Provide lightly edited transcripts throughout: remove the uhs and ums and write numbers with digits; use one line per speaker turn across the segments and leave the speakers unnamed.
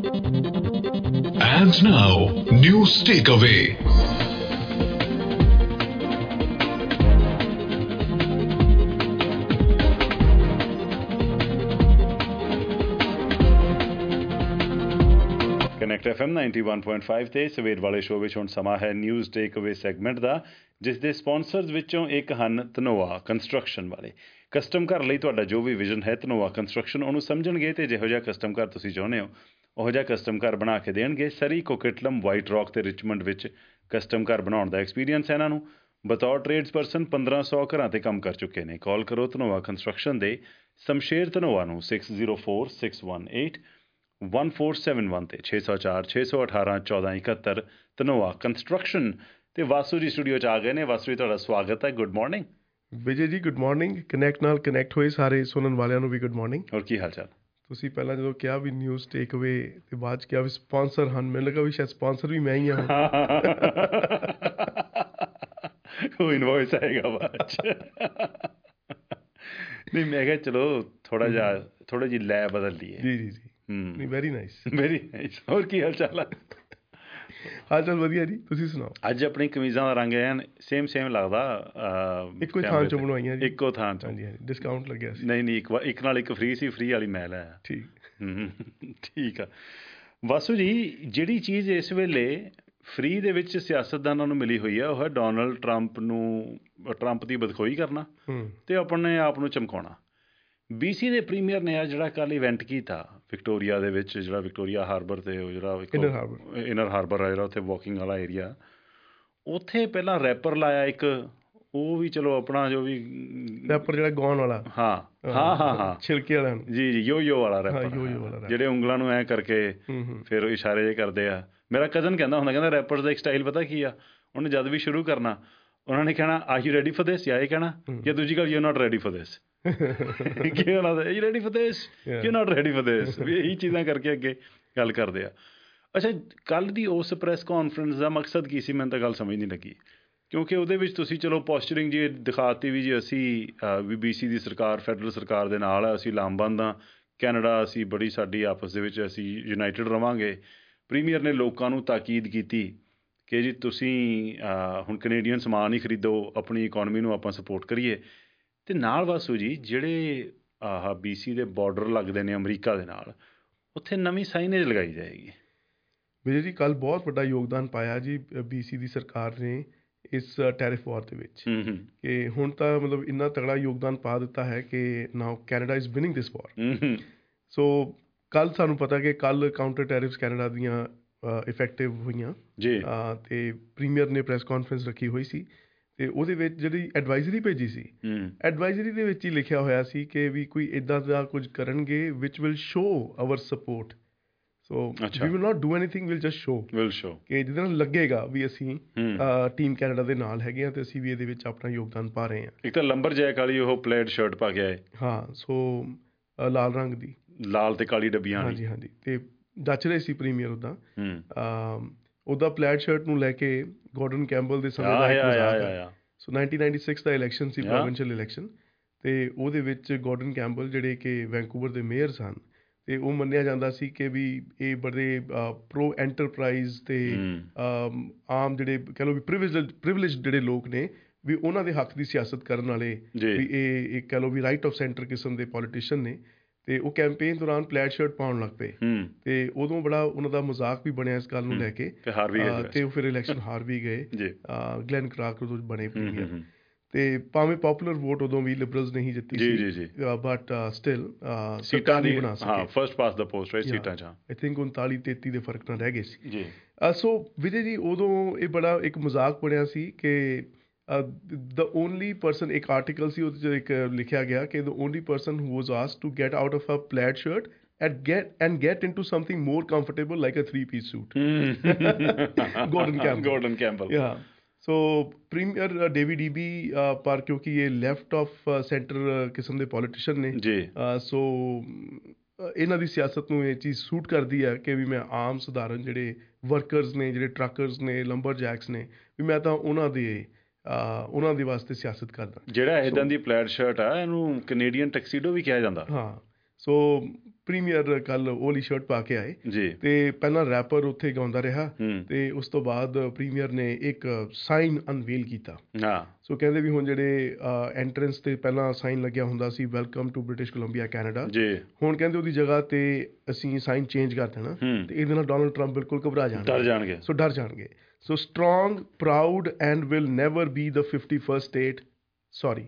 And now, News Takeaway.
Connect FM 91.5 ਤੇ ਸਵੇਰ ਵਾਲੇ ਸ਼ੋਅ ਵਿੱਚ ਹੁਣ ਸਮਾਂ ਹੈ ਨਿਊਜ਼ ਟੇਕ ਅਵੇ ਸੈਗਮੈਂਟ ਦਾ, ਜਿਸ ਦੇ ਸਪਾਂਸਰਸ ਵਿੱਚੋਂ ਇੱਕ ਹਨ ਧਨੋਆ ਕੰਸਟਰਕਸ਼ਨ ਵਾਲੇ। ਕਸਟਮ ਘਰ ਲਈ ਤੁਹਾਡਾ ਜੋ ਵੀ ਵਿਜ਼ਨ ਹੈ, ਧਨੋਆ ਕੰਸਟਰਕਸ਼ਨ ਉਹਨੂੰ ਸਮਝਣਗੇ ਤੇ ਜਿਹੋ ਜਿਹਾ ਕਸਟਮ ਘਰ ਤੁਸੀਂ ਚਾਹੁੰਦੇ ਹੋ ਉਹੋ ਜਿਹਾ ਕਸਟਮ ਘਰ ਬਣਾ ਕੇ ਦੇਣਗੇ। ਸਰੀ, ਕੋਕਿਟਲਮ, ਵਾਈਟ ਰੌਕ ਤੇ ਰਿਚਮੰਡ ਵਿੱਚ ਕਸਟਮ ਘਰ ਬਣਾਉਣ ਦਾ ਐਕਸਪੀਰੀਅੰਸ ਹੈ ਇਹਨਾਂ ਨੂੰ। ਬਤੌਰ ਟ੍ਰੇਡਸ ਪਰਸਨ 1500 ਘਰਾਂ ਤੇ ਕੰਮ ਕਰ ਚੁੱਕੇ ਨੇ। ਕਾਲ ਕਰੋ ਧਨੋਆ ਕੰਸਟਰਕਸ਼ਨ ਦੇ ਸ਼ਮਸ਼ੇਰ ਧਨੋਆ ਨੂੰ 6046181471 ਤੇ 6046181471 ਧਨੋਆ ਕੰਸਟਰਕਸ਼ਨ। ਤੇ ਵਾਸੂ ਜੀ ਸਟੂਡੀਓ 'ਚ ਆ ਗਏ ਨੇ। ਵਾਸੂ ਜੀ, ਤੁਹਾਡਾ ਸਵਾਗਤ ਹੈ। Good morning.
Vijay ji good morning. Connect ਨਾਲ ਕਨੈਕਟ ਹੋਏ ਸਾਰੇ ਸੁਣਨ ਵਾਲਿਆਂ ਨੂੰ ਵੀ ਗੁੱਡ ਮਾਰਨਿੰਗ।
ਹੋਰ ਕੀ ਹਾਲ ਚਾਲ?
ਤੁਸੀਂ ਪਹਿਲਾਂ ਜਦੋਂ ਕਿਹਾ ਵੀ ਨਿਊਜ਼ ਟੇਕ ਅਵੇ ਤੇ ਬਾਅਦ 'ਚ ਕਿਹਾ ਵੀ ਸਪਾਂਸਰ ਹਨ, ਮੈਨੂੰ ਲੱਗਾ ਵੀ ਸ਼ਾਇਦ ਸਪਾਂਸਰ ਵੀ ਮੈਂ ਹੀ ਹਾਂ।
ਕੋਈ ਇਨਵੋਇਸ ਆਏਗਾ ਬਾਅਦ 'ਚ। ਨਹੀਂ, ਮੈਂ ਕਿਹਾ ਚਲੋ ਥੋੜ੍ਹਾ ਜਿਹੀ ਲੈ ਬਦਲ ਲਈਏ।
ਜੀ ਜੀ ਜੀ, ਨਹੀਂ ਵੈਰੀ ਨਾਈਸ,
ਵੈਰੀ ਨਾਈਸ। ਹੋਰ ਕੀ ਹਾਲ ਚਾਲ ਹੈ?
ਹਾਲ ਚਾਲ ਵਧੀਆ ਜੀ, ਤੁਸੀਂ ਸੁਣਾਓ।
ਅੱਜ ਆਪਣੀ ਕਮੀਜ਼ਾਂ ਦਾ ਰੰਗ ਐਨ ਸੇਮ ਲੱਗਦਾ।
ਇੱਕੋ ਹੀ ਥਾਂ 'ਚੋਂ ਬਣਵਾਈਆਂ ਜੀ।
ਇੱਕੋ ਥਾਂ 'ਚੋਂ?
ਹਾਂਜੀ ਹਾਂਜੀ, ਡਿਸਕਾਊਂਟ ਲੱਗਿਆ ਸੀ।
ਨਹੀਂ, ਇੱਕ ਨਾਲ ਇੱਕ ਫ੍ਰੀ ਸੀ, ਫ੍ਰੀ ਵਾਲੀ ਮੈਂ ਲਿਆ।
ਠੀਕ
ਠੀਕ ਆ। ਵਾਸੂ ਜੀ, ਜਿਹੜੀ ਚੀਜ਼ ਇਸ ਵੇਲੇ ਫ੍ਰੀ ਦੇ ਵਿੱਚ ਸਿਆਸਤਦਾਨਾਂ ਨੂੰ ਮਿਲੀ ਹੋਈ ਆ ਉਹ ਹੈ ਡੋਨਲਡ ਟਰੰਪ ਦੀ ਬਦਖੋਈ ਕਰਨਾ ਤੇ ਆਪਣੇ ਆਪ ਨੂੰ ਚਮਕਾਉਣਾ। BC ਦੇ ਪ੍ਰੀਮੀਅਰ ਨੇ ਆ ਜਿਹੜਾ ਕੱਲ੍ਹ ਇਵੈਂਟ ਕੀਤਾ ਵਿਕਟੋਰੀਆ ਦੇ ਵਿੱਚ, ਜਿਹੜਾ ਵਿਕਟੋਰੀਆ ਹਾਰਬਰ ਤੇ ਉਹ ਜਿਹੜਾ ਇਨਰ ਹਾਰਬਰ ਆ ਜਿਹੜਾ ਉੱਥੇ ਵਾਕਿੰਗ ਵਾਲਾ ਏਰੀਆ, ਉੱਥੇ ਪਹਿਲਾਂ ਰੈਪਰ ਲਾਇਆ ਇੱਕ, ਉਹ ਵੀ ਚਲੋ ਆਪਣਾ ਜੋ ਵੀ
ਰੈਪਰ ਜਿਹੜਾ ਗਾਉਣ ਵਾਲਾ,
ਹਾਂ
ਛਿਲਕੇ ਵਾਲਾ, ਜੀ
ਯੋ ਵਾਲਾ ਰੈਪਰ, ਜਿਹੜੇ ਉਂਗਲਾਂ ਨੂੰ ਐਂ ਕਰਕੇ ਫਿਰ ਇਸ਼ਾਰੇ ਜਿਹੇ ਕਰਦੇ ਆ। ਮੇਰਾ ਕਜ਼ਨ ਕਹਿੰਦਾ ਰੈਪਰਸ ਦਾ ਇੱਕ ਸਟਾਈਲ ਪਤਾ ਕੀ ਆ, ਉਹਨੇ ਜਦ ਵੀ ਸ਼ੁਰੂ ਕਰਨਾ ਉਹਨਾਂ ਨੇ ਕਹਿਣਾ are you ready for this, ਜਾਂ ਇਹ ਕਹਿਣਾ, ਜਾਂ ਦੂਜੀ ਗੱਲ you not ready for this. ਕੀ ਉਹਨਾਂ ਦਾ you ready for this, you not ready for this, ਵੀ ਇਹੀ ਚੀਜ਼ਾਂ ਕਰਕੇ ਅੱਗੇ ਗੱਲ ਕਰਦੇ ਆ। ਅੱਛਾ, ਕੱਲ੍ਹ ਦੀ ਉਸ ਪ੍ਰੈਸ ਕਾਨਫਰੰਸ ਦਾ ਮਕਸਦ ਕੀ ਸੀ? ਮੈਨੂੰ ਤਾਂ ਗੱਲ ਸਮਝ ਨਹੀਂ ਲੱਗੀ, ਕਿਉਂਕਿ ਉਹਦੇ ਵਿੱਚ ਤੁਸੀਂ ਚਲੋ ਪੋਸਚਰਿੰਗ ਜੀ ਦਿਖਾਤੀ ਵੀ ਜੀ ਅਸੀਂ ਵੀ BC ਦੀ ਸਰਕਾਰ ਫੈਡਰਲ ਸਰਕਾਰ ਦੇ ਨਾਲ ਆ, ਅਸੀਂ ਲਾਮਬੰਦ ਹਾਂ, ਕੈਨੇਡਾ ਅਸੀਂ ਬੜੀ ਸਾਡੀ ਆਪਸ ਦੇ ਵਿੱਚ ਅਸੀਂ ਯੂਨਾਈਟਿਡ ਰਵਾਂਗੇ। ਪ੍ਰੀਮੀਅਰ ਨੇ ਲੋਕਾਂ ਨੂੰ ਤਾਕੀਦ ਕੀਤੀ ਕਿ ਜੀ ਤੁਸੀਂ ਹੁਣ ਕੈਨੇਡੀਅਨ ਸਮਾਨ ਹੀ ਖਰੀਦੋ, ਆਪਣੀ ਇਕੋਨਮੀ ਨੂੰ ਆਪਾਂ ਸਪੋਰਟ ਕਰੀਏ। ਅਤੇ ਨਾਲ ਵਾਸੂ ਜੀ ਜਿਹੜੇ BC ਦੇ ਬਾਰਡਰ ਲੱਗਦੇ ਨੇ ਅਮਰੀਕਾ ਦੇ ਨਾਲ, ਉੱਥੇ ਨਵੀਂ ਸਾਈਨੇਜ ਲਗਾਈ ਜਾਏਗੀ।
ਵਿਜੇ ਜੀ, ਕੱਲ੍ਹ ਬਹੁਤ ਵੱਡਾ ਯੋਗਦਾਨ ਪਾਇਆ ਜੀ BC ਦੀ ਸਰਕਾਰ ਨੇ ਇਸ ਟੈਰਿਫ ਵਾਰ ਦੇ ਵਿੱਚ, ਕਿ ਹੁਣ ਤਾਂ ਮਤਲਬ ਇੰਨਾ ਤਗੜਾ ਯੋਗਦਾਨ ਪਾ ਦਿੱਤਾ ਹੈ ਕਿ now Canada is winning this war. So ਕੱਲ੍ਹ ਸਾਨੂੰ ਪਤਾ ਕਿ ਕੱਲ੍ਹ ਕਾਊਂਟਰ ਟੈਰਿਫਸ ਕੈਨੇਡਾ ਦੀਆਂ ਇਫੈਕਟਿਵ ਹੋਈਆਂ ਜੀ, ਅਤੇ ਪ੍ਰੀਮੀਅਰ ਨੇ ਪ੍ਰੈਸ ਕਾਨਫਰੰਸ ਰੱਖੀ ਹੋਈ ਸੀ ਅਤੇ ਉਹਦੇ ਵਿੱਚ ਜਿਹੜੀ ਐਡਵਾਈਜ਼ਰੀ ਭੇਜੀ ਸੀ, ਐਡਵਾਈਜ਼ਰੀ ਦੇ ਵਿੱਚ ਹੀ ਲਿਖਿਆ ਹੋਇਆ ਸੀ ਕਿ ਵੀ ਕੋਈ ਇੱਦਾਂ ਦਾ ਕੁਝ ਕਰਨਗੇ which will show our support. So we will not do anything, will just show ਕਿ ਜਿਹਦੇ ਨਾਲ ਲੱਗੇਗਾ ਵੀ ਅਸੀਂ ਟੀਮ ਕੈਨੇਡਾ ਦੇ ਨਾਲ ਹੈਗੇ ਹਾਂ ਅਤੇ ਅਸੀਂ ਵੀ ਇਹਦੇ ਵਿੱਚ ਆਪਣਾ ਯੋਗਦਾਨ ਪਾ ਰਹੇ ਹਾਂ। ਇੱਕ ਤਾਂ
ਲੰਬਰ ਜੈਕ ਵਾਲੀ ਉਹ ਪਲੇਡ ਸ਼ਰਟ ਪਾ ਕੇ ਆਏ,
ਹਾਂ, ਸੋ ਲਾਲ ਰੰਗ ਦੀ, ਲਾਲ
ਤੇ ਕਾਲੀ ਡੱਬੀਆਂ,
ਹਾਂਜੀ ਹਾਂਜੀ, ਅਤੇ ਜੱਚ ਰਹੇ ਸੀ ਪ੍ਰੀਮੀਅਰ ਉੱਦਾਂ। ਉਹਦਾ ਪਲੇਡ ਸ਼ਰਟ ਨੂੰ ਲੈ ਕੇ ਗੋਰਡਨ ਕੈਂਪਬਲ ਦੇ ਸਮੇਂ ਦਾ ਸੋ 1996 ਦਾ ਇਲੈਕਸ਼ਨ ਸੀ, ਪ੍ਰੋਵਿੰਸ਼ੀਅਲ ਇਲੈਕਸ਼ਨ, ਅਤੇ ਉਹਦੇ ਵਿੱਚ ਗੋਰਡਨ ਕੈਂਪਬਲ ਜਿਹੜੇ ਕਿ ਵੈਨਕੂਵਰ ਦੇ ਮੇਅਰ ਸਨ, ਅਤੇ ਉਹ ਮੰਨਿਆ ਜਾਂਦਾ ਸੀ ਕਿ ਵੀ ਇਹ ਬੜੇ ਪ੍ਰੋ ਐਂਟਰਪ੍ਰਾਈਜ਼ ਅਤੇ ਆਮ ਜਿਹੜੇ ਕਹਿ ਲਓ ਵੀ ਪ੍ਰਿਵਿਲੇਜ ਜਿਹੜੇ ਲੋਕ ਨੇ, ਵੀ ਉਹਨਾਂ ਦੇ ਹੱਕ ਦੀ ਸਿਆਸਤ ਕਰਨ ਵਾਲੇ, ਵੀ ਇਹ ਕਹਿ ਲਓ ਵੀ ਰਾਈਟ ਆਫ ਸੈਂਟਰ ਕਿਸਮ ਦੇ ਪੋਲੀਟੀਸ਼ੀਅਨ ਨੇ। ਅਤੇ ਉਹ ਕੈਂਪੇਨ ਦੌਰਾਨ ਪਲੇਡ ਸ਼ਰਟ ਪਾਉਣ ਲੱਗ ਪਏ, ਅਤੇ ਉਦੋਂ ਬੜਾ ਉਹਨਾਂ ਦਾ ਮਜ਼ਾਕ ਵੀ ਬਣਿਆ ਇਸ ਗੱਲ ਨੂੰ ਲੈ ਕੇ, ਅਤੇ ਉਹ ਫਿਰ ਇਲੈਕਸ਼ਨ ਹਾਰ ਵੀ ਗਏ। ਗਲੈਨ ਕ੍ਰਾਕ ਉਦੋਂ ਬਣੇ ਪ੍ਰੀਮੀਅਰ, ਅਤੇ ਭਾਵੇਂ ਪੋਪੂਲਰ ਵੋਟ ਉਦੋਂ ਵੀ ਲਿਬਰਲਸ ਨੇ ਹੀ ਜਿੱਤੀ ਸੀ, ਬਟ ਸਟਿਲ ਸੀਟਾਂ ਨਹੀਂ ਬਣਾ ਸਕੇ।
First past the post right, ਸੀਟਾਂ 'ਚ
ਆਈ ਥਿੰਕ 39-33 ਦੇ ਫਰਕ ਨਾਲ ਰਹਿ ਗਏ ਸੀ। ਸੋ ਵਿਜੇ ਜੀ, ਉਦੋਂ ਇਹ ਬੜਾ ਇੱਕ ਮਜ਼ਾਕ ਬਣਿਆ ਸੀ ਕਿ the only person, ਇੱਕ ਆਰਟੀਕਲ ਸੀ ਉਹਦੇ 'ਚ ਇੱਕ ਲਿਖਿਆ ਗਿਆ ਕਿ the only person who was asked to get out of a plaid shirt and get into something more comfortable like a three-piece suit.
Gordon Campbell.
Yeah. So premier David Eby, ਪਰ ਕਿਉਂਕਿ ਇਹ ਲੈਫਟ ਆਫ ਸੈਂਟਰ ਕਿਸਮ ਦੇ politician ਨੇ, ਸੋ ਇਹਨਾਂ ਦੀ ਸਿਆਸਤ ਨੂੰ ਇਹ ਚੀਜ਼ ਸੂਟ ਕਰਦੀ ਹੈ ਕਿ ਵੀ ਮੈਂ ਆਮ ਸਧਾਰਨ ਜਿਹੜੇ ਵਰਕਰਸ ਨੇ, ਜਿਹੜੇ ਟਰੱਕਰਸ ਨੇ, ਲੰਬਰ ਜੈਕਸ ਨੇ, ਵੀ ਮੈਂ ਤਾਂ ਉਹਨਾਂ ਦੇ ਵਾਸਤੇ ਸਿਆਸਤ ਕਰਦਾ।
ਜਿਹੜਾ ਇੱਦਾਂ ਦੀ ਪਲੇਡ ਸ਼ਰਟ ਆ, ਇਹਨੂੰ ਕੈਨੇਡੀਅਨ ਟੈਕਸੀਡੋ ਵੀ ਕਿਹਾ ਜਾਂਦਾ।
ਹਾਂ, ਸੋ ਪ੍ਰੀਮੀਅਰ ਕੱਲ ਉਹ ਵਾਲੀ ਸ਼ਰਟ ਪਾ ਕੇ ਆਏ
ਜੀ,
ਤੇ ਪਹਿਲਾਂ ਰੈਪਰ ਉੱਥੇ ਗਾਉਂਦਾ ਰਿਹਾ ਤੇ ਉਸ ਤੋਂ ਬਾਅਦ ਪ੍ਰੀਮੀਅਰ ਨੇ ਇੱਕ ਸਾਈਨ ਅਨਵੀਲ ਕੀਤਾ।
ਹਾਂ,
ਸੋ ਕਹਿੰਦੇ ਵੀ ਹੁਣ ਜਿਹੜੇ ਐਂਟਰੈਂਸ ਤੇ ਪਹਿਲਾਂ ਸਾਈਨ ਲੱਗਿਆ ਹੁੰਦਾ ਸੀ welcome to British Columbia Canada,
ਜੀ,
ਹੁਣ ਕਹਿੰਦੇ ਉਹਦੀ ਜਗ੍ਹਾ ਤੇ ਅਸੀਂ ਸਾਈਨ ਚੇਂਜ ਕਰ ਦੇਣਾ ਤੇ ਇਹਦੇ ਨਾਲ ਡੋਨਲਡ ਟਰੰਪ ਬਿਲਕੁਲ ਘਬਰਾ
ਡਰ ਜਾਣਗੇ।
ਸੋ ਡਰ ਜਾਣਗੇ। So strong, proud and will never be the 51st state, sorry.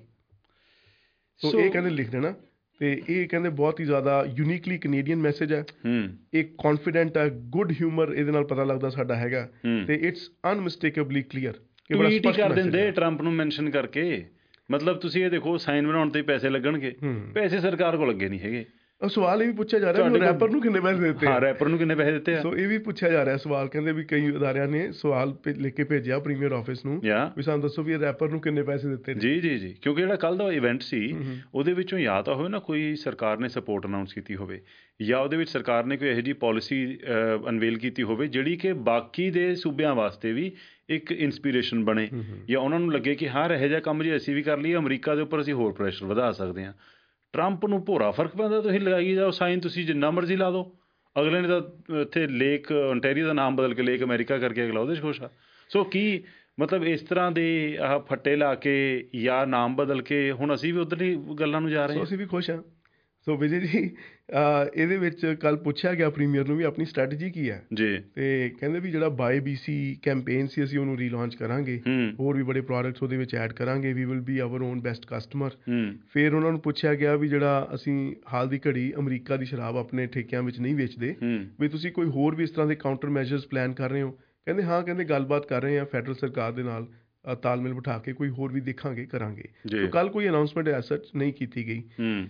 So ਇਹ ਕਹਿੰਦੇ ਲਿਖ ਦੇਣਾ ਤੇ ਇਹ ਕਹਿੰਦੇ ਬਹੁਤ ਹੀ ਜ਼ਿਆਦਾ ਯੂਨੀਕਲੀ ਕੈਨੇਡੀਅਨ ਮੈਸੇਜ ਹੈ। ਇੱਕ ਕੌਨਫੀਡੈਂਟ ਹੈ, ਗੁੱਡ ਹਿਊਮਰ ਇਹਦੇ ਨਾਲ ਪਤਾ ਲੱਗਦਾ ਸਾਡਾ ਹੈਗਾ ਤੇ ਇਟਸ ਅਨਮਿਸਟੇਕੇਬਲੀ ਕਲੀਅਰ।
ਟਵੀਟ ਹੀ ਕਰ ਦਿੰਦੇ ਟਰੰਪ ਨੂੰ ਮੈਂਸ਼ਨ ਕਰਕੇ, ਮਤਲਬ ਤੁਸੀਂ ਇਹ ਦੇਖੋ ਸਾਈਨ ਬਣਾਉਣ ਤੇ ਪੈਸੇ ਲੱਗਣਗੇ, ਪੈਸੇ ਸਰਕਾਰ ਕੋਲ ਲੱਗੇ ਨਹੀਂ ਹੈਗੇ।
ਉਹ ਸਵਾਲ ਇਹ ਵੀ ਪੁੱਛਿਆ ਜਾ ਰਿਹਾ ਰੈਪਰ ਨੂੰ ਕਿੰਨੇ ਪੈਸੇ ਦਿੱਤੇ,
ਹਾਂ ਰੈਪਰ ਨੂੰ ਕਿੰਨੇ ਪੈਸੇ ਦਿੱਤੇ ਆ।
ਸੋ ਇਹ ਵੀ ਪੁੱਛਿਆ ਜਾ ਰਿਹਾ ਸਵਾਲ, ਕਹਿੰਦੇ ਵੀ ਕਈ ਅਦਾਰਿਆਂ ਨੇ ਸਵਾਲ ਲਿਖ ਕੇ ਭੇਜਿਆ ਪ੍ਰੀਮੀਅਰ ਆਫਿਸ ਨੂੰ ਵੀ ਸਾਨੂੰ ਦੱਸੋ ਵੀ ਰੈਪਰ ਨੂੰ ਕਿੰਨੇ ਪੈਸੇ ਦਿੱਤੇ।
ਜੀ ਜੀ ਜੀ, ਕਿਉਂਕਿ ਜਿਹੜਾ ਕੱਲ ਦਾ ਇਵੈਂਟ ਸੀ ਉਹਦੇ ਵਿੱਚੋਂ ਜਾਂ ਤਾਂ ਹੋਵੇ ਨਾ ਕੋਈ ਸਰਕਾਰ ਨੇ ਸਪੋਰਟ ਅਨਾਊਂਸ ਕੀਤੀ ਹੋਵੇ ਜਾਂ ਉਹਦੇ ਵਿੱਚ ਸਰਕਾਰ ਨੇ ਕੋਈ ਇਹੋ ਜਿਹੀ ਪੋਲਿਸੀ ਅਨਵੇਲ ਕੀਤੀ ਹੋਵੇ ਜਿਹੜੀ ਕਿ ਬਾਕੀ ਦੇ ਸੂਬਿਆਂ ਵਾਸਤੇ ਵੀ ਇੱਕ ਇੰਸਪੀਰੇਸ਼ਨ ਬਣੇ ਜਾਂ ਉਹਨਾਂ ਨੂੰ ਲੱਗੇ ਕਿ ਹਾਂ ਇਹੋ ਜਿਹਾ ਕੰਮ ਜੇ ਅਸੀਂ ਵੀ ਕਰ ਲਈਏ ਅਮਰੀਕਾ ਦੇ ਉੱਪਰ ਅਸੀਂ ਹੋਰ ਪ੍ਰੈਸ਼ਰ ਵਧਾ ਸਕਦੇ ਹਾਂ। ਟਰੰਪ ਨੂੰ ਭੋਰਾ ਫਰਕ ਪੈਂਦਾ, ਤੁਸੀਂ ਲਗਾਈ ਜਾਓ ਸਾਈਨ, ਤੁਸੀਂ ਜਿੰਨਾ ਮਰਜ਼ੀ ਲਾ ਦਿਓ। ਅਗਲੇ ਨੇ ਤਾਂ ਇੱਥੇ ਲੇਕ ontario ਦਾ ਨਾਮ ਬਦਲ ਕੇ ਲੇਕ ਅਮਰੀਕਾ ਕਰਕੇ ਅਗਲਾ ਉਹਦੇ 'ਚ ਖੁਸ਼ ਆ। ਸੋ ਕੀ ਮਤਲਬ ਇਸ ਤਰ੍ਹਾਂ ਦੇ ਆਹ ਫੱਟੇ ਲਾ ਕੇ ਜਾਂ ਨਾਮ ਬਦਲ ਕੇ ਹੁਣ ਅਸੀਂ ਵੀ ਉੱਧਰਲੀ ਗੱਲਾਂ ਨੂੰ ਜਾ ਰਹੇ ਹਾਂ।
ਅਸੀਂ ਵੀ ਖੁਸ਼ ਹਾਂ। ਸੋ ਵਿਜੇ ਜੀ ਇਹਦੇ ਵਿੱਚ ਕੱਲ ਪੁੱਛਿਆ ਗਿਆ ਪ੍ਰੀਮੀਅਰ ਨੂੰ ਵੀ ਆਪਣੀ ਸਟ੍ਰੈਟਜੀ ਕੀ ਹੈ
ਜੀ,
ਤੇ ਕਹਿੰਦੇ ਵੀ ਜਿਹੜਾ ਬਾਏ BC ਕੈਂਪੇਨ ਸੀ ਅਸੀਂ ਉਹਨੂੰ ਰੀਲਾਂਚ ਕਰਾਂਗੇ, ਹੋਰ ਵੀ ਬੜੇ ਪ੍ਰੋਡਕਟਸ ਉਹਦੇ ਵਿੱਚ ਐਡ ਕਰਾਂਗੇ, we will be our own best customer. ਫਿਰ ਉਹਨਾਂ ਨੂੰ ਪੁੱਛਿਆ ਗਿਆ ਵੀ ਜਿਹੜਾ ਅਸੀਂ ਹਾਲ ਦੀ ਘੜੀ ਅਮਰੀਕਾ ਦੀ ਸ਼ਰਾਬ ਆਪਣੇ ਠੇਕਿਆਂ ਵਿੱਚ ਨਹੀਂ ਵੇਚਦੇ, ਵੀ ਤੁਸੀਂ ਕੋਈ ਹੋਰ ਵੀ ਇਸ ਤਰ੍ਹਾਂ ਦੇ ਕਾਊਂਟਰ ਮੈਜਰਸ ਪਲਾਨ ਕਰ ਰਹੇ ਹੋ। ਕਹਿੰਦੇ ਹਾਂ, ਕਹਿੰਦੇ ਗੱਲਬਾਤ ਕਰ ਰਹੇ ਹਾਂ ਫੈਡਰਲ ਸਰਕਾਰ ਦੇ ਨਾਲ ਤਾਲਮੇਲ ਬਿਠਾ ਕੇ, ਕੋਈ ਹੋਰ ਵੀ ਦੇਖਾਂਗੇ ਕਰਾਂਗੇ। ਸੋ ਕੱਲ ਕੋਈ ਅਨਾਊਂਸਮੈਂਟ ਐਸ ਸੱਚ ਨਹੀਂ ਕੀਤੀ ਗਈ।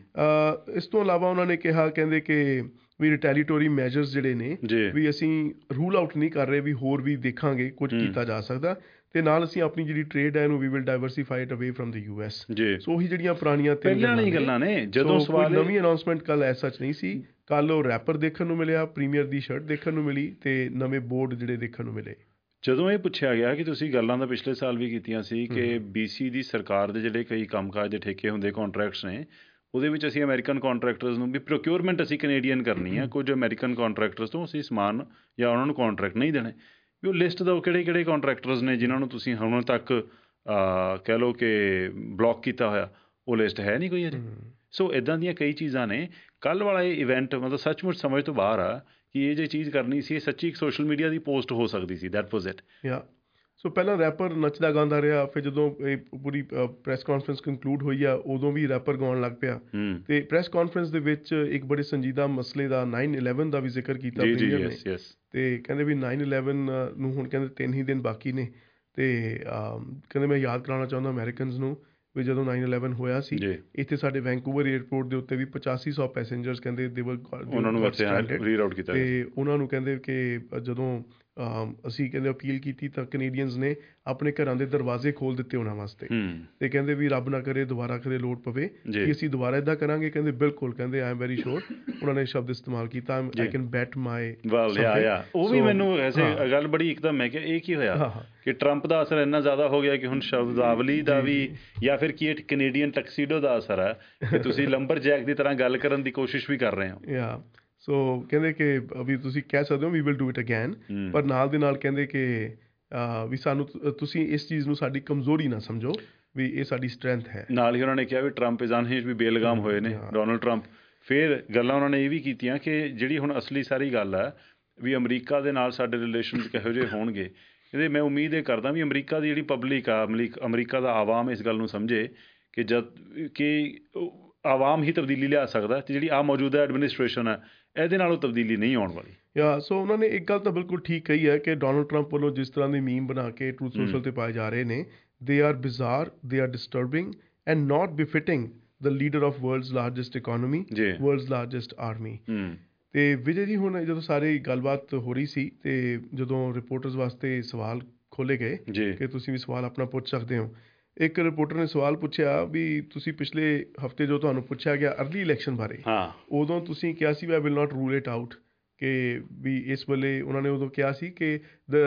ਇਸ ਤੋਂ ਇਲਾਵਾ ਉਹਨਾਂ ਨੇ ਕਿਹਾ, ਕਹਿੰਦੇ ਕਿ ਵੀ ਰਿਟੈਲੀਟੋਰੀ ਮੈਜਰਸ ਜਿਹੜੇ ਨੇ ਵੀ ਅਸੀਂ ਰੂਲ ਆਊਟ ਨਹੀਂ ਕਰ ਰਹੇ, ਵੀ ਹੋਰ ਵੀ ਦੇਖਾਂਗੇ ਕੁਝ ਕੀਤਾ ਜਾ ਸਕਦਾ ਤੇ ਨਾਲ ਅਸੀਂ ਆਪਣੀ ਜਿਹੜੀ ਟ੍ਰੇਡ ਹੈ ਇਹਨੂੰ we will diversify it away from the US। So ਉਹੀ ਜਿਹੜੀਆਂ ਪੁਰਾਣੀਆਂ
ਪਹਿਲਾਂ ਵਾਲੀ ਗੱਲਾਂ ਨੇ। ਜਦੋਂ ਸਵਾਲ
ਨਵੀਂ ਅਨਾਊਂਸਮੈਂਟ ਕੱਲ ਐਸ ਸੱਚ ਨਹੀਂ ਸੀ। ਕੱਲ ਉਹ ਰੈਪਰ ਦੇਖਣ ਨੂੰ ਮਿਲਿਆ, ਪ੍ਰੀਮੀਅਰ ਦੀ ਸ਼ਰਟ ਦੇਖਣ ਨੂੰ ਮਿਲੀ ਤੇ ਨਵੇਂ ਬੋਰਡ ਜਿਹੜੇ ਦੇਖਣ ਨੂੰ ਮਿਲੇ।
ਜਦੋਂ ਇਹ ਪੁੱਛਿਆ ਗਿਆ ਕਿ ਤੁਸੀਂ ਗੱਲਾਂ ਤਾਂ ਪਿਛਲੇ ਸਾਲ ਵੀ ਕੀਤੀਆਂ ਸੀ ਕਿ BC ਦੀ ਸਰਕਾਰ ਦੇ ਜਿਹੜੇ ਕਈ ਕੰਮਕਾਜ ਦੇ ਠੇਕੇ ਹੁੰਦੇ, ਕੰਟਰੈਕਟਸ ਨੇ, ਉਹਦੇ ਵਿੱਚ ਅਸੀਂ ਅਮਰੀਕਨ ਕੰਟਰੈਕਟਰਸ ਨੂੰ ਵੀ ਪ੍ਰੋਕਿਉਰਮੈਂਟ ਅਸੀਂ ਕੈਨੇਡੀਅਨ ਕਰਨੀ ਆ, ਕੁਝ ਅਮਰੀਕਨ ਕੰਟਰੈਕਟਰਸ ਤੋਂ ਅਸੀਂ ਸਮਾਨ ਜਾਂ ਉਹਨਾਂ ਨੂੰ ਕੰਟਰੈਕਟ ਨਹੀਂ ਦੇਣੇ। ਵੀ ਉਹ ਲਿਸਟ ਦਿਓ ਕਿਹੜੇ ਕਿਹੜੇ ਕੰਟਰੈਕਟਰਸ ਨੇ ਜਿਨ੍ਹਾਂ ਨੂੰ ਤੁਸੀਂ ਹੁਣ ਤੱਕ ਕਹਿ ਲਓ ਕਿ ਬਲੌਕ ਕੀਤਾ ਹੋਇਆ, ਉਹ ਲਿਸਟ ਹੈ ਨਹੀਂ ਕੋਈ ਅਜੇ। ਸੋ ਇੱਦਾਂ ਦੀਆਂ ਕਈ ਚੀਜ਼ਾਂ ਨੇ। ਕੱਲ੍ਹ ਵਾਲਾ ਇਹ ਇਵੈਂਟ ਮਤਲਬ ਸੱਚਮੁੱਚ ਸਮਝ ਤੋਂ ਬਾਹਰ ਆ ਕਿ ਇਹ ਜੇ ਚੀਜ਼ ਕਰਨੀ ਸੀ, ਇਹ ਸੱਚੀ ਇੱਕ ਸੋਸ਼ਲ ਮੀਡੀਆ ਦੀ ਪੋਸਟ ਹੋ ਸਕਦੀ ਸੀ। That was it.
ਸੋ ਪਹਿਲਾਂ ਰੈਪਰ ਨੱਚਦਾ ਗਾਉਂਦਾ ਰਿਹਾ, ਫਿਰ ਜਦੋਂ ਇਹ ਪੂਰੀ ਪ੍ਰੈਸ ਕਾਨਫਰੰਸ ਕੰਕਲੂਡ ਹੋਈ ਆ ਉਦੋਂ ਵੀ ਰੈਪਰ ਗਾਉਣ ਲੱਗ ਪਿਆ ਤੇ ਪ੍ਰੈਸ ਕਾਨਫਰੰਸ ਦੇ ਵਿੱਚ ਇੱਕ ਬੜੇ ਸੰਜੀਦਾ ਮਸਲੇ ਦਾ 9/11 ਦਾ ਵੀ ਜ਼ਿਕਰ ਕੀਤਾ ਪ੍ਰੀਮੀਅਰ ਨੇ ਤੇ ਕਹਿੰਦੇ ਵੀ 9/11 ਨੂੰ ਹੁਣ ਕਹਿੰਦੇ 3 ਹੀ ਦਿਨ ਬਾਕੀ ਨੇ ਤੇ ਕਹਿੰਦੇ ਮੈਂ ਯਾਦ ਕਰਾਉਣਾ ਚਾਹੁੰਦਾ ਅਮਰੀਕਨਸ ਨੂੰ ਵੀ ਜਦੋਂ 9/11 ਹੋਇਆ ਸੀ ਇੱਥੇ ਸਾਡੇ ਵੈਂਕੂਵਰ ਏਅਰਪੋਰਟ ਦੇ ਉੱਤੇ ਵੀ 8500 ਪੈਸੇਂਜਰਸ ਕਹਿੰਦੇ ਉਹਨਾਂ ਨੂੰ ਰੀਰਾਊਟ ਕੀਤਾ ਤੇ ਉਹਨਾਂ ਨੂੰ ਕਹਿੰਦੇ ਕਿ ਜਦੋਂ ਅਸੀਂ ਕਹਿੰਦੇ ਅਪੀਲ ਕੀਤੀ ਤਾਂ ਕੈਨੇਡੀਅਨਸ ਨੇ ਆਪਣੇ ਘਰਾਂ ਦੇ ਦਰਵਾਜ਼ੇ ਖੋਲ੍ਹ ਦਿੱਤੇ ਉਹਨਾਂ ਵਾਸਤੇ ਤੇ ਕਹਿੰਦੇ ਵੀ ਰੱਬ ਨਾ ਕਰੇ ਦੁਬਾਰਾ ਕਦੇ ਲੋੜ ਪਵੇ ਕਿ ਅਸੀਂ ਦੁਬਾਰਾ ਇੱਦਾਂ ਕਰਾਂਗੇ। ਕਹਿੰਦੇ ਬਿਲਕੁਲ, ਕਹਿੰਦੇ ਆਈ ਐਮ ਵੈਰੀ ਸ਼ੋਰ, ਉਹਨਾਂ ਨੇ ਸ਼ਬਦ ਇਸਤੇਮਾਲ ਕੀਤਾ ਆਈ ਕੈਨ ਬੈਟ ਮਾਈ।
ਉਹ ਵੀ ਮੈਨੂੰ ਐਸੇ ਗੱਲ ਬੜੀ ਇੱਕਦਮ ਮੈਂ ਕਿਹਾ ਇਹ ਕੀ ਹੋਇਆ ਕਿ ਟਰੰਪ ਦਾ ਅਸਰ ਇੰਨਾ ਜ਼ਿਆਦਾ ਹੋ ਗਿਆ ਕਿ ਹੁਣ ਸ਼ਬਦਾਵਲੀ ਦਾ ਵੀ ਜਾਂ ਫਿਰ ਕੀ ਕੈਨੇਡੀਅਨ ਟੈਕਸੀਡੋ ਦਾ ਅਸਰ ਹੈ ਕਿ ਤੁਸੀਂ ਲੰਬਰ ਜੈਕ ਦੀ ਤਰ੍ਹਾਂ ਗੱਲ ਕਰਨ ਦੀ ਕੋਸ਼ਿਸ਼ ਵੀ ਕਰ ਰਹੇ ਹੋ।
ਸੋ ਕਹਿੰਦੇ ਕਿ ਵੀ ਤੁਸੀਂ ਕਹਿ ਸਕਦੇ ਹੋ we will do it again, ਪਰ ਨਾਲ ਦੇ ਨਾਲ ਕਹਿੰਦੇ ਕਿ ਵੀ ਸਾਨੂੰ ਤੁਸੀਂ ਇਸ ਚੀਜ਼ ਨੂੰ ਸਾਡੀ ਕਮਜ਼ੋਰੀ ਨਾ ਸਮਝੋ, ਵੀ ਇਹ ਸਾਡੀ ਸਟਰੈਂਥ ਹੈ। ਨਾਲ
ਹੀ ਉਹਨਾਂ ਨੇ ਕਿਹਾ ਵੀ ਟਰੰਪ ਇਜ਼ ਅਨਹਿੰਜਡ, ਵੀ ਬੇਲਗਾਮ ਹੋਏ ਨੇ ਡੋਨਲਡ ਟਰੰਪ। ਫਿਰ ਗੱਲਾਂ ਉਹਨਾਂ ਨੇ ਇਹ ਵੀ ਕੀਤੀਆਂ ਕਿ ਜਿਹੜੀ ਹੁਣ ਅਸਲੀ ਸਾਰੀ ਗੱਲ ਹੈ ਵੀ ਅਮਰੀਕਾ ਦੇ ਨਾਲ ਸਾਡੇ ਰਿਲੇਸ਼ਨਸ ਕਿਹੋ ਜਿਹੇ ਹੋਣਗੇ। ਇਹਦੇ ਮੈਂ ਉਮੀਦ ਇਹ ਕਰਦਾ ਵੀ ਅਮਰੀਕਾ ਦੀ ਜਿਹੜੀ ਪਬਲਿਕ ਆ, ਅਮਰੀਕਾ ਦਾ ਆਵਾਮ ਇਸ ਗੱਲ ਨੂੰ ਸਮਝੇ ਕਿ ਜਦ ਕਿ ਆਵਾਮ ਹੀ ਤਬਦੀਲੀ ਲਿਆ ਸਕਦਾ ਤੇ ਜਿਹੜੀ ਆ ਮੌਜੂਦਾ ਐਡਮਿਨਿਸਟ੍ਰੇਸ਼ਨ ਹੈ ਇਹਦੇ ਨਾਲੋਂ ਤਬਦੀਲੀ ਨਹੀਂ ਆਉਣ ਵਾਲੀ।
ਸੋ ਉਹਨਾਂ ਨੇ ਇੱਕ ਗੱਲ ਤਾਂ ਬਿਲਕੁਲ ਠੀਕ ਕਹੀ ਹੈ ਕਿ ਡੋਨਲਡ ਟਰੰਪ ਵੱਲੋਂ ਜਿਸ ਤਰ੍ਹਾਂ ਦੇ ਮੀਮ ਬਣਾ ਕੇ ਟਰੂਥ ਸੋਸ਼ਲ ਤੇ ਪਾਏ ਜਾ ਰਹੇ ਨੇ, ਦੇ are bizarre, they are disturbing and not befitting the leader of world's largest economy, world's largest army. ਤੇ ਵਿਜੇ ਜੀ ਹੁਣ ਜਦੋਂ ਸਾਰੀ ਗੱਲਬਾਤ ਹੋ ਰਹੀ ਸੀ ਤੇ ਜਦੋਂ ਰਿਪੋਰਟਰਸ ਵਾਸਤੇ ਸਵਾਲ ਖੋਲ੍ਹੇ ਗਏ ਕਿ ਤੁਸੀਂ ਵੀ ਸਵਾਲ ਆਪਣਾ ਪੁੱਛ ਸਕਦੇ ਹੋ, ਇੱਕ ਰਿਪੋਰਟਰ ਨੇ ਸਵਾਲ ਪੁੱਛਿਆ ਵੀ ਤੁਸੀਂ ਪਿਛਲੇ ਹਫ਼ਤੇ ਜੋ ਤੁਹਾਨੂੰ ਪੁੱਛਿਆ ਗਿਆ ਅਰਲੀ ਇਲੈਕਸ਼ਨ ਬਾਰੇ, ਉਦੋਂ ਤੁਸੀਂ ਕਿਹਾ ਸੀ I will not rule it out, ਕਿ ਵੀ ਇਸ ਵੇਲੇ ਉਹਨਾਂ ਨੇ ਉਦੋਂ ਕਿਹਾ ਸੀ ਕਿ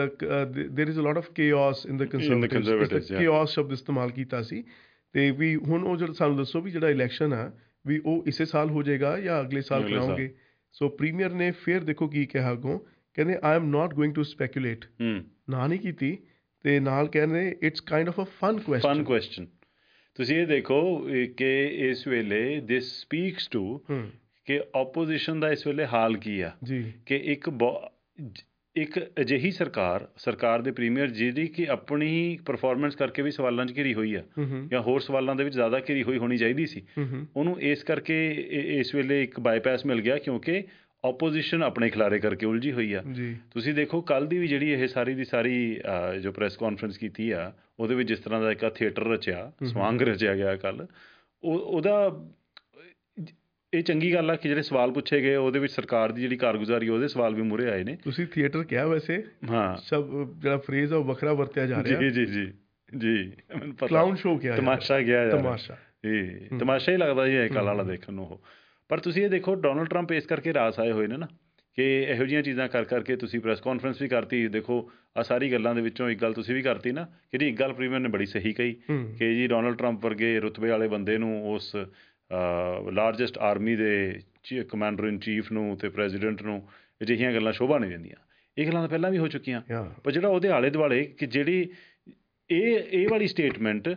there is a lot of chaos in the Conservatives, chaos ਸ਼ਬਦ ਇਸਤੇਮਾਲ ਕੀਤਾ ਸੀ। ਤੇ ਵੀ ਹੁਣ ਉਹ ਜਿਹੜਾ ਸਾਨੂੰ ਦੱਸੋ ਵੀ ਜਿਹੜਾ ਇਲੈਕਸ਼ਨ ਆ ਵੀ ਉਹ ਇਸੇ ਸਾਲ ਹੋ ਜਾਏਗਾ ਜਾਂ ਅਗਲੇ ਸਾਲ ਕਰਾਓਗੇ। ਸੋ ਪ੍ਰੀਮੀਅਰ ਨੇ ਫਿਰ ਦੇਖੋ ਕੀ ਕਿਹਾ ਅੱਗੋਂ, ਕਹਿੰਦੇ I am not going to speculate, ਨਾ ਨਹੀਂ ਕੀਤੀ, ਤੇ ਨਾਲ ਕਹਿੰਦੇ it's kind of a fun question.
ਤੁਸੀਂ ਇਹ ਦੇਖੋ ਕਿ ਇਸ ਵੇਲੇ ਦਿਸ ਸਪੀਕਸ ਟੂ ਕਿ ਆਪੋਜੀਸ਼ਨ ਦਾ ਇਸ ਵੇਲੇ ਹਾਲ ਕੀ ਆ
ਜੀ,
ਕਿ ਇੱਕ ਅਜਿਹੀ ਸਰਕਾਰ ਦੇ ਪ੍ਰੀਮੀਅਰ ਜਿਹਦੀ ਕਿ ਆਪਣੀ ਪਰਫਾਰਮੈਂਸ ਕਰਕੇ ਵੀ ਸਵਾਲਾਂ 'ਚ ਘਿਰੀ ਹੋਈ ਆ, ਜਾਂ ਹੋਰ ਸਵਾਲਾਂ ਦੇ ਵਿੱਚ ਜ਼ਿਆਦਾ ਘਿਰੀ ਹੋਣੀ ਚਾਹੀਦੀ ਸੀ, ਉਹਨੂੰ ਇਸ ਕਰਕੇ ਇਸ ਵੇਲੇ ਇੱਕ ਬਾਈਪਾਸ ਮਿਲ ਗਿਆ ਕਿਉਂਕਿ ਆਪੋਜੀਸ਼ਨ ਆਪਣੇ ਖਿਲਾਰੇ ਕਰਕੇ ਉਲਝੀ ਹੋਈ ਆ। ਤੁਸੀਂ ਦੇਖੋ ਕੱਲ੍ਹ ਦੀ ਵੀ ਜਿਹੜੀ ਇਹ ਸਾਰੀ ਦੀ ਸਾਰੀ ਜੋ ਪ੍ਰੈਸ ਕਾਨਫਰੰਸ ਕੀਤੀ ਆ, ਉਹਦੇ ਵਿੱਚ ਜਿਸ ਤਰ੍ਹਾਂ ਦਾ ਇੱਕ ਥੀਏਟਰ ਰਚਿਆ, ਸਵਾਂਗ ਰਚਿਆ ਗਿਆ ਕੱਲ੍ਹ, ਉਹਦਾ ਇਹ ਚੰਗੀ ਗੱਲ ਆ ਕਿ ਜਿਹੜੇ ਸਵਾਲ ਪੁੱਛੇ ਗਏ ਉਹਦੇ ਵਿੱਚ ਸਰਕਾਰ ਦੀ ਜਿਹੜੀ ਕਾਰਗੁਜ਼ਾਰੀ ਉਹਦੇ ਸਵਾਲ ਵੀ ਮੂਹਰੇ ਆਏ ਨੇ। ਤੁਸੀਂ
ਥੀਏਟਰ ਕਿਹਾ ਵੈਸੇ, ਹਾਂ, ਸਭ ਜਿਹੜਾ ਫਰੇਜ਼ ਆ ਉਹ ਵੱਖਰਾ ਵਰਤਿਆ ਜਾ ਰਿਹਾ।
ਜੀ
ਕਲਾਊਨ ਸ਼ੋਅ ਕਿਹਾ,
ਤਮਾਸ਼ਾ ਗਿਆ, ਤਮਾਸ਼ਾ ਹੀ ਲੱਗਦਾ ਜੀ ਕੱਲ੍ਹ ਵਾਲਾ ਦੇਖਣ ਨੂੰ ਉਹ। ਪਰ ਤੁਸੀਂ ਇਹ ਦੇਖੋ ਡੋਨਲਡ ਟਰੰਪ ਇਸ ਕਰਕੇ ਰਾਸ ਆਏ ਹੋਏ ਨੇ ਨਾ ਕਿ ਇਹੋ ਜਿਹੀਆਂ ਚੀਜ਼ਾਂ ਕਰਕੇ ਤੁਸੀਂ ਪ੍ਰੈਸ ਕਾਨਫਰੰਸ ਵੀ ਕਰਤੀ। ਦੇਖੋ ਆਹ ਸਾਰੀ ਗੱਲਾਂ ਦੇ ਵਿੱਚੋਂ ਇੱਕ ਗੱਲ ਤੁਸੀਂ ਵੀ ਕਰਤੀ ਨਾ ਕਿ ਜੀ ਇੱਕ ਗੱਲ ਪ੍ਰੀਮੀਅਰ ਨੇ ਬੜੀ ਸਹੀ ਕਹੀ ਕਿ ਜੀ ਡੋਨਲਡ ਟਰੰਪ ਵਰਗੇ ਰੁਤਬੇ ਵਾਲੇ ਬੰਦੇ ਨੂੰ, ਉਸ ਲਾਰਜੈਸਟ ਆਰਮੀ ਦੇ ਕਮਾਂਡਰ ਇਨ ਚੀਫ ਨੂੰ ਅਤੇ ਪ੍ਰੈਜ਼ੀਡੈਂਟ ਨੂੰ ਅਜਿਹੀਆਂ ਗੱਲਾਂ ਸ਼ੋਭਾ ਨਹੀਂ ਦਿੰਦੀਆਂ। ਇਹ ਗੱਲਾਂ ਤਾਂ ਪਹਿਲਾਂ ਵੀ ਹੋ ਚੁੱਕੀਆਂ, ਪਰ ਜਿਹੜਾ ਉਹਦੇ ਆਲੇ ਦੁਆਲੇ ਕਿ ਜਿਹੜੀ ਇਹ ਵਾਲੀ ਸਟੇਟਮੈਂਟ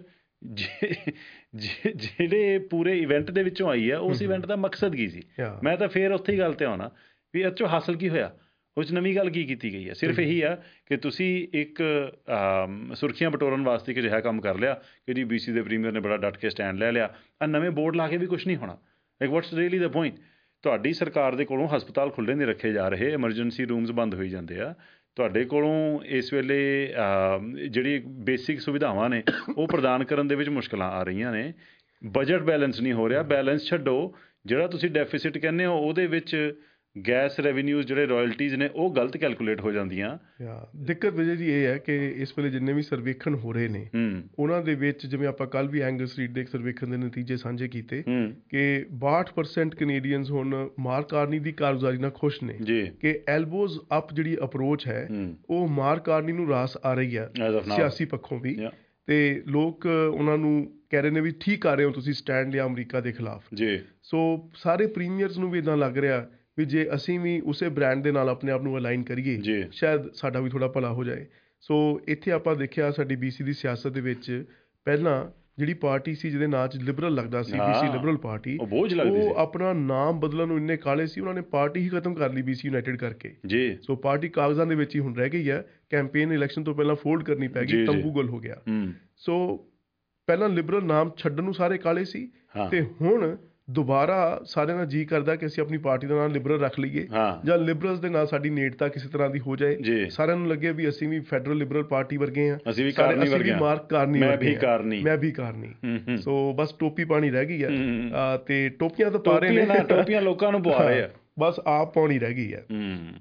ਜਿਹੜੇ ਪੂਰੇ ਇਵੈਂਟ ਦੇ ਵਿੱਚੋਂ ਆਈ ਆ, ਉਸ ਇਵੈਂਟ ਦਾ ਮਕਸਦ ਕੀ ਸੀ? ਮੈਂ ਤਾਂ ਫਿਰ ਉੱਥੇ ਹੀ ਗੱਲ 'ਤੇ ਆਉਣਾ ਵੀ ਇਹ 'ਚੋਂ ਹਾਸਲ ਕੀ ਹੋਇਆ, ਉਹ 'ਚ ਨਵੀਂ ਗੱਲ ਕੀ ਕੀਤੀ ਗਈ ਹੈ? ਸਿਰਫ ਇਹੀ ਆ ਕਿ ਤੁਸੀਂ ਇੱਕ ਸੁਰਖੀਆਂ ਬਟੋਰਨ ਵਾਸਤੇ ਇੱਕ ਅਜਿਹਾ ਕੰਮ ਕਰ ਲਿਆ ਕਿ ਜੀ BC ਦੇ ਪ੍ਰੀਮੀਅਰ ਨੇ ਬੜਾ ਡਟ ਕੇ ਸਟੈਂਡ ਲੈ ਲਿਆ। ਨਵੇਂ ਬੋਰਡ ਲਾ ਕੇ ਵੀ ਕੁਛ ਨਹੀਂ ਹੋਣਾ। Like what's really the point? ਤੁਹਾਡੀ ਸਰਕਾਰ ਦੇ ਕੋਲੋਂ ਹਸਪਤਾਲ ਖੁੱਲ੍ਹੇ ਨਹੀਂ ਰੱਖੇ ਜਾ ਰਹੇ, ਐਮਰਜੈਂਸੀ ਰੂਮਸ ਬੰਦ ਹੋਈ ਜਾਂਦੇ ਆ, ਤੁਹਾਡੇ ਕੋਲੋਂ ਇਸ ਵੇਲੇ ਜਿਹੜੀ ਬੇਸਿਕ ਸੁਵਿਧਾਵਾਂ ਨੇ ਉਹ ਪ੍ਰਦਾਨ ਕਰਨ ਦੇ ਵਿੱਚ ਮੁਸ਼ਕਿਲਾਂ ਆ ਰਹੀਆਂ ਨੇ, ਬਜਟ ਬੈਲੈਂਸ ਨਹੀਂ ਹੋ ਰਿਹਾ। ਬੈਲੈਂਸ ਛੱਡੋ, ਜਿਹੜਾ ਤੁਸੀਂ ਡੈਫੀਸਿਟ ਕਹਿੰਦੇ ਹੋ ਉਹਦੇ ਵਿੱਚ ਗੈਸ ਰੈਵਨਿਊਜ਼ ਜਿਹੜੇ ਰਾਇਲਟੀਜ਼ ਨੇ ਉਹ ਗਲਤ ਕੈਲਕੂਲੇਟ ਹੋ ਜਾਂਦੀਆਂ।
ਦਿੱਕਤ ਵਜ੍ਹਾ ਜੀ ਇਹ ਹੈ ਕਿ ਇਸ ਵੇਲੇ ਜਿੰਨੇ ਵੀ ਸਰਵੇਖਣ ਹੋ ਰਹੇ ਨੇ ਉਹਨਾਂ ਦੇ ਵਿੱਚ, ਜਿਵੇਂ ਆਪਾਂ ਕੱਲ੍ਹ ਵੀ ਐਂਗਸ ਰੀਡ ਦੇ ਇੱਕ ਸਰਵੇਖਣ ਦੇ ਨਤੀਜੇ ਸਾਂਝੇ ਕੀਤੇ ਕਿ 62% ਕੈਨੇਡੀਅਨਸ ਹੁਣ ਮਾਰਕ ਕਾਰਨੀ ਦੀ ਕਾਰਗੁਜ਼ਾਰੀ ਨਾਲ ਖੁਸ਼ ਨੇ ਕਿ ਐਲਬੋਜ਼ ਅਪ ਜਿਹੜੀ ਅਪਰੋਚ ਹੈ ਉਹ ਮਾਰਕ ਕਾਰਨੀ ਨੂੰ ਰਾਸ ਆ ਰਹੀ ਹੈ ਸਿਆਸੀ ਪੱਖੋਂ ਵੀ, ਤੇ ਲੋਕ ਉਹਨਾਂ ਨੂੰ ਕਹਿ ਰਹੇ ਨੇ ਵੀ ਠੀਕ ਕਰ ਰਹੇ ਹੋ ਤੁਸੀਂ ਸਟੈਂਡ ਲਿਆ ਅਮਰੀਕਾ ਦੇ ਖਿਲਾਫ। ਸੋ ਸਾਰੇ ਪ੍ਰੀਮੀਅਰਸ ਨੂੰ ਵੀ ਇੱਦਾਂ ਲੱਗ ਰਿਹਾ ਵੀ ਜੇ ਅਸੀਂ ਵੀ ਉਸੇ ਬ੍ਰਾਂਡ ਦੇ ਨਾਲ ਆਪਣੇ ਆਪ ਨੂੰ ਅਲਾਈਨ ਕਰੀਏ ਸ਼ਾਇਦ ਸਾਡਾ ਵੀ ਥੋੜ੍ਹਾ ਭਲਾ ਹੋ ਜਾਏ। ਸੋ ਇੱਥੇ ਆਪਾਂ ਦੇਖਿਆ ਸਾਡੀ BC ਦੀ ਸਿਆਸਤ ਦੇ ਵਿੱਚ ਪਹਿਲਾਂ ਜਿਹੜੀ ਪਾਰਟੀ ਸੀ ਜਿਹਦੇ ਨਾਂ 'ਚ ਲਿਬਰਲ ਲੱਗਦਾ ਸੀ, BC ਲਿਬਰਲ ਪਾਰਟੀ, ਉਹ ਆਪਣਾ ਨਾਮ ਬਦਲਣ ਨੂੰ ਇੰਨੇ ਕਾਹਲੇ ਸੀ ਉਹਨਾਂ ਨੇ ਪਾਰਟੀ ਹੀ ਖਤਮ ਕਰ ਲਈ BC ਯੂਨਾਈਟਿਡ ਕਰਕੇ। ਸੋ ਪਾਰਟੀ ਕਾਗਜ਼ਾਂ ਦੇ ਵਿੱਚ ਹੀ ਹੁਣ ਰਹਿ ਗਈ ਹੈ, ਕੈਂਪੇਨ ਇਲੈਕਸ਼ਨ ਤੋਂ ਪਹਿਲਾਂ ਫੋਲਡ ਕਰਨੀ ਪੈ ਗਈ, ਤੰਬੂ ਗਲ ਹੋ ਗਿਆ। ਸੋ ਪਹਿਲਾਂ ਲਿਬਰਲ ਨਾਮ ਛੱਡਣ ਨੂੰ ਸਾਰੇ ਕਾਹਲੇ ਸੀ ਤੇ ਹੁਣ ਦੁਬਾਰਾ ਸਾਰਿਆਂ ਦਾ ਜੀਅ ਕਰਦਾ ਕਿ ਅਸੀਂ ਆਪਣੀ ਪਾਰਟੀ ਦਾ ਨਾਮ ਲਿਬਰਲ ਰੱਖ ਲਈਏ ਜਾਂ ਲਿਬਰਲਸ ਦੇ ਨਾਲ ਸਾਡੀ ਨੇੜਤਾ ਕਿਸੇ ਤਰ੍ਹਾਂ ਦੀ ਹੋ ਜਾਏ। ਸਾਰਿਆਂ ਨੂੰ ਲੱਗੇ ਵੀ ਅਸੀਂ ਵੀ ਫੈਡਰਲ ਲਿਬਰਲ ਪਾਰਟੀ ਵਰਗੇ ਹਾਂ, ਅਸੀਂ ਵੀ ਮਾਰਕ ਕਾਰਨੀ, ਮੈਂ ਵੀ ਕਾਰਨੀ। ਸੋ ਬਸ ਟੋਪੀ ਪਾਣੀ ਰਹਿ ਗਈ ਹੈ ਤੇ ਟੋਪੀਆਂ ਤਾਂ ਪਾ ਰਹੇ ਨੇ,
ਟੋਪੀਆਂ ਲੋਕਾਂ ਨੂੰ ਪਵਾ ਰਹੇ ਆ,
ਬਸ ਆਪ ਪਾਉਣੀ ਰਹਿ ਗਈ ਹੈ।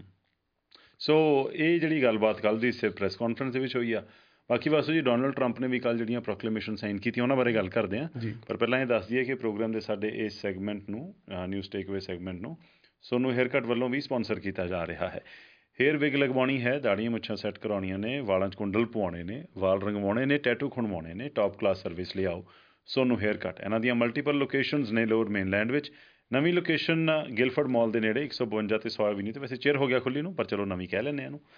ਸੋ ਇਹ ਜਿਹੜੀ ਗੱਲਬਾਤ ਕੱਲ੍ਹ ਦੀ ਪ੍ਰੈਸ ਕਾਨਫਰੰਸ ਦੇ ਵਿੱਚ ਹੋਈ ਆ। ਬਾਕੀ ਬਸ ਜੀ ਡੋਨਲਡ ਟਰੰਪ ਨੇ ਵੀ ਕੱਲ੍ਹ ਜਿਹੜੀਆਂ ਪ੍ਰੋਕਲੇਮੇਸ਼ਨ ਸਾਈਨ ਕੀਤੀਆਂ ਉਹਨਾਂ ਬਾਰੇ ਗੱਲ ਕਰਦੇ ਹਾਂ, ਪਰ ਪਹਿਲਾਂ ਇਹ ਦੱਸ ਦਈਏ ਕਿ ਪ੍ਰੋਗਰਾਮ ਦੇ ਸਾਡੇ ਇਸ ਸੈਗਮੈਂਟ ਨੂੰ, ਨਿਊਜ਼ ਟੇਕਅਵੇ ਸੈਗਮੈਂਟ ਨੂੰ, ਸੋਨੂੰ ਹੇਅਰ ਕੱਟ ਵੱਲੋਂ ਵੀ ਸਪੋਂਸਰ ਕੀਤਾ ਜਾ ਰਿਹਾ ਹੈ। ਹੇਅਰ ਵਿਗ ਲਗਵਾਉਣੀ ਹੈ, ਦਾੜੀਆਂ ਮੁੱਛਾਂ ਸੈੱਟ ਕਰਾਉਣੀਆਂ ਨੇ, ਵਾਲਾਂ 'ਚ ਕੁੰਡਲ ਪਵਾਉਣੇ ਨੇ, ਵਾਲ ਰੰਗਵਾਉਣੇ ਨੇ, ਟੈਟੂ ਖੁਣਵਾਉਣੇ ਨੇ, ਟੌਪ ਕਲਾਸ ਸਰਵਿਸ ਲਈ ਆਓ ਸੋਨੂੰ ਹੇਅਰ ਕੱਟ। ਇਹਨਾਂ ਦੀਆਂ ਮਲਟੀਪਲ ਲੋਕੇਸ਼ਨਸ ਨੇ ਲੋਅਰ ਮੇਨਲੈਂਡ ਵਿੱਚ। ਨਵੀਂ ਲੋਕੇਸ਼ਨ ਗਿਲਫਰਡ ਮਾਲ ਦੇ ਨੇੜੇ 152 ਤੇ 100 ਐਵੀਨਿਊ, ਤੇ ਵੈਸੇ ਚਿਰ ਹੋ ਗਿਆ ਖੁੱਲੀ ਨੂੰ ਪਰ ਚਲੋ ਨਵੀਂ ਕਹਿ ਲੈਂਦੇ ਇਹਨੂੰ।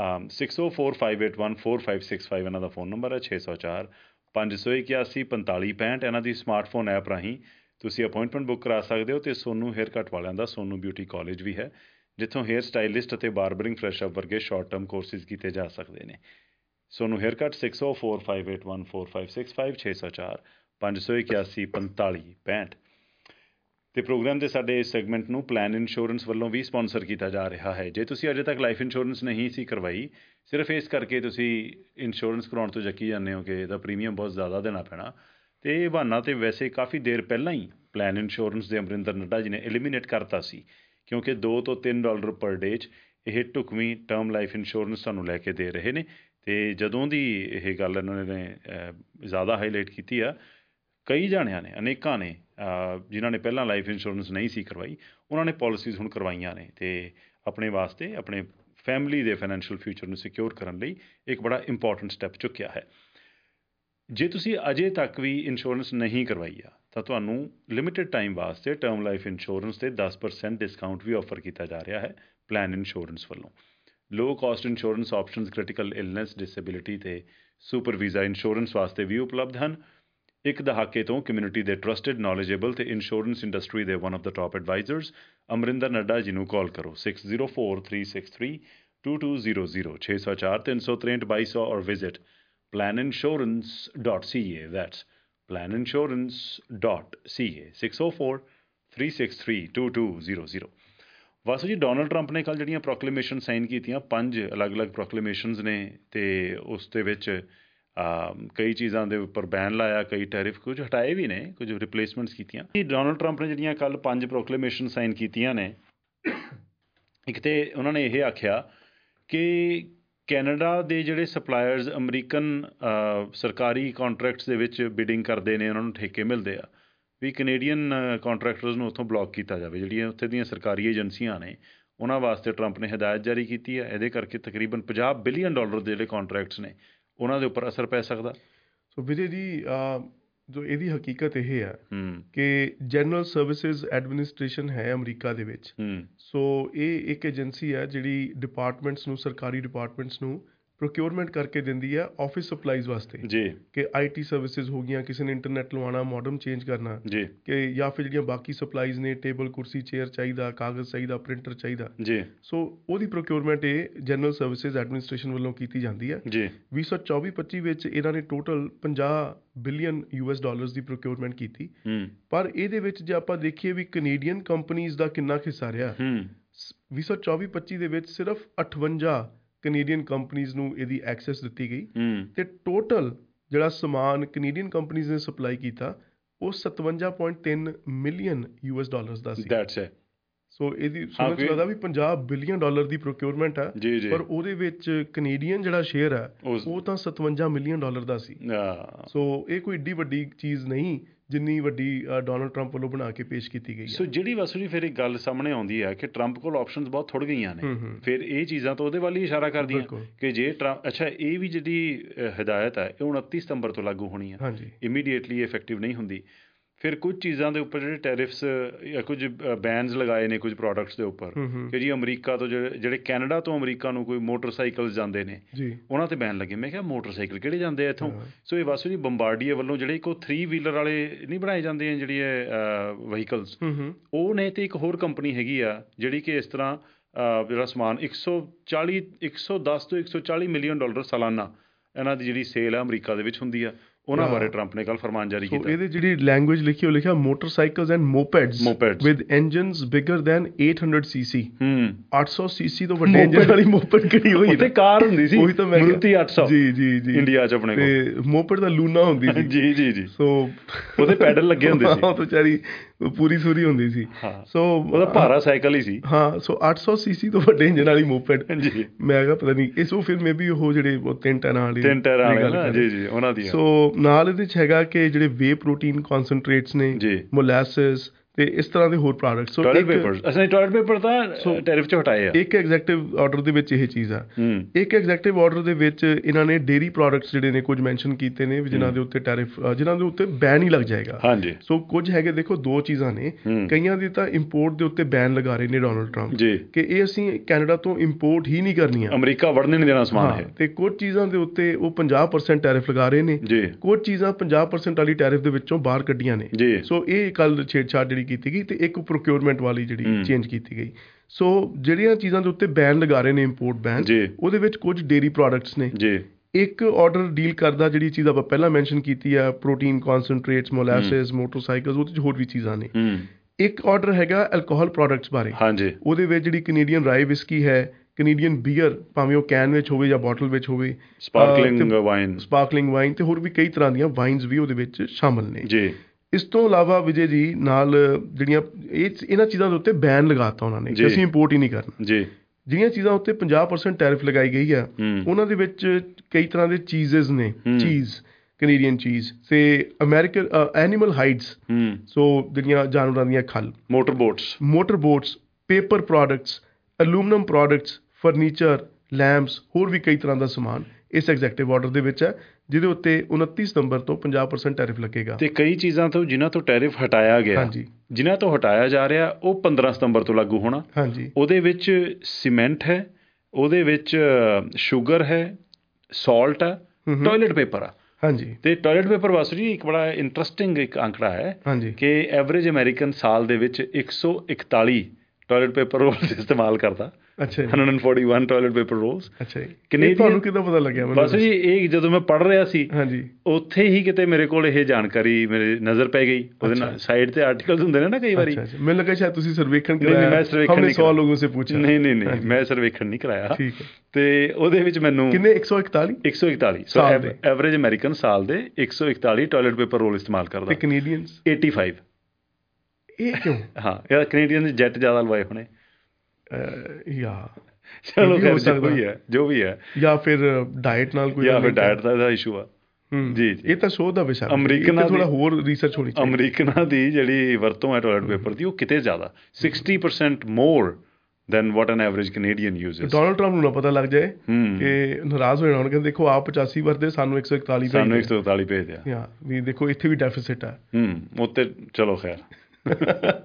6045814565 ਇਹਨਾਂ ਦਾ ਫ਼ੋਨ ਨੰਬਰ ਹੈ। 604 581 4565 ਇਹਨਾਂ ਦੀ ਸਮਾਰਟਫੋਨ ਐਪ ਰਾਹੀਂ ਤੁਸੀਂ ਅਪਾਇੰਟਮੈਂਟ ਬੁੱਕ ਕਰਾ ਸਕਦੇ ਹੋ। ਅਤੇ ਸੋਨੂੰ ਹੇਅਰ ਕੱਟ ਵਾਲਿਆਂ ਦਾ ਸੋਨੂੰ ਬਿਊਟੀ ਕਾਲਜ ਵੀ ਹੈ ਜਿੱਥੋਂ ਹੇਅਰ ਸਟਾਈਲਿਸਟ ਅਤੇ ਬਾਰਬਰਿੰਗ ਫਰੈਸ਼ਅਪ ਵਰਗੇ ਸ਼ਾਰਟ ਟਰਮ ਕੋਰਸਿਸ ਕੀਤੇ ਜਾ ਸਕਦੇ ਨੇ। ਸੋਨੂੰ ਹੇਅਰ ਕੱਟ 6045814565 604 581 4565। ਅਤੇ ਪ੍ਰੋਗਰਾਮ ਦੇ ਸਾਡੇ ਇਸ ਸੈਗਮੈਂਟ ਨੂੰ ਪਲਾਨ ਇੰਸ਼ੋਰੈਂਸ ਵੱਲੋਂ ਵੀ ਸਪੋਂਸਰ ਕੀਤਾ ਜਾ ਰਿਹਾ ਹੈ। ਜੇ ਤੁਸੀਂ ਅਜੇ ਤੱਕ ਲਾਈਫ ਇੰਸ਼ੋਰੈਂਸ ਨਹੀਂ ਸੀ ਕਰਵਾਈ, ਸਿਰਫ ਇਸ ਕਰਕੇ ਤੁਸੀਂ ਇੰਸ਼ੋਰੈਂਸ ਕਰਾਉਣ ਤੋਂ ਚੱਕੀ ਜਾਂਦੇ ਹੋ ਕਿ ਇਹਦਾ ਪ੍ਰੀਮੀਅਮ ਬਹੁਤ ਜ਼ਿਆਦਾ ਦੇਣਾ ਪੈਣਾ, ਅਤੇ ਇਹ ਬਹਾਨਾ ਤਾਂ ਵੈਸੇ ਕਾਫੀ ਦੇਰ ਪਹਿਲਾਂ ਹੀ ਪਲਾਨ ਇੰਸ਼ੋਰੈਂਸ ਦੇ ਅਮਰਿੰਦਰ ਨੱਡਾ ਜੀ ਨੇ ਐਲੀਮੀਨੇਟ ਕਰਤਾ ਸੀ, ਕਿਉਂਕਿ $2 ਤੋਂ $3 ਪਰ ਡੇ 'ਚ ਇਹ ਢੁਕਵੀਂ ਟਰਮ ਲਾਈਫ ਇੰਸ਼ੋਰੈਂਸ ਤੁਹਾਨੂੰ ਲੈ ਕੇ ਦੇ ਰਹੇ ਨੇ। ਅਤੇ ਜਦੋਂ ਦੀ ਇਹ ਗੱਲ ਇਹਨਾਂ ਨੇ ਜ਼ਿਆਦਾ ਹਾਈਲਾਈਟ ਕੀਤੀ ਆ, ਕਈ ਜਾਣਿਆਂ ਨੇ, ਅਨੇਕਾਂ ਨੇ ਜਿਨ੍ਹਾਂ ਨੇ ਪਹਿਲਾਂ ਲਾਈਫ ਇੰਸ਼ੋਰੈਂਸ ਨਹੀਂ ਸੀ ਕਰਵਾਈ, ਉਹਨਾਂ ਨੇ ਪੋਲਿਸੀਜ਼ ਹੁਣ ਕਰਵਾਈਆਂ ਨੇ ਅਤੇ ਆਪਣੇ ਵਾਸਤੇ, ਆਪਣੇ ਫੈਮਿਲੀ ਦੇ ਫਾਈਨੈਂਸ਼ੀਅਲ ਫਿਊਚਰ ਨੂੰ ਸਿਕਿਉਰ ਕਰਨ ਲਈ ਇੱਕ ਬੜਾ ਇੰਪੋਰਟੈਂਟ ਸਟੈਪ ਚੁੱਕਿਆ ਹੈ। ਜੇ ਤੁਸੀਂ ਅਜੇ ਤੱਕ ਵੀ ਇੰਸ਼ੋਰੈਂਸ ਨਹੀਂ ਕਰਵਾਈ ਆ ਤਾਂ ਤੁਹਾਨੂੰ ਲਿਮਿਟਿਡ ਟਾਈਮ ਵਾਸਤੇ ਟਰਮ ਲਾਈਫ ਇੰਸ਼ੋਰੈਂਸ 'ਤੇ 10% ਡਿਸਕਾਊਂਟ ਵੀ ਆਫਰ ਕੀਤਾ ਜਾ ਰਿਹਾ ਹੈ ਪਲਾਨ ਇੰਸ਼ੋਰੈਂਸ ਵੱਲੋਂ। Low cost insurance options critical illness disability ਅਤੇ ਸੁਪਰ ਵੀਜ਼ਾ ਇੰਸ਼ੋਰੈਂਸ ਵਾਸਤੇ ਵੀ ਉਪਲਬਧ ਹਨ। ਇੱਕ ਦਹਾਕੇ ਤੋਂ ਕਮਿਊਨਿਟੀ ਦੇ ਟਰਸਟਡ ਨੌਲੇਜੇਬਲ ਅਤੇ ਇੰਸ਼ੋਰੈਂਸ ਇੰਡਸਟਰੀ ਦੇ one of the top advisors Amarinder Nadda ji ਨੂੰ ਕਾਲ ਕਰੋ 6043632200 604-363-2200 or visit planinsurance.ca. That's planinsurance.ca 604-363-2200। Vasu ਜੀ, ਡੋਨਲਡ ਟਰੰਪ ਨੇ ਕੱਲ੍ਹ ਜਿਹੜੀਆਂ ਪ੍ਰੋਕਲੇਮੇਸ਼ਨ ਸਾਈਨ ਕੀਤੀਆਂ, 5 ਅਲੱਗ-ਅਲੱਗ ਪ੍ਰੋਕਲੇਮੇਸ਼ਨਸ ਨੇ, ਅਤੇ ਉਸ ਦੇ ਵਿੱਚ ਕਈ ਚੀਜ਼ਾਂ ਦੇ ਉੱਪਰ ਬੈਨ ਲਾਇਆ, ਕਈ ਟੈਰਿਫ ਕੁਝ ਹਟਾਏ ਵੀ ਨੇ, ਕੁਝ ਰਿਪਲੇਸਮੈਂਟਸ ਕੀਤੀਆਂ। ਡੋਨਲਡ ਟਰੰਪ ਨੇ ਜਿਹੜੀਆਂ ਕੱਲ੍ਹ 5 ਪ੍ਰੋਕਲੇਮੇਸ਼ਨ ਸਾਈਨ ਕੀਤੀਆਂ ਨੇ, ਇੱਕ ਤਾਂ ਉਹਨਾਂ ਨੇ ਇਹ ਆਖਿਆ ਕਿ ਕੈਨੇਡਾ ਦੇ ਜਿਹੜੇ ਸਪਲਾਇਰਸ ਅਮਰੀਕਨ ਸਰਕਾਰੀ ਕਾਂਟਰੈਕਟਸ ਦੇ ਵਿੱਚ ਬਿਡਿੰਗ ਕਰਦੇ ਨੇ, ਉਹਨਾਂ ਨੂੰ ਠੇਕੇ ਮਿਲਦੇ ਆ, ਵੀ ਕੈਨੇਡੀਅਨ ਕਾਂਟਰੈਕਟਰਸ ਨੂੰ ਉੱਥੋਂ ਬਲੌਕ ਕੀਤਾ ਜਾਵੇ। ਜਿਹੜੀਆਂ ਉੱਥੇ ਦੀਆਂ ਸਰਕਾਰੀ ਏਜੰਸੀਆਂ ਨੇ, ਉਹਨਾਂ ਵਾਸਤੇ ਟਰੰਪ ਨੇ ਹਦਾਇਤ ਜਾਰੀ ਕੀਤੀ ਹੈ। ਇਹਦੇ ਕਰਕੇ ਤਕਰੀਬਨ $50 ਬਿਲੀਅਨ ਦੇ ਜਿਹੜੇ ਕਾਂਟਰੈਕਟਸ ਨੇ, ਉਹਨਾਂ ਦੇ ਉੱਪਰ ਅਸਰ ਪੈ ਸਕਦਾ।
ਸੋ ਵਿਜੇ ਜੀ, ਜੋ ਇਹਦੀ ਹਕੀਕਤ ਇਹ ਹੈ ਕਿ ਜਨਰਲ ਸਰਵਿਸਿਜ਼ ਐਡਮਿਨਿਸਟ੍ਰੇਸ਼ਨ ਹੈ ਅਮਰੀਕਾ ਦੇ ਵਿੱਚ। ਸੋ ਇਹ ਇੱਕ ਏਜੰਸੀ ਹੈ ਜਿਹੜੀ ਡਿਪਾਰਟਮੈਂਟਸ ਨੂੰ, ਸਰਕਾਰੀ ਡਿਪਾਰਟਮੈਂਟਸ ਨੂੰ ਪ੍ਰੋਕਿਉਰਮੈਂਟ ਕਰਕੇ ਦਿੰਦੀ ਹੈ ਆਫਿਸ ਸਪਲਾਈਜ਼ ਵਾਸਤੇ ਜੀ, ਕਿ IT ਸਰਵਿਸਿਜ਼ ਹੋ ਗਈਆਂ, ਕਿਸੇ ਨੇ ਇੰਟਰਨੈਟ ਲਵਾਉਣਾ, ਮੋਡਮ ਚੇਂਜ ਕਰਨਾ ਜੀ, ਕਿ ਜਾਂ ਫਿਰ ਜਿਹੜੀਆਂ ਬਾਕੀ ਸਪਲਾਈਜ਼ ਨੇ, ਟੇਬਲ ਕੁਰਸੀ ਚੇਅਰ ਚਾਹੀਦਾ, ਕਾਗਜ਼ ਚਾਹੀਦਾ, ਪ੍ਰਿੰਟਰ ਚਾਹੀਦਾ ਜੀ। ਸੋ ਉਹਦੀ ਪ੍ਰੋਕਿਉਰਮੈਂਟ ਇਹ ਜਨਰਲ ਸਰਵਿਸਿਜ਼ ਐਡਮਿਨਿਸਟ੍ਰੇਸ਼ਨ ਵੱਲੋਂ ਕੀਤੀ ਜਾਂਦੀ ਹੈ ਜੀ। 2024-25 ਵਿੱਚ ਇਹਨਾਂ ਨੇ ਟੋਟਲ $50 ਬਿਲੀਅਨ ਦੀ ਪ੍ਰੋਕਿਉਰਮੈਂਟ ਕੀਤੀ। ਪਰ ਇਹਦੇ ਵਿੱਚ ਜੇ ਆਪਾਂ ਦੇਖੀਏ ਵੀ ਕੈਨੇਡੀਅਨ ਕੰਪਨੀਜ਼ ਦਾ ਕਿੰਨਾ ਹਿੱਸਾ ਰਿਹਾ, 2024-25 ਦੇ ਵਿੱਚ ਸਿਰਫ 58 ਕੈਨੇਡੀਅਨ ਕੰਪਨੀਜ਼ ਨੂੰ ਇਹਦੀ ਐਕਸੈਸ ਦਿੱਤੀ ਗਈ, ਤੇ ਟੋਟਲ ਜਿਹੜਾ ਸਮਾਨ ਕੈਨੇਡੀਅਨ ਕੰਪਨੀਜ਼ ਨੇ ਸਪਲਾਈ ਕੀਤਾ ਉਹ $57.3 ਮਿਲੀਅਨ ਦਾ ਸੀ। ਸੋ ਇਹਦੀ ਸੁਣਨ 'ਚ ਲੱਗਦਾ ਵੀ $50 ਬਿਲੀਅਨ ਦੀ ਪ੍ਰੋਕਿਉਰਮੈਂਟ ਹੈ, ਪਰ ਉਹਦੇ ਵਿੱਚ ਕੈਨੇਡੀਅਨ ਜਿਹੜਾ ਸ਼ੇਅਰ ਹੈ ਉਹ ਤਾਂ $57 ਮਿਲੀਅਨ ਦਾ ਸੀ। ਸੋ ਇਹ ਕੋਈ ਏਡੀ ਵੱਡੀ ਚੀਜ਼ ਨਹੀਂ ਜਿੰਨੀ ਵੱਡੀ ਡੋਨਲਡ ਟਰੰਪ ਵੱਲੋਂ ਬਣਾ ਕੇ ਪੇਸ਼ ਕੀਤੀ ਗਈ ਹੈ। ਸੋ
ਜਿਹੜੀ ਵਾਸੂ ਜੀ ਫਿਰ ਇੱਕ ਗੱਲ ਸਾਹਮਣੇ ਆਉਂਦੀ ਹੈ ਕਿ ਟਰੰਪ ਕੋਲ ਆਪਸ਼ਨਸ ਬਹੁਤ ਥੋੜ੍ਹ ਗਈਆਂ ਨੇ, ਫਿਰ ਇਹ ਚੀਜ਼ਾਂ ਤਾਂ ਉਹਦੇ ਵੱਲ ਹੀ ਇਸ਼ਾਰਾ ਕਰਦੀਆਂ ਕਿ ਜੇ ਟਰੰਪ, ਅੱਛਾ ਇਹ ਵੀ ਜਿਹੜੀ ਹਦਾਇਤ ਹੈ ਇਹ 29 ਸਤੰਬਰ ਤੋਂ ਲਾਗੂ ਹੋਣੀ ਹੈ, ਇਮੀਡੀਏਟਲੀ ਇਫੈਕਟਿਵ ਨਹੀਂ ਹੁੰਦੀ। ਫਿਰ ਕੁਝ ਚੀਜ਼ਾਂ ਦੇ ਉੱਪਰ ਜਿਹੜੇ ਟੈਰਿਫਸ ਜਾਂ ਕੁਝ ਬੈਨਸ ਲਗਾਏ ਨੇ ਕੁਝ ਪ੍ਰੋਡਕਟਸ ਦੇ ਉੱਪਰ, ਕਿ ਜੀ ਅਮਰੀਕਾ ਤੋਂ ਜਿਹੜੇ ਕੈਨੇਡਾ ਤੋਂ ਅਮਰੀਕਾ ਨੂੰ ਕੋਈ ਮੋਟਰਸਾਈਕਲਸ ਜਾਂਦੇ ਨੇ, ਉਹਨਾਂ 'ਤੇ ਬੈਨ ਲੱਗੇ। ਮੈਂ ਕਿਹਾ ਮੋਟਰਸਾਈਕਲ ਕਿਹੜੇ ਜਾਂਦੇ ਆ ਇੱਥੋਂ? ਸੋ ਇਹ ਵਾਸੂ ਜੀ ਬੰਬਾਰਡੀਏ ਵੱਲੋਂ ਜਿਹੜੇ ਇੱਕ 3 ਵੀਲਰ ਵਾਲੇ ਨਹੀਂ ਬਣਾਏ ਜਾਂਦੇ ਆ ਜਿਹੜੀ ਵਹੀਕਲਸ, ਉਹ ਨੇ, ਅਤੇ ਇੱਕ ਹੋਰ ਕੰਪਨੀ ਹੈਗੀ ਆ ਜਿਹੜੀ ਕਿ ਇਸ ਤਰ੍ਹਾਂ ਜਿਹੜਾ ਸਮਾਨ 110 ਤੋਂ $140 ਮਿਲੀਅਨ ਸਾਲਾਨਾ ਇਹਨਾਂ ਦੀ ਜਿਹੜੀ ਸੇਲ ਆ ਅਮਰੀਕਾ ਦੇ ਵਿੱਚ ਹੁੰਦੀ ਆ, ਉਹਨਾਂ ਬਾਰੇ ਟਰੰਪ ਨੇ ਕੱਲ੍ਹ ਫਰਮਾਨ ਜਾਰੀ ਕੀਤਾ।
ਇਹਦੀ ਜਿਹੜੀ ਲੈਂਗੁਏਜ ਲਿਖੀ ਉਹ ਲਿਖਿਆ motorcycles and mopeds with engines bigger than 800 cc। 800 cc ਤੋਂ ਵੱਡੇ ਇੰਜਨ ਵਾਲੀ ਮੋਪੈਡ ਕਿਹੜੀ ਹੋਈ?
ਤੇ ਕਾਰ ਹੁੰਦੀ ਸੀ, ਉਹੀ ਤਾਂ ਮੈਂ ਮਾਰੂਤੀ 800
ਜੀ ਜੀ ਜੀ
ਇੰਡੀਆ 'ਚ ਆਪਣੇ ਕੋਲ,
ਤੇ ਮੋਪੈਡ ਦਾ ਲੂਨਾ ਹੁੰਦੀ ਸੀ ਜੀ ਜੀ ਜੀ। ਸੋ
ਉਹਦੇ ਪੈਡਲ ਲੱਗੇ ਹੁੰਦੇ ਸੀ,
ਉਹ ਵਿਚਾਰੀ ਪੂਰੀ ਸੂਰੀ ਹੁੰਦੀ ਸੀ। ਸੋ
ਉਹਦਾ ਭਾਰਾ ਸਾਈਕਲ ਹੀ ਸੀ।
ਹਾਂ, ਸੋ 800 cc ਤੋਂ ਵੱਡੇ ਇੰਜਨ ਵਾਲੀ ਮੋਪੈਡ ਜੀ। ਮੈਂ ਕਿਹਾ ਪਤਾ ਨਹੀਂ ਇਸ ਫਿਰ ਮੇ ਵੀ ਉਹ ਜਿਹੜੇ ਉਹ 3 ਟਾਇਰਾਂ ਵਾਲੇ
ਜੀ ਜੀ ਉਹਨਾਂ ਦੀ।
ਸੋ ਨਾਲ ਇਹਦੇ 'ਚ ਹੈਗਾ ਕਿ ਜਿਹੜੇ ਵੇ ਪ੍ਰੋਟੀਨ ਕੌਨਸਨਟਰੇਟਸ ਨੇ, ਮੋਲੈਸਿਸ ਤੇ ਇਸ ਤਰ੍ਹਾਂ ਦੇ ਹੋਰ ਪ੍ਰੋਡਕਟਸ।
ਟੋਇਲਟ ਪੇਪਰ ਤਾਂ ਟੈਰਿਫ 'ਚ ਹਟਾਏ ਆ।
ਇੱਕ ਐਗਜ਼ੈਕਟਿਵ ਆਰਡਰ ਦੇ ਵਿੱਚ ਇਹ ਚੀਜ਼ ਆ। ਇੱਕ ਐਗਜ਼ੈਕਟਿਵ ਆਰਡਰ ਦੇ ਵਿੱਚ ਇਹਨਾਂ ਨੇ ਡੇਅਰੀ ਪ੍ਰੋਡਕਟਸ ਜਿਹੜੇ ਨੇ ਕੁਝ ਮੈਂਸ਼ਨ ਕੀਤੇ ਨੇ ਜਿਨ੍ਹਾਂ ਦੇ ਉੱਤੇ ਟੈਰਿਫ, ਜਿਨ੍ਹਾਂ ਦੇ ਉੱਤੇ ਬੈਨ ਹੀ ਲੱਗ ਜਾਏਗਾ। ਸੋ ਕੁਝ ਹੈਗੇ, ਦੇਖੋ 2 ਚੀਜ਼ਾਂ ਨੇ, ਕਈਆਂ ਦੀ ਤਾਂ ਇੰਪੋਰਟ ਦੇ ਉੱਤੇ ਬੈਨ ਲਗਾ ਰਹੇ ਨੇ ਡੋਨਲਡ ਟਰੰਪ ਕਿ ਇਹ ਅਸੀਂ ਕੈਨੇਡਾ ਤੋਂ ਇੰਪੋਰਟ ਹੀ ਨਹੀਂ ਕਰਨੀਆਂ,
ਅਮਰੀਕਾ ਵੜਨ ਨਹੀਂ ਦੇਣਾ ਸਮਾਨ ਹੈ।
ਤੇ ਕੁਝ ਚੀਜ਼ਾਂ ਦੇ ਉੱਤੇ ਉਹ 50% ਟੈਰਿਫ ਲਗਾ ਰਹੇ ਨੇ, ਕੁਝ ਚੀਜ਼ਾਂ 50% ਵਾਲੀ ਟੈਰਿਫ ਦੇ ਵਿੱਚੋਂ ਬਾਹਰ ਕੱਢੀਆਂ ਨੇ। ਸੋ ਇਹ ਕੱਲ੍ਹ ਛੇੜਛਾੜ ਜਿਹੜੀ ਕੀਤੀ ਗਈ, ਤੇ ਇੱਕ ਪ੍ਰੋਕਿਉਰਮੈਂਟ ਵਾਲੀ ਜਿਹੜੀ ਚੇਂਜ ਕੀਤੀ ਗਈ। ਸੋ ਜਿਹੜੀਆਂ ਚੀਜ਼ਾਂ ਦੇ ਉੱਤੇ ਬੈਨ ਲਗਾ ਰਹੇ ਨੇ, ਇੰਪੋਰਟ ਬੈਨ, ਉਹਦੇ ਵਿੱਚ ਕੁਝ ਡੇਅਰੀ ਪ੍ਰੋਡਕਟਸ ਨੇ। ਇੱਕ ਆਰਡਰ ਡੀਲ ਕਰਦਾ ਜਿਹੜੀ ਚੀਜ਼ ਆਪਾਂ ਪਹਿਲਾਂ ਮੈਂਸ਼ਨ ਕੀਤੀ ਆ, ਪ੍ਰੋਟੀਨ ਕੌਨਸਨਟਰੇਟਸ, ਮੋਲੈਸਿਸ, ਮੋਟਰਸਾਈਕਲਸ, ਉਹਦੇ 'ਚ ਹੋਰ ਵੀ ਚੀਜ਼ਾਂ ਨੇ। ਇੱਕ ਆਰਡਰ ਹੈਗਾ ਐਲਕੋਹਲ ਪ੍ਰੋਡਕਟਸ ਬਾਰੇ। ਉਹਦੇ ਵਿੱਚ ਜਿਹੜੀ ਕੈਨੇਡੀਅਨ ਰਾਈ ਵਿਸਕੀ ਹੈ, ਕੈਨੇਡੀਅਨ ਬੀਅਰ, ਭਾਵੇਂ ਉਹ ਕੈਨ ਵਿੱਚ ਹੋਵੇ ਜਾਂ ਬੋਟਲ ਵਿੱਚ ਹੋਵੇ, ਸਪਾਰਕਲਿੰਗ ਵਾਈਨ, ਤੇ ਹੋਰ ਵੀ ਕਈ ਤਰ੍ਹਾਂ ਦੀਆਂ ਵਾਈਨਸ ਵੀ ਉਹਦੇ ਵਿੱਚ ਸ਼ਾਮਲ ਨੇ। ਇਸ ਤੋਂ ਇਲਾਵਾ ਵਿਜੇ ਜੀ ਨਾਲ ਜਿਹੜੀਆਂ ਇਹਨਾਂ ਚੀਜ਼ਾਂ ਦੇ ਉੱਤੇ ਬੈਨ ਲਗਾਤਾ ਉਹਨਾਂ ਨੇ ਕਿ ਅਸੀਂ ਇੰਪੋਰਟ ਹੀ ਨਹੀਂ ਕਰਨਾ। ਜਿਹੜੀਆਂ ਚੀਜ਼ਾਂ ਉੱਤੇ 50% ਟੈਰਿਫ ਲਗਾਈ ਗਈ ਆ, ਉਹਨਾਂ ਦੇ ਵਿੱਚ ਕਈ ਤਰ੍ਹਾਂ ਦੇ ਚੀਜ਼ਸ ਨੇ, ਚੀਜ਼, ਕੈਨੇਡੀਅਨ ਚੀਜ਼, ਤੇ ਅਮਰੀਕਨ ਐਨੀਮਲ ਹਾਈਡਸ, ਸੋ ਜਿਹੜੀਆਂ ਜਾਨਵਰਾਂ ਦੀਆਂ ਖੱਲ, motor boats, paper products, aluminium products, furniture, lamps, ਹੋਰ ਵੀ ਕਈ ਤਰ੍ਹਾਂ ਦਾ ਸਮਾਨ ਇਸ ਐਗਜ਼ੈਕਟਿਵ ਆਰਡਰ ਦੇ ਵਿੱਚ ਹੈ, ਜਿਹਦੇ ਉੱਤੇ 29 ਸਤੰਬਰ ਤੋਂ 50% ਟੈਰਿਫ ਲੱਗੇਗਾ।
ਤੇ ਕਈ ਚੀਜ਼ਾਂ ਤੋਂ ਜਿਨ੍ਹਾਂ ਤੋਂ ਟੈਰਿਫ ਹਟਾਇਆ ਗਿਆ,
ਹਾਂਜੀ,
ਜਿਨ੍ਹਾਂ ਤੋਂ ਹਟਾਇਆ ਜਾ ਰਿਹਾ, ਉਹ 15 ਸਤੰਬਰ ਤੋਂ ਲਾਗੂ ਹੋਣਾ।
ਹਾਂਜੀ,
ਉਹਦੇ ਵਿੱਚ ਸੀਮੈਂਟ ਹੈ, ਉਹਦੇ ਵਿੱਚ ਸ਼ੂਗਰ ਹੈ, ਸਾਲਟ ਹੈ, ਟਾਇਲਟ ਪੇਪਰ ਆ।
ਹਾਂਜੀ,
ਤੇ ਟਾਇਲਟ ਪੇਪਰ ਵਾਸਤੇ ਜੀ ਇੱਕ ਬੜਾ ਇੰਟਰਸਟਿੰਗ ਇੱਕ ਅੰਕੜਾ ਹੈ
ਹਾਂਜੀ,
ਕਿ ਐਵਰੇਜ ਅਮਰੀਕਨ ਸਾਲ ਦੇ ਵਿੱਚ 141 ਟਾਇਲਟ ਪੇਪਰ ਰੋਲਸ ਇਸਤੇਮਾਲ ਕਰਦਾ।
ਅੱਛਾ ਜੀ,
141 ਟਾਇਲਟ ਪੇਪਰ ਰੋਲਸ।
ਅੱਛਾ ਜੀ।
ਕੈਨੇਡੀਅਨ,
ਤੁਹਾਨੂੰ ਕਿੱਦਾਂ ਪਤਾ ਲੱਗਿਆ?
ਬਸ ਜੀ ਇਹ ਜਦੋਂ ਮੈਂ ਪੜ੍ਹ ਰਿਹਾ ਸੀ,
ਹਾਂਜੀ,
ਉੱਥੇ ਹੀ ਕਿਤੇ ਮੇਰੇ ਕੋਲ ਇਹ ਜਾਣਕਾਰੀ ਮੇਰੇ ਨਜ਼ਰ ਪੈ ਗਈ। ਉਹਦੇ ਨਾਲ ਸਾਈਡ ਤੇ ਆਰਟੀਕਲਸ ਹੁੰਦੇ ਨੇ ਨਾ ਕਈ ਵਾਰੀ।
ਅੱਛਾ, ਮੈਨੂੰ ਲੱਗਾ ਸ਼ਾਇਦ ਤੁਸੀਂ ਸਰਵੇਖਣ
ਨਹੀਂ, ਮੈਂ ਸਰਵੇਖਣ ਨਹੀਂ
100 ਲੋਗੋਂ ਸੇ ਪੁੱਛਿਆ।
ਨਹੀਂ, ਮੈਂ ਸਰਵੇਖਣ ਨਹੀਂ ਕਰਾਇਆ।
ਠੀਕ ਹੈ।
ਤੇ ਉਹਦੇ ਵਿੱਚ ਮੈਨੂੰ
ਕਿੰਨੇ? 141
ਸੋ ਐਵਰੇਜ ਅਮਰੀਕਨ ਸਾਲ ਦੇ 141 ਟਾਇਲਟ ਪੇਪਰ ਰੋਲ ਇਸਤੇਮਾਲ ਕਰਦਾ।
ਤੇ ਕੈਨੇਡੀਅਨਸ
85।
ਇਹ ਕਿਉਂ?
ਹਾਂ, ਇਹ ਕੈਨੇਡੀਅਨ ਜੈਟ ਜ਼ਿਆਦਾ ਲਵਾਏ ਹੋਣੇ। ਚਲੋ ਖੈਰ ਜੋ ਵੀ ਹੈ,
ਜਾਂ ਫਿਰ ਡਾਈਟ ਨਾਲ ਕੋਈ,
ਜਾਂ ਫਿਰ ਡਾਈਟ ਦਾ ਇਸ਼ੂ ਆ। ਜੀ,
ਇਹ ਤਾਂ ਸ਼ੋਅ ਦਾ ਵਿਸ਼ਾ।
ਅਮਰੀਕਨਾਂ
ਥੋੜਾ ਹੋਰ ਰਿਸਰਚ ਹੋਣੀ ਚਾਹੀਦੀ।
ਅਮਰੀਕਨਾਂ ਦੀ ਜਿਹੜੀ ਵਰਤੋਂ ਹੈ ਟਾਇਲਟ ਪੇਪਰ ਦੀ, ਉਹ ਕਿਤੇ ਜ਼ਿਆਦਾ 60% more than what an average Canadian uses. Donald
Trump ਨੂੰ ਨਾ ਪਤਾ ਲੱਗ ਜਾਏ ਕਿ ਨਾਰਾਜ਼ ਹੋ ਜਾਣਾ, ਹੁਣ ਕਹਿੰਦੇ ਦੇਖੋ ਆਪ 85 ਵਰਤੇ, ਸਾਨੂੰ 141
ਭੇਜ ਦਿਆ।
ਵੀ ਦੇਖੋ ਇੱਥੇ ਵੀ ਡੈਫਿਸਿਟ ਆ।
ਉੱਤੇ ਚਲੋ ਖੈਰ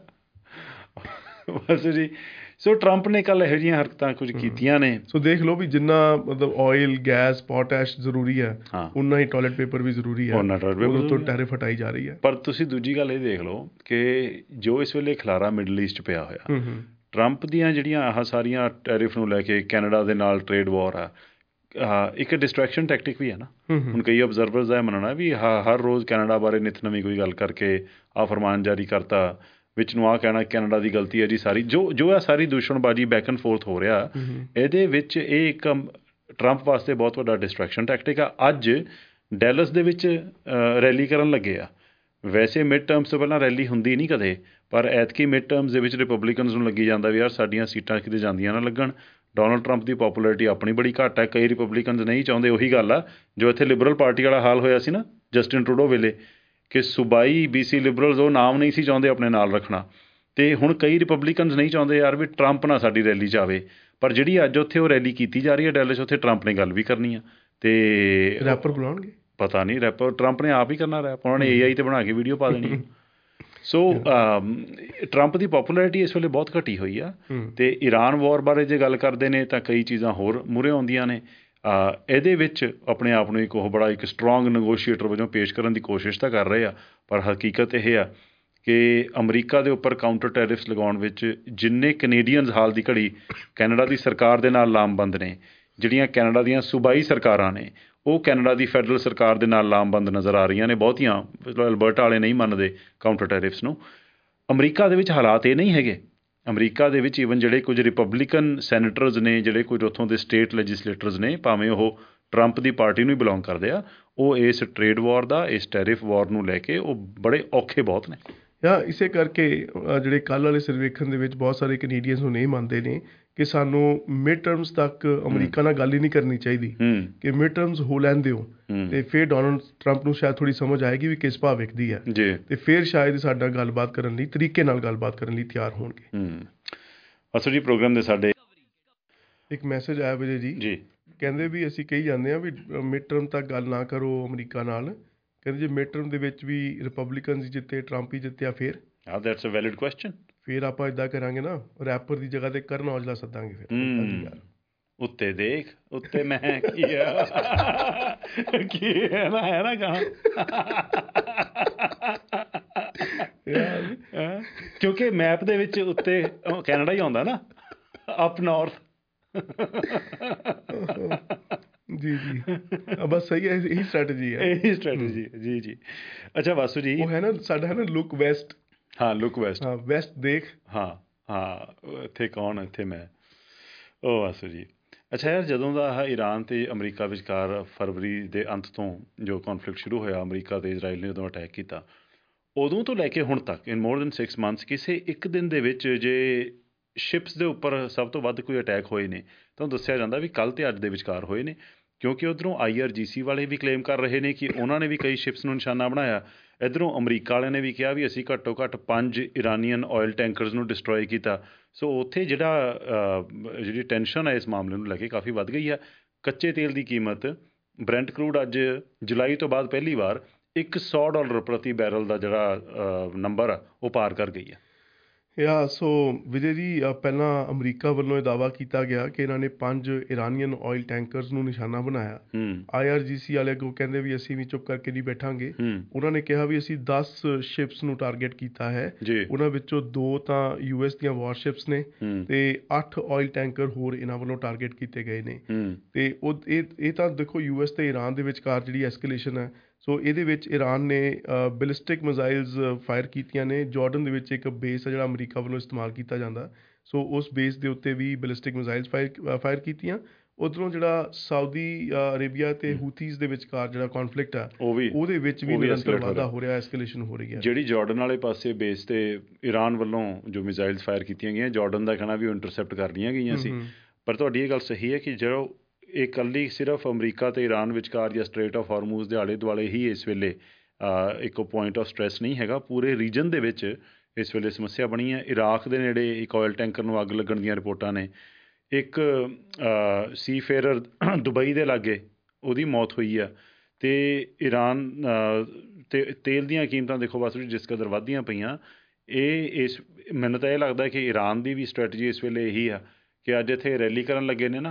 ਬਸ ਜੀ। ਸੋ ਟਰੰਪ ਨੇ ਕੱਲ੍ਹ ਇਹੋ ਜਿਹੀਆਂ ਹਰਕਤਾਂ ਕੁਝ ਕੀਤੀਆਂ ਨੇ।
ਸੋ ਦੇਖ ਲਓ ਵੀ ਜਿੰਨਾ ਮਤਲਬ ਆਇਲ, ਗੈਸ, ਪੋਟੈਸ਼ ਜ਼ਰੂਰੀ ਹੈ, ਉਨਾ ਹੀ ਟਾਇਲਟ ਪੇਪਰ ਵੀ ਜ਼ਰੂਰੀ ਹੈ। ਉਦੋਂ ਤੋਂ ਟੈਰਿਫ ਹਟਾਈ ਜਾ ਰਹੀ ਹੈ।
ਪਰ ਤੁਸੀਂ ਦੂਜੀ ਗੱਲ ਇਹ ਦੇਖ ਲਓ ਕਿ ਜੋ ਇਸ ਵੇਲੇ ਖਿਲਾਰਾ ਮਿਡਲ ਈਸਟ ਪਿਆ ਹੋਇਆ, ਟਰੰਪ ਦੀਆਂ ਜਿਹੜੀਆਂ ਆਹ ਸਾਰੀਆਂ ਟੈਰਿਫ ਨੂੰ ਲੈ ਕੇ ਕੈਨੇਡਾ ਦੇ ਨਾਲ ਟ੍ਰੇਡ ਵਾਰ ਆ, ਇੱਕ ਡਿਸਟਰੈਕਸ਼ਨ ਟੈਕਟਿਕ ਵੀ ਹੈ ਨਾ। ਹੁਣ ਕਈ ਅਬਜ਼ਰਵਰਸ ਦਾ ਇਹ ਮੰਨਣਾ ਵੀ ਹਰ ਰੋਜ਼ ਕੈਨੇਡਾ ਬਾਰੇ ਨਿੱਤ ਨਵੀਂ ਕੋਈ ਗੱਲ ਕਰਕੇ ਆਹ ਫਰਮਾਨ ਜਾਰੀ ਕਰਤਾ, ਵਿੱਚ ਨੂੰ ਆਹ ਕਹਿਣਾ ਕੈਨੇਡਾ ਦੀ ਗਲਤੀ ਹੈ ਜੀ ਸਾਰੀ, ਜੋ ਹੈ ਸਾਰੀ ਦੂਸ਼ਣਬਾਜ਼ੀ ਬੈਕ ਐਂਡ ਫੋਰਥ ਹੋ ਰਿਹਾ। ਇਹਦੇ ਵਿੱਚ ਇਹ ਇੱਕ ਟਰੰਪ ਵਾਸਤੇ ਬਹੁਤ ਵੱਡਾ ਡਿਸਟਰੈਕਸ਼ਨ ਟੈਕਟਿਕ ਆ। ਅੱਜ ਡੈਲਸ ਦੇ ਵਿੱਚ ਰੈਲੀ ਕਰਨ ਲੱਗੇ ਆ। ਵੈਸੇ ਮਿਡ ਟਰਮਸ ਤੋਂ ਪਹਿਲਾਂ ਰੈਲੀ ਹੁੰਦੀ ਨਹੀਂ ਕਦੇ, ਪਰ ਐਤਕੀ ਮਿਡ ਟਰਮਸ ਦੇ ਵਿੱਚ ਰਿਪਬਲਿਕਨਸ ਨੂੰ ਲੱਗੀ ਜਾਂਦਾ ਵੀ ਯਾਰ ਸਾਡੀਆਂ ਸੀਟਾਂ ਕਿਤੇ ਜਾਂਦੀਆਂ ਨਾ ਲੱਗਣ। ਡੋਨਲਡ ਟਰੰਪ ਦੀ ਪੋਪੂਲੈਰਿਟੀ ਆਪਣੀ ਬੜੀ ਘੱਟ ਹੈ। ਕਈ ਰਿਪਬਲਿਕਨਸ ਨਹੀਂ ਚਾਹੁੰਦੇ। ਉਹੀ ਗੱਲ ਆ ਜੋ ਇੱਥੇ ਲਿਬਰਲ ਪਾਰਟੀ ਵਾਲਾ ਹਾਲ ਹੋਇਆ ਸੀ ਨਾ ਜਸਟਿਨ ਟਰੂਡੋ ਵੇਲੇ, ਕਿ ਸੂਬਾਈ BC ਲਿਬਰਲਸ ਉਹ ਨਾਮ ਨਹੀਂ ਸੀ ਚਾਹੁੰਦੇ ਆਪਣੇ ਨਾਲ ਰੱਖਣਾ। ਅਤੇ ਹੁਣ ਕਈ ਰਿਪਬਲਿਕਨਸ ਨਹੀਂ ਚਾਹੁੰਦੇ ਯਾਰ ਵੀ ਟਰੰਪ ਨਾ ਸਾਡੀ ਰੈਲੀ 'ਚ ਆਵੇ। ਪਰ ਜਿਹੜੀ ਅੱਜ ਉੱਥੇ ਉਹ ਰੈਲੀ ਕੀਤੀ ਜਾ ਰਹੀ ਹੈ ਡੈਲਸ, ਉੱਥੇ ਟਰੰਪ ਨੇ ਗੱਲ ਵੀ ਕਰਨੀ ਆ। ਅਤੇ
ਰੈਪਰ ਬੁਲਾਉਣਗੇ, ਪਤਾ
ਨਹੀਂ, ਰੈਪਰ ਟਰੰਪ ਨੇ ਆਪ ਹੀ ਕਰਨਾ ਰੈਪ। ਉਹਨਾਂ ਨੇ AI 'ਤੇ ਬਣਾ ਕੇ ਵੀਡੀਓ ਪਾ ਦੇਣੀ। ਸੋ ਟਰੰਪ ਦੀ ਪੋਪੂਲੈਰਿਟੀ ਇਸ ਵੇਲੇ ਬਹੁਤ ਘਟੀ ਹੋਈ ਆ। ਅਤੇ ਈਰਾਨ ਵਾਰ ਬਾਰੇ ਜੇ ਗੱਲ ਕਰਦੇ ਨੇ ਤਾਂ ਕਈ ਚੀਜ਼ਾਂ ਹੋਰ ਮੂਹਰੇ ਆਉਂਦੀਆਂ ਨੇ। ਇਹਦੇ ਵਿੱਚ ਆਪਣੇ ਆਪ ਨੂੰ ਇੱਕ ਸਟਰੋਂਗ ਨਗੋਸ਼ੀਏਟਰ ਵਜੋਂ ਪੇਸ਼ ਕਰਨ ਦੀ ਕੋਸ਼ਿਸ਼ ਤਾਂ ਕਰ ਰਹੇ ਆ, ਪਰ ਹਕੀਕਤ ਇਹ ਆ ਕਿ ਅਮਰੀਕਾ ਦੇ ਉੱਪਰ ਕਾਊਂਟਰ ਟੈਰਿਫਸ ਲਗਾਉਣ ਵਿੱਚ ਜਿੰਨੇ ਕੈਨੇਡੀਅਨਸ ਹਾਲ ਦੀ ਘੜੀ ਕੈਨੇਡਾ ਦੀ ਸਰਕਾਰ ਦੇ ਨਾਲ ਲਾਮਬੰਦ ਨੇ, ਜਿਹੜੀਆਂ ਕੈਨੇਡਾ ਦੀਆਂ ਸੂਬਾਈ ਸਰਕਾਰਾਂ ਨੇ ਉਹ ਕੈਨੇਡਾ ਦੀ ਫੈਡਰਲ ਸਰਕਾਰ ਦੇ ਨਾਲ ਲਾਮਬੰਦ ਨਜ਼ਰ ਆ ਰਹੀਆਂ ਨੇ। ਬਹੁਤੀਆਂ ਅਲਬਰਟਾ ਵਾਲੇ ਨਹੀਂ ਮੰਨਦੇ ਕਾਊਂਟਰ ਟੈਰਿਫਸ ਨੂੰ। ਅਮਰੀਕਾ ਦੇ ਵਿੱਚ ਹਾਲਾਤ ਇਹ ਨਹੀਂ ਹੈਗੇ। ਅਮਰੀਕਾ ਦੇ ਵਿੱਚ ਈਵਨ ਜਿਹੜੇ ਕੁਝ ਰਿਪਬਲਿਕਨ ਸੈਨੇਟਰਸ ਨੇ, ਜਿਹੜੇ ਕੁਝ ਉੱਥੋਂ ਦੇ ਸਟੇਟ ਲੈਜਿਸਲੇਟਰਸ ਨੇ, ਭਾਵੇਂ ਉਹ ਟਰੰਪ ਦੀ ਪਾਰਟੀ ਨੂੰ ਹੀ ਬਿਲੋਂਗ ਕਰਦੇ ਆ, ਉਹ ਇਸ ਟ੍ਰੇਡ ਵਾਰ ਦਾ, ਇਸ ਟੈਰਿਫ ਵਾਰ ਨੂੰ ਲੈ ਕੇ ਉਹ ਬੜੇ ਔਖੇ ਬਹੁਤ ਨੇ।
ਜਾਂ ਇਸੇ ਕਰਕੇ ਜਿਹੜੇ ਕੱਲ੍ਹ ਵਾਲੇ ਸਰਵੇਖਣ ਦੇ ਵਿੱਚ ਬਹੁਤ ਸਾਰੇ ਕੈਨੇਡੀਅਨਸ ਨੂੰ ਨਹੀਂ ਮੰਨਦੇ ਨੇ ਕਿ ਸਾਨੂੰ ਮਿਡ ਟਰਮਸ ਤੱਕ ਅਮਰੀਕਾ ਨਾਲ ਗੱਲ ਹੀ ਨਹੀਂ ਕਰਨੀ ਚਾਹੀਦੀ, ਕਿ ਮਿਡ ਟਰਮਸ ਹੋ ਲੈਣ ਦਿਓ ਅਤੇ ਫਿਰ ਡੋਨਲਡ ਟਰੰਪ ਨੂੰ ਸ਼ਾਇਦ ਥੋੜ੍ਹੀ ਸਮਝ ਆਏਗੀ ਵੀ ਕਿਸ ਭਾਅ ਵਿਕਦੀ ਹੈ, ਅਤੇ ਫਿਰ ਸ਼ਾਇਦ ਸਾਡਾ ਗੱਲਬਾਤ ਕਰਨ ਲਈ, ਤਰੀਕੇ ਨਾਲ ਗੱਲਬਾਤ ਕਰਨ ਲਈ ਤਿਆਰ ਹੋਣਗੇ।
ਅਸਲ ਜੀ ਪ੍ਰੋਗਰਾਮ ਦੇ ਸਾਡੇ
ਇੱਕ ਮੈਸੇਜ ਆਇਆ ਵਿਜੇ ਜੀ, ਕਹਿੰਦੇ ਵੀ ਅਸੀਂ ਕਹੀ ਜਾਂਦੇ ਹਾਂ ਵੀ ਮਿਡ ਟਰਮ ਤੱਕ ਗੱਲ ਨਾ ਕਰੋ ਅਮਰੀਕਾ ਨਾਲ। ਕਹਿੰਦੇ ਜੇ ਮਿਡ ਟਰਮ ਦੇ ਵਿੱਚ ਵੀ ਰਿਪਬਲਿਕਨ ਹੀ ਜਿੱਤੇ, ਟਰੰਪ ਹੀ ਜਿੱਤਿਆ, ਫਿਰ
ਦੈਟਸ ਅ ਵੈਲਿਡ ਕੁਐਸਚਨ। ਫਿਰ
ਆਪਾਂ ਇੱਦਾਂ ਕਰਾਂਗੇ ਨਾ, ਰੈਪਰ ਦੀ ਜਗ੍ਹਾ 'ਤੇ ਕਰਨ ਔਜਲਾ ਸੱਦਾਂਗੇ। ਫਿਰ
ਉੱਤੇ ਦੇਖ, ਉੱਤੇ ਮੈਂ ਕੀ ਹੈ ਨਾ ਕਹਾਂ, ਕਿਉਂਕਿ ਮੈਪ ਦੇ ਵਿੱਚ ਉੱਤੇ ਕੈਨੇਡਾ ਹੀ ਆਉਂਦਾ ਨਾ, ਅਪ ਨੌਰਥ।
ਜੀ ਬਸ ਸਹੀ ਹੈ, ਇਹੀ ਸਟ੍ਰੈਟਜੀ ਹੈ।
ਜੀ। ਅੱਛਾ ਵਾਸੂ ਜੀ,
ਉਹ ਹੈ ਨਾ ਸਾਡਾ ਹੈ ਨਾ look west.
Look west,
west ਦੇਖ।
ਇੱਥੇ ਕੌਣ, ਇੱਥੇ ਮੈਂ। ਉਹ ਵਾਸੂ ਜੀ, ਅੱਛਾ ਯਾਰ, ਜਦੋਂ ਦਾ ਆਹ ਈਰਾਨ ਅਤੇ ਅਮਰੀਕਾ ਵਿਚਕਾਰ ਫਰਵਰੀ ਦੇ ਅੰਤ ਤੋਂ ਜੋ ਕੌਨਫਲਿਕਟ ਸ਼ੁਰੂ ਹੋਇਆ, ਅਮਰੀਕਾ ਅਤੇ ਇਜ਼ਰਾਈਲ ਨੇ ਉਦੋਂ ਅਟੈਕ ਕੀਤਾ, ਉਦੋਂ ਤੋਂ ਲੈ ਕੇ ਹੁਣ ਤੱਕ ਇਨ ਮੋਰ ਦੈਨ 6 ਮੰਥਸ ਕਿਸੇ ਇੱਕ ਦਿਨ ਦੇ ਵਿੱਚ ਜੇ ਸ਼ਿਪਸ ਦੇ ਉੱਪਰ ਸਭ ਤੋਂ ਵੱਧ ਕੋਈ ਅਟੈਕ ਹੋਏ ਨੇ ਤਾਂ ਦੱਸਿਆ ਜਾਂਦਾ ਵੀ ਕੱਲ੍ਹ ਅਤੇ ਅੱਜ ਦੇ ਵਿਚਕਾਰ ਹੋਏ ਨੇ। ਕਿਉਂਕਿ ਉੱਧਰੋਂ IRGC ਵਾਲੇ ਵੀ ਕਲੇਮ ਕਰ ਰਹੇ ਨੇ ਕਿ ਉਹਨਾਂ ਨੇ ਵੀ ਕਈ ਸ਼ਿਪਸ ਨੂੰ ਨਿਸ਼ਾਨਾ ਬਣਾਇਆ। ਇੱਧਰੋਂ ਅਮਰੀਕਾ ਵਾਲਿਆਂ ਨੇ ਵੀ ਕਿਹਾ ਵੀ ਅਸੀਂ ਘੱਟੋ ਘੱਟ 5 ਇਰਾਨੀਅਨ ਆਇਲ ਟੈਂਕਰਸ ਨੂੰ ਡਿਸਟਰੋਏ ਕੀਤਾ। ਸੋ ਉੱਥੇ ਜਿਹੜੀ ਟੈਨਸ਼ਨ ਹੈ ਇਸ ਮਾਮਲੇ ਨੂੰ ਲੈ ਕੇ ਕਾਫੀ ਵੱਧ ਗਈ ਹੈ। ਕੱਚੇ ਤੇਲ ਦੀ ਕੀਮਤ ਬ੍ਰੈਂਟ ਕਰੂਡ ਅੱਜ ਜੁਲਾਈ ਤੋਂ ਬਾਅਦ ਪਹਿਲੀ ਵਾਰ $100 ਪ੍ਰਤੀ ਬੈਰਲ ਦਾ ਜਿਹੜਾ ਨੰਬਰ ਆ ਉਹ ਪਾਰ ਕਰ ਗਈ ਹੈ।
ਸੋ ਵਿਜੇ ਜੀ, ਪਹਿਲਾਂ ਅਮਰੀਕਾ ਵੱਲੋਂ ਇਹ ਦਾਅਵਾ ਕੀਤਾ ਗਿਆ ਕਿ ਇਹਨਾਂ ਨੇ 5 ਇਰਾਨੀਅਨ ਆਇਲ ਟੈਂਕਰਸ ਨੂੰ ਨਿਸ਼ਾਨਾ ਬਣਾਇਆ। IRGC ਵਾਲੇ ਅੱਗੋਂ ਕਹਿੰਦੇ ਵੀ ਅਸੀਂ ਵੀ ਚੁੱਪ ਕਰਕੇ ਨਹੀਂ ਬੈਠਾਂਗੇ। ਉਹਨਾਂ ਨੇ ਕਿਹਾ ਵੀ ਅਸੀਂ 10 ਸ਼ਿਪਸ ਨੂੰ ਟਾਰਗੇਟ ਕੀਤਾ ਹੈ, ਉਹਨਾਂ ਵਿੱਚੋਂ 2 ਤਾਂ US ਦੀਆਂ ਵਾਰਸ਼ਿਪਸ ਨੇ ਤੇ 8 ਆਇਲ ਟੈਂਕਰ ਹੋਰ ਇਹਨਾਂ ਵੱਲੋਂ ਟਾਰਗੇਟ ਕੀਤੇ ਗਏ ਨੇ। ਤੇ ਇਹ ਤਾਂ ਦੇਖੋ US ਤੇ ਈਰਾਨ ਦੇ ਵਿਚਕਾਰ ਜਿਹੜੀ ਐਸਕੇਲੇਸ਼ਨ ਹੈ, ਸੋ ਇਹਦੇ ਵਿੱਚ ਈਰਾਨ ਨੇ ਬੈਲਿਸਟਿਕ ਮਿਜ਼ਾਈਲਸ ਫਾਇਰ ਕੀਤੀਆਂ ਨੇ। ਜਾਰਡਨ ਦੇ ਵਿੱਚ ਇੱਕ ਬੇਸ ਹੈ ਜਿਹੜਾ ਅਮਰੀਕਾ ਵੱਲੋਂ ਇਸਤੇਮਾਲ ਕੀਤਾ ਜਾਂਦਾ, ਸੋ ਉਸ ਬੇਸ ਦੇ ਉੱਤੇ ਵੀ ਬੈਲਿਸਟਿਕ ਮਿਜ਼ਾਈਲਸ ਫਾਇਰ ਕੀਤੀਆਂ। ਉੱਧਰੋਂ ਜਿਹੜਾ ਸਾਊਦੀ ਅਰੇਬੀਆ ਤੇ ਹੂਥੀਜ਼ ਦੇ ਵਿਚਕਾਰ ਜਿਹੜਾ ਕੌਨਫਲਿਕਟ ਆ ਉਹਦੇ ਵਿੱਚ ਵੀ ਨਿਰੰਤਰ ਵਾਧਾ ਹੋ ਰਿਹਾ, ਐਸਕੇਲੇਸ਼ਨ ਹੋ ਰਹੀ ਹੈ।
ਜਿਹੜੀ ਜਾਰਡਨ ਵਾਲੇ ਪਾਸੇ ਬੇਸ ਤੇ ਈਰਾਨ ਵੱਲੋਂ ਜੋ ਮਿਜ਼ਾਈਲਸ ਫਾਇਰ ਕੀਤੀਆਂ ਗਈਆਂ, ਜਾਰਡਨ ਦਾ ਕਹਿਣਾ ਵੀ ਉਹ ਇੰਟਰਸੈਪਟ ਕਰ ਲਈਆਂ ਗਈਆਂ ਸੀ। ਪਰ ਤੁਹਾਡੀ ਇਹ ਗੱਲ ਸਹੀ ਹੈ ਕਿ ਜਿਹੜਾ ਇਹ ਇਕੱਲੀ ਸਿਰਫ ਅਮਰੀਕਾ ਤੇ ਈਰਾਨ ਵਿਚਕਾਰ ਜਾਂ ਸਟ੍ਰੇਟ ਆਫ ਹਾਰਮੂਜ਼ ਦੇ ਆਲੇ ਦੁਆਲੇ ਹੀ ਇਸ ਵੇਲੇ ਇੱਕ ਪੁਆਇੰਟ ਆਫ ਸਟ੍ਰੈਸ ਨਹੀਂ ਹੈਗਾ, ਪੂਰੇ ਰੀਜਨ ਦੇ ਵਿੱਚ ਇਸ ਵੇਲੇ ਸਮੱਸਿਆ ਬਣੀ ਹੈ। ਇਰਾਕ ਦੇ ਨੇੜੇ ਇੱਕ ਆਇਲ ਟੈਂਕਰ ਨੂੰ ਅੱਗ ਲੱਗਣ ਦੀਆਂ ਰਿਪੋਰਟਾਂ ਨੇ। ਇੱਕ ਸੀਫੇਰਰ ਦੁਬਈ ਦੇ ਲਾਗੇ ਉਹਦੀ ਮੌਤ ਹੋਈ ਆ। ਅਤੇ ਈਰਾਨ ਤੇ ਤੇਲ ਦੀਆਂ ਕੀਮਤਾਂ ਦੇਖੋ ਬਸ ਜਿਸ ਕਦਰ ਵੱਧਦੀਆਂ ਪਈਆਂ। ਮੈਨੂੰ ਤਾਂ ਇਹ ਲੱਗਦਾ ਕਿ ਈਰਾਨ ਦੀ ਵੀ ਸਟ੍ਰੈਟਜੀ ਇਸ ਵੇਲੇ ਇਹੀ ਆ ਕਿ ਅੱਜ ਇੱਥੇ ਰੈਲੀ ਕਰਨ ਲੱਗੇ ਨੇ ਨਾ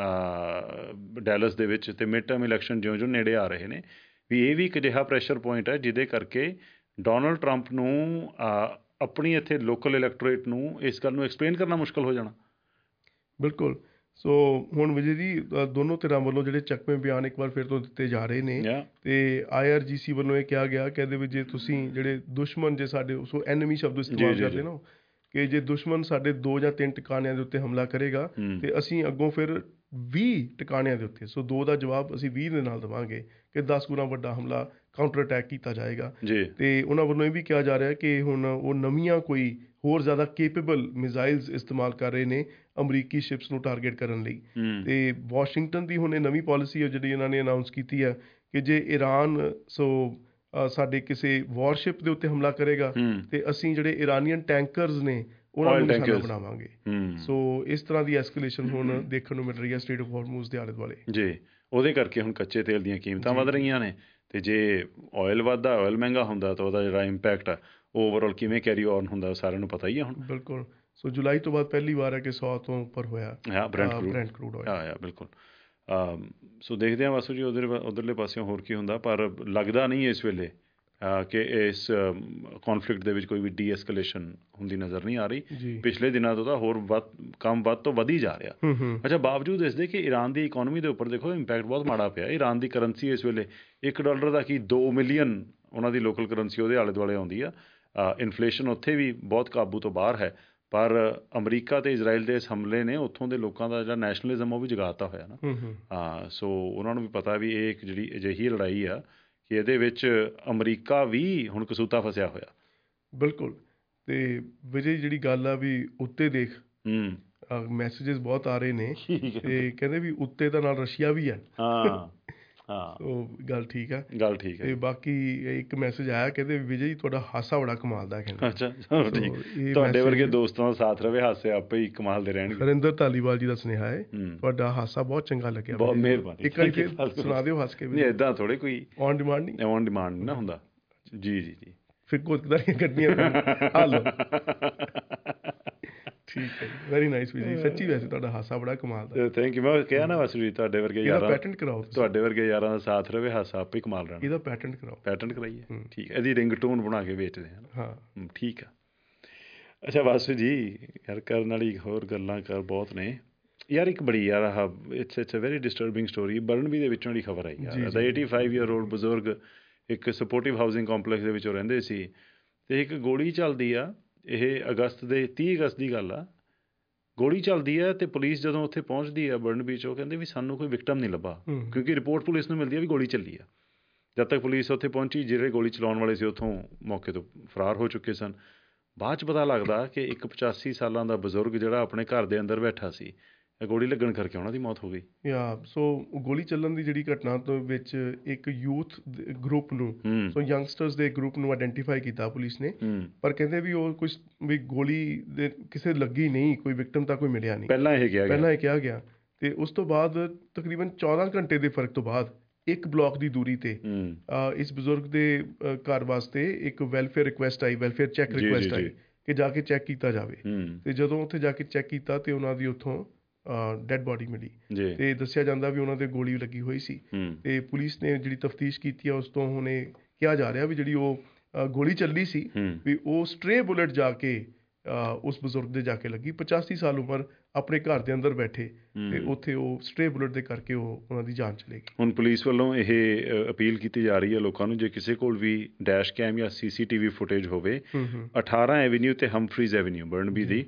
ਡੈਲਸ ਦੇ ਵਿੱਚ, ਅਤੇ ਮਿਡ ਟਰਮ ਇਲੈਕਸ਼ਨ ਜਿਉਂ ਨੇੜੇ ਆ ਰਹੇ ਨੇ, ਵੀ ਇਹ ਵੀ ਇੱਕ ਅਜਿਹਾ ਪ੍ਰੈਸ਼ਰ ਪੁਆਇੰਟ ਹੈ ਜਿਹਦੇ ਕਰਕੇ ਡੋਨਲਡ ਟਰੰਪ ਨੂੰ ਆਪਣੀ ਇੱਥੇ ਲੋਕਲ ਇਲੈਕਟੋਰੇਟ ਨੂੰ ਇਸ ਗੱਲ ਨੂੰ ਐਕਸਪਲੇਨ ਕਰਨਾ ਮੁਸ਼ਕਿਲ ਹੋ ਜਾਣਾ।
ਬਿਲਕੁਲ। ਸੋ ਹੁਣ ਵਿਜੇ ਜੀ, ਦੋਨੋਂ ਧਿਰਾਂ ਵੱਲੋਂ ਜਿਹੜੇ ਚੱਕਵੇਂ ਬਿਆਨ ਇੱਕ ਵਾਰ ਫਿਰ ਤੋਂ ਦਿੱਤੇ ਜਾ ਰਹੇ ਨੇ ਤੇ IRGC ਵੱਲੋਂ ਇਹ ਕਿਹਾ ਗਿਆ ਕਿ ਇਹਦੇ ਵਿੱਚ ਜੇ ਤੁਸੀਂ ਜਿਹੜੇ ਦੁਸ਼ਮਣ ਜੇ ਸਾਡੇ, ਸੋ ਐਨਮੀ ਸ਼ਬਦ ਇਸਤੇਮਾਲ ਕਰਦੇ ਨਾ, ਕਿ ਜੇ ਦੁਸ਼ਮਣ ਸਾਡੇ 2 ਜਾਂ 3 ਟਿਕਾਣਿਆਂ ਦੇ ਉੱਤੇ ਹਮਲਾ ਕਰੇਗਾ ਤੇ ਅਸੀਂ ਅੱਗੋਂ ਫਿਰ 20 ਟਿਕਾਣਿਆਂ ਦੇ ਉੱਤੇ, ਸੋ 2 ਦਾ ਜਵਾਬ ਅਸੀਂ 20 ਦੇ ਨਾਲ ਦੇਵਾਂਗੇ ਕਿ 10 ਗੁਣਾ ਵੱਡਾ ਹਮਲਾ ਕਾਊਂਟਰ ਅਟੈਕ ਕੀਤਾ ਜਾਏਗਾ। ਤੇ ਉਹਨਾਂ ਵੱਲੋਂ ਇਹ ਵੀ ਕਿਹਾ ਜਾ ਰਿਹਾ ਕਿ ਹੁਣ ਉਹ ਨਵੀਆਂ ਕੋਈ ਹੋਰ ਜ਼ਿਆਦਾ ਕੇਪੇਬਲ ਮਿਜ਼ਾਈਲਸ ਇਸਤੇਮਾਲ ਕਰ ਰਹੇ ਨੇ ਅਮਰੀਕੀ ਸ਼ਿਪਸ ਨੂੰ ਟਾਰਗੇਟ ਕਰਨ ਲਈ। ਤੇ ਵਾਸ਼ਿੰਗਟਨ ਦੀ ਹੁਣ ਇਹ ਨਵੀਂ ਪਾਲਿਸੀ ਹੈ ਜਿਹੜੀ ਇਹਨਾਂ ਨੇ ਅਨਾਊਂਸ ਕੀਤੀ ਹੈ ਕਿ ਜੇ ਈਰਾਨ ਸਾਡੇ ਕਿਸੇ ਵਾਰਸ਼ਿਪ ਦੇ ਉੱਤੇ ਹਮਲਾ ਕਰੇਗਾ ਤੇ ਅਸੀਂ ਜਿਹੜੇ ਇਰਾਨੀਅਨ ਟੈਂਕਰਸ ਨੇ ਉਹਨਾਂ ਨੂੰ ਨਿਸ਼ਾਨਾ ਬਣਾਵਾਂਗੇ। ਸੋ ਇਸ ਤਰ੍ਹਾਂ ਦੀ ਐਸਕੇਲੇਸ਼ਨ ਹੁਣ ਦੇਖਣ ਨੂੰ ਮਿਲ ਰਹੀ ਹੈ ਸਟ੍ਰੇਟ ਆਫ ਹਾਰਮੂਜ਼ ਦੇ ਆਲੇ ਦੁਆਲੇ।
ਜੀ, ਉਹਦੇ ਕਰਕੇ ਹੁਣ ਕੱਚੇ ਤੇਲ ਦੀਆਂ ਕੀਮਤਾਂ ਵੱਧ ਰਹੀਆਂ ਨੇ, ਅਤੇ ਜੇ ਆਇਲ ਵੱਧਦਾ, ਆਇਲ ਮਹਿੰਗਾ ਹੁੰਦਾ ਤਾਂ ਉਹਦਾ ਜਿਹੜਾ ਇੰਪੈਕਟ ਆ ਓਵਰਆਲ ਕਿਵੇਂ ਕੈਰੀ ਔਨ ਹੁੰਦਾ ਸਾਰਿਆਂ ਨੂੰ ਪਤਾ ਹੀ ਆ ਹੁਣ।
ਬਿਲਕੁਲ। ਸੋ ਜੁਲਾਈ ਤੋਂ ਬਾਅਦ ਪਹਿਲੀ ਵਾਰ ਹੈ ਕਿ 100 ਤੋਂ ਉੱਪਰ ਹੋਇਆ
ਬ੍ਰੈਂਟ ਕਰੂਡ ਹੋਇਆ। ਬਿਲਕੁਲ। ਸੋ ਦੇਖਦੇ ਹਾਂ ਵਾਸੂ ਜੀ ਉੱਧਰਲੇ ਪਾਸਿਓਂ ਹੋਰ ਕੀ ਹੁੰਦਾ, ਪਰ ਲੱਗਦਾ ਨਹੀਂ ਇਸ ਵੇਲੇ ਕਿ ਇਸ ਕੌਨਫਲਿਕਟ ਦੇ ਵਿੱਚ ਕੋਈ ਵੀ ਡੀ ਐਸਕੇਲੇਸ਼ਨ ਹੁੰਦੀ ਨਜ਼ਰ ਨਹੀਂ ਆ ਰਹੀ। ਪਿਛਲੇ ਦਿਨਾਂ ਤੋਂ ਤਾਂ ਹੋਰ ਕੰਮ ਵੱਧ ਤੋਂ ਵੱਧ ਹੀ ਜਾ ਰਿਹਾ। ਅੱਛਾ, ਬਾਵਜੂਦ ਇਸਦੇ ਕਿ ਈਰਾਨ ਦੀ ਇਕੋਨਮੀ ਦੇ ਉੱਪਰ ਦੇਖੋ ਇੰਪੈਕਟ ਬਹੁਤ ਮਾੜਾ ਪਿਆ। ਈਰਾਨ ਦੀ ਕਰੰਸੀ ਇਸ ਵੇਲੇ $1 ਦਾ ਕੀ 2 ਮਿਲੀਅਨ ਉਹਨਾਂ ਦੀ ਲੋਕਲ ਕਰੰਸੀ ਉਹਦੇ ਆਲੇ ਦੁਆਲੇ ਆਉਂਦੀ ਆ। ਇਨਫਲੇਸ਼ਨ ਉੱਥੇ ਵੀ ਬਹੁਤ ਕਾਬੂ ਤੋਂ ਬਾਹਰ ਹੈ, ਪਰ ਅਮਰੀਕਾ ਅਤੇ ਇਜ਼ਰਾਈਲ ਦੇ ਇਸ ਹਮਲੇ ਨੇ ਉੱਥੋਂ ਦੇ ਲੋਕਾਂ ਦਾ ਜਿਹੜਾ ਨੈਸ਼ਨਲਿਜ਼ਮ ਉਹ ਵੀ ਜਗਾਤਾ ਹੋਇਆ ਨਾ। ਸੋ ਉਹਨਾਂ ਨੂੰ ਵੀ ਪਤਾ ਵੀ ਇਹ ਇੱਕ ਜਿਹੜੀ ਅਜਿਹੀ ਲੜਾਈ ਆ ਕਿ ਇਹਦੇ ਵਿੱਚ ਅਮਰੀਕਾ ਵੀ ਹੁਣ ਕਸੂਤਾ ਫਸਿਆ ਹੋਇਆ। ਬਿਲਕੁਲ।
ਅਤੇ ਵਿਜੇ ਜਿਹੜੀ ਗੱਲ ਆ ਵੀ ਉੱਤੇ ਦੇਖ ਮੈਸੇਜਿਸ ਬਹੁਤ ਆ ਰਹੇ ਨੇ ਅਤੇ ਕਹਿੰਦੇ ਵੀ ਉੱਤੇ ਤਾਂ ਨਾਲ ਰਸ਼ੀਆ ਵੀ ਹੈ। ਉਹ ਗੱਲ ਠੀਕ ਆ,
ਗੱਲ ਠੀਕ ਹੈ।
ਅਤੇ ਬਾਕੀ ਇੱਕ ਮੈਸੇਜ ਆਇਆ ਕਹਿੰਦੇ ਵਿਜੇ ਜੀ ਤੁਹਾਡਾ ਹਾਸਾ ਬੜਾ ਕਮਾਲ ਦਾ ਕਹਿੰਦੇ।
ਅੱਛਾ, ਠੀਕ। ਤੁਹਾਡੇ ਵਰਗੇ ਦੋਸਤਾਂ ਦਾ ਸਾਥ ਰਵੇ, ਹਾਸੇ ਆਪੇ ਹੀ ਕਮਾਲ ਦੇ ਰਹਿਣਗੇ।
ਹਰਿੰਦਰ ਧਾਲੀਵਾਲ ਜੀ ਦਾ ਸੁਨੇਹਾ ਹੈ, ਤੁਹਾਡਾ ਹਾਸਾ ਬਹੁਤ ਚੰਗਾ ਲੱਗਿਆ।
ਬਹੁਤ ਮਿਹਰਬਾਨੀ।
ਇੱਕ ਵਾਰੀ ਫਿਰ ਸੁਣਾ ਦਿਓ ਹੱਸ ਕੇ।
ਨਹੀਂ, ਇੱਦਾਂ ਥੋੜ੍ਹੇ ਕੋਈ
ਔਨ ਡਿਮਾਂਡ ਨਹੀਂ,
ਔਨ ਡਿਮਾਂਡ ਨਹੀਂ ਨਾ ਹੁੰਦਾ। ਜੀ ਜੀ ਜੀ।
ਫਿਰ ਕੋਤਦਾਰੀਆਂ ਕੱਢਣੀਆਂ ਹਲੋ। ਠੀਕ ਹੈ, ਵੈਰੀ ਨਾਈਸ ਵੀ। ਸੱਚੀ ਵੈਸੇ ਤੁਹਾਡਾ ਹਾਸਾ ਬੜਾ ਕਮਾਲ ਦਾ।
Thank you. ਮੈਂ ਕਿਹਾ ਨਾ ਵਾਸੂ ਜੀ, ਤੁਹਾਡੇ ਵਰਗੇ ਯਾਰਾਂ
ਪੈਟੈਂਟ ਕਰਾਓ,
ਤੁਹਾਡੇ ਵਰਗੇ ਯਾਰਾਂ ਦਾ ਸਾਥ ਰਵੇ, ਹਾਸਾ ਆਪੇ ਕਮਾਲ ਰਹਿਣਾ।
ਇਹਦਾ ਪੈਟੈਂਟ ਕਰਾਓ।
ਪੈਟੈਂਟ ਕਰਾਈਏ, ਠੀਕ ਹੈ। ਇਹਦੀ ਰਿੰਗਟੋਨ ਬਣਾ ਕੇ ਵੇਚਦੇ ਹਾਂ।
ਹਾਂ,
ਠੀਕ ਆ। ਅੱਛਾ ਵਾਸੂ ਜੀ, ਯਾਰ ਕਰਨ ਵਾਲੀ ਹੋਰ ਗੱਲਾਂ ਬਹੁਤ ਨੇ ਯਾਰ। ਇੱਕ ਬੜੀ ਯਾਰ it's a very disturbing story. Burnaby ਦੇ ਵਿੱਚੋਂ ਜਿਹੜੀ ਖਬਰ ਆਈ ਯਾਰ, ਦਾ 85 ਈਅਰ ਓਲਡ ਬਜ਼ੁਰਗ ਇੱਕ ਸਪੋਰਟਿਵ ਹਾਊਸਿੰਗ ਕੰਪਲੈਕਸ ਦੇ ਵਿੱਚੋਂ ਰਹਿੰਦੇ ਸੀ, ਅਤੇ ਇੱਕ ਗੋਲੀ ਚੱਲਦੀ ਆ। ਇਹ 30 ਅਗਸਤ ਦੀ ਗੱਲ ਆ। ਗੋਲੀ ਚੱਲਦੀ ਹੈ ਅਤੇ ਪੁਲਿਸ ਜਦੋਂ ਉੱਥੇ ਪਹੁੰਚਦੀ ਆ ਬਰਨਬੀ 'ਚ, ਉਹ ਕਹਿੰਦੇ ਵੀ ਸਾਨੂੰ ਕੋਈ ਵਿਕਟਮ ਨਹੀਂ ਲੱਭਾ, ਕਿਉਂਕਿ ਰਿਪੋਰਟ ਪੁਲਿਸ ਨੂੰ ਮਿਲਦੀ ਹੈ ਵੀ ਗੋਲੀ ਚੱਲੀ ਆ। ਜਦ ਤੱਕ ਪੁਲਿਸ ਉੱਥੇ ਪਹੁੰਚੀ, ਜਿਹੜੇ ਗੋਲੀ ਚਲਾਉਣ ਵਾਲੇ ਸੀ ਉੱਥੋਂ ਮੌਕੇ ਤੋਂ ਫਰਾਰ ਹੋ ਚੁੱਕੇ ਸਨ। ਬਾਅਦ 'ਚ ਪਤਾ ਲੱਗਦਾ ਕਿ ਇੱਕ 85 ਸਾਲਾਂ ਦਾ ਬਜ਼ੁਰਗ ਜਿਹੜਾ ਆਪਣੇ ਘਰ ਦੇ ਅੰਦਰ ਬੈਠਾ ਸੀ, ਗੋਲੀ ਲੱਗਣ ਕਰਕੇ ਉਹਨਾਂ ਦੀ ਮੌਤ ਹੋ ਗਈ।
ਸੋ ਗੋਲੀ ਚੱਲਣ ਦੀ ਜਿਹੜੀ ਘਟਨਾ ਤੋਂ ਵਿੱਚ ਇੱਕ ਯੂਥ ਗਰੁੱਪ ਨੂੰ, ਸੋ ਯੰਗਸਟਰਸ ਦੇ ਗਰੁੱਪ ਨੂੰ ਆਇਡੈਂਟੀਫਾਈ ਕੀਤਾ ਪੁਲਿਸ ਨੇ, ਪਰ ਕਹਿੰਦੇ ਵੀ ਉਹ ਕੁਛ ਵੀ ਗੋਲੀ ਦੇ ਕਿਸੇ ਲੱਗੀ ਨਹੀਂ, ਕੋਈ ਵਿਕਟਮ ਤਾਂ ਕੋਈ ਮਿਲਿਆ ਨਹੀਂ। ਪਹਿਲਾਂ ਇਹ ਕਿਹਾ ਗਿਆ। ਅਤੇ ਉਸ ਤੋਂ ਬਾਅਦ ਤਕਰੀਬਨ 14 ਘੰਟੇ ਦੇ ਫਰਕ ਤੋਂ ਬਾਅਦ 1 ਬਲਾਕ ਦੀ ਦੂਰੀ ਤੇ ਇਸ ਬਜ਼ੁਰਗ ਦੇ ਘਰ ਵਾਸਤੇ ਇੱਕ ਵੈਲਫੇਅਰ ਰਿਕੁਐਸਟ ਆਈ, ਵੈਲਫੇਅਰ ਚੈੱਕ ਰਿਕੁਐਸਟ ਆਈ ਕਿ ਜਾ ਕੇ ਚੈੱਕ ਕੀਤਾ ਜਾਵੇ। ਤੇ ਜਦੋਂ ਉੱਥੇ ਜਾ ਕੇ ਚੈੱਕ ਕੀਤਾ ਤੇ ਉਹਨਾਂ ਦੀ ਉੱਥੋਂ ਡੈਡ ਬੋਡੀ ਮਿਲੀ ਤੇ ਦੱਸਿਆ ਜਾਂਦਾ ਵੀ ਉਹਨਾਂ ਦੇ ਗੋਲੀ ਲੱਗੀ ਹੋਈ ਸੀ। ਤੇ ਪੁਲਿਸ ਨੇ ਜਿਹੜੀ ਤਫਤੀਸ਼ ਕੀਤੀ ਆ ਉਸ ਤੋਂ ਹੁਣ ਇਹ ਕਿਹਾ ਜਾ ਰਿਹਾ ਵੀ ਜਿਹੜੀ ਉਹ ਗੋਲੀ ਚੱਲੀ ਸੀ ਵੀ ਉਹ ਸਟਰੇ ਬੁਲਟ ਜਾ ਕੇ ਉਸ ਬਜ਼ੁਰਗ ਦੇ ਜਾ ਕੇ ਲੱਗੀ। 85 ਸਾਲ ਉਮਰ, ਆਪਣੇ ਘਰ ਦੇ ਅੰਦਰ ਬੈਠੇ ਤੇ ਉੱਥੇ ਉਹ ਸਟਰੇ ਬੁਲਟ ਦੇ ਕਰਕੇ ਉਹਨਾਂ ਦੀ ਜਾਨ ਚਲੇ ਗਈ।
ਹੁਣ ਪੁਲਿਸ ਵੱਲੋਂ ਇਹ ਅਪੀਲ ਕੀਤੀ ਜਾ ਰਹੀ ਹੈ ਲੋਕਾਂ ਨੂੰ, ਜੇ ਕਿਸੇ ਕੋਲ ਵੀ ਡੈਸ਼ ਕੈਮ ਜਾਂ CCTV ਫੁਟੇਜ ਹੋਵੇ 18 ਐਵੀਨਿਊ ਤੇ ਹੰਫਰੀਜ਼ ਐਵੀਨਿਊ ਬਰਨਬੀ ਦੀ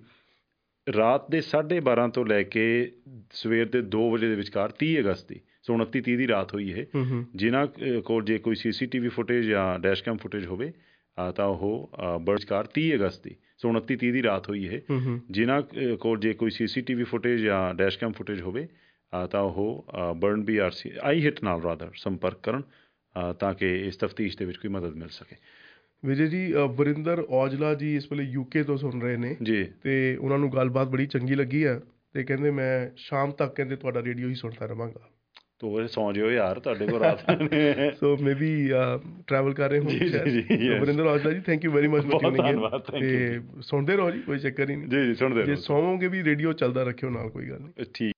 ਰਾਤ ਦੇ 12:30 ਤੋਂ ਲੈ ਕੇ ਸਵੇਰ ਦੇ 2 ਵਜੇ ਦੇ ਵਿਚਕਾਰ 30 ਅਗਸਤ ਦੀ 29-30 ਦੀ ਰਾਤ ਹੋਈ ਇਹ, ਜਿਨ੍ਹਾਂ ਕੋਲ ਜੇ ਕੋਈ CCTV ਫੁਟੇਜ ਜਾਂ ਡੈਸ਼ ਕੈਮ ਫੁਟੇਜ ਹੋਵੇ ਤਾਂ ਉਹ ਵਿਚਕਾਰ 30 ਅਗਸਤ ਦੀ 29-30 ਦੀ ਰਾਤ ਹੋਈ ਇਹ, ਜਿਨ੍ਹਾਂ ਕੋਲ ਜੇ ਕੋਈ CCTV ਫੁਟੇਜ ਜਾਂ ਡੈਸ਼ ਕੈਮ ਫੁਟੇਜ ਹੋਵੇ ਤਾਂ ਉਹ ਬਰਨਬੀ ਆਈ ਹਿੱਟ ਨਾਲ ਰਾਦਰ ਸੰਪਰਕ ਕਰਨ ਤਾਂ ਕਿ ਇਸ ਤਫਤੀਸ਼ ਦੇ ਵਿੱਚ ਕੋਈ ਮਦਦ ਮਿਲ ਸਕੇ।
ਵਿਜੇ ਜੀ, ਵਰਿੰਦਰ ਔਜਲਾ ਜੀ ਇਸ ਵੇਲੇ UK ਤੋਂ ਸੁਣ ਰਹੇ ਨੇ ਜੀ ਤੇ ਉਹਨਾਂ ਨੂੰ ਗੱਲਬਾਤ ਬੜੀ ਚੰਗੀ ਲੱਗੀ ਹੈ ਤੇ ਕਹਿੰਦੇ ਮੈਂ ਸ਼ਾਮ ਤੱਕ ਕਹਿੰਦੇ ਤੁਹਾਡਾ ਰੇਡੀਓ ਹੀ ਸੁਣਦਾ ਰਹਾਂਗਾ। ਤੋ ਸੌਂ ਜਿਓ ਯਾਰ, ਤੁਹਾਡੇ ਕੋਲ ਰਾਤ ਸੋ ਮੇ ਬੀ ਟਰੈਵਲ ਕਰ ਰਹੇ ਹੋ। Varinder Aujla ji, thank you very much for tuning in ਤੇ ਸੁਣਦੇ ਰਹੋ ਜੀ, ਕੋਈ ਚੱਕਰ ਹੀ ਨਹੀਂ ਜੀ, ਸੁਣਦੇ ਰਹੋ। ਜੇ ਸੌਵੋਗੇ ਵੀ ਰੇਡੀਓ ਚੱਲਦਾ ਰੱਖਿਓ ਨਾਲ, ਕੋਈ ਗੱਲ ਨਹੀਂ। ਠੀਕ।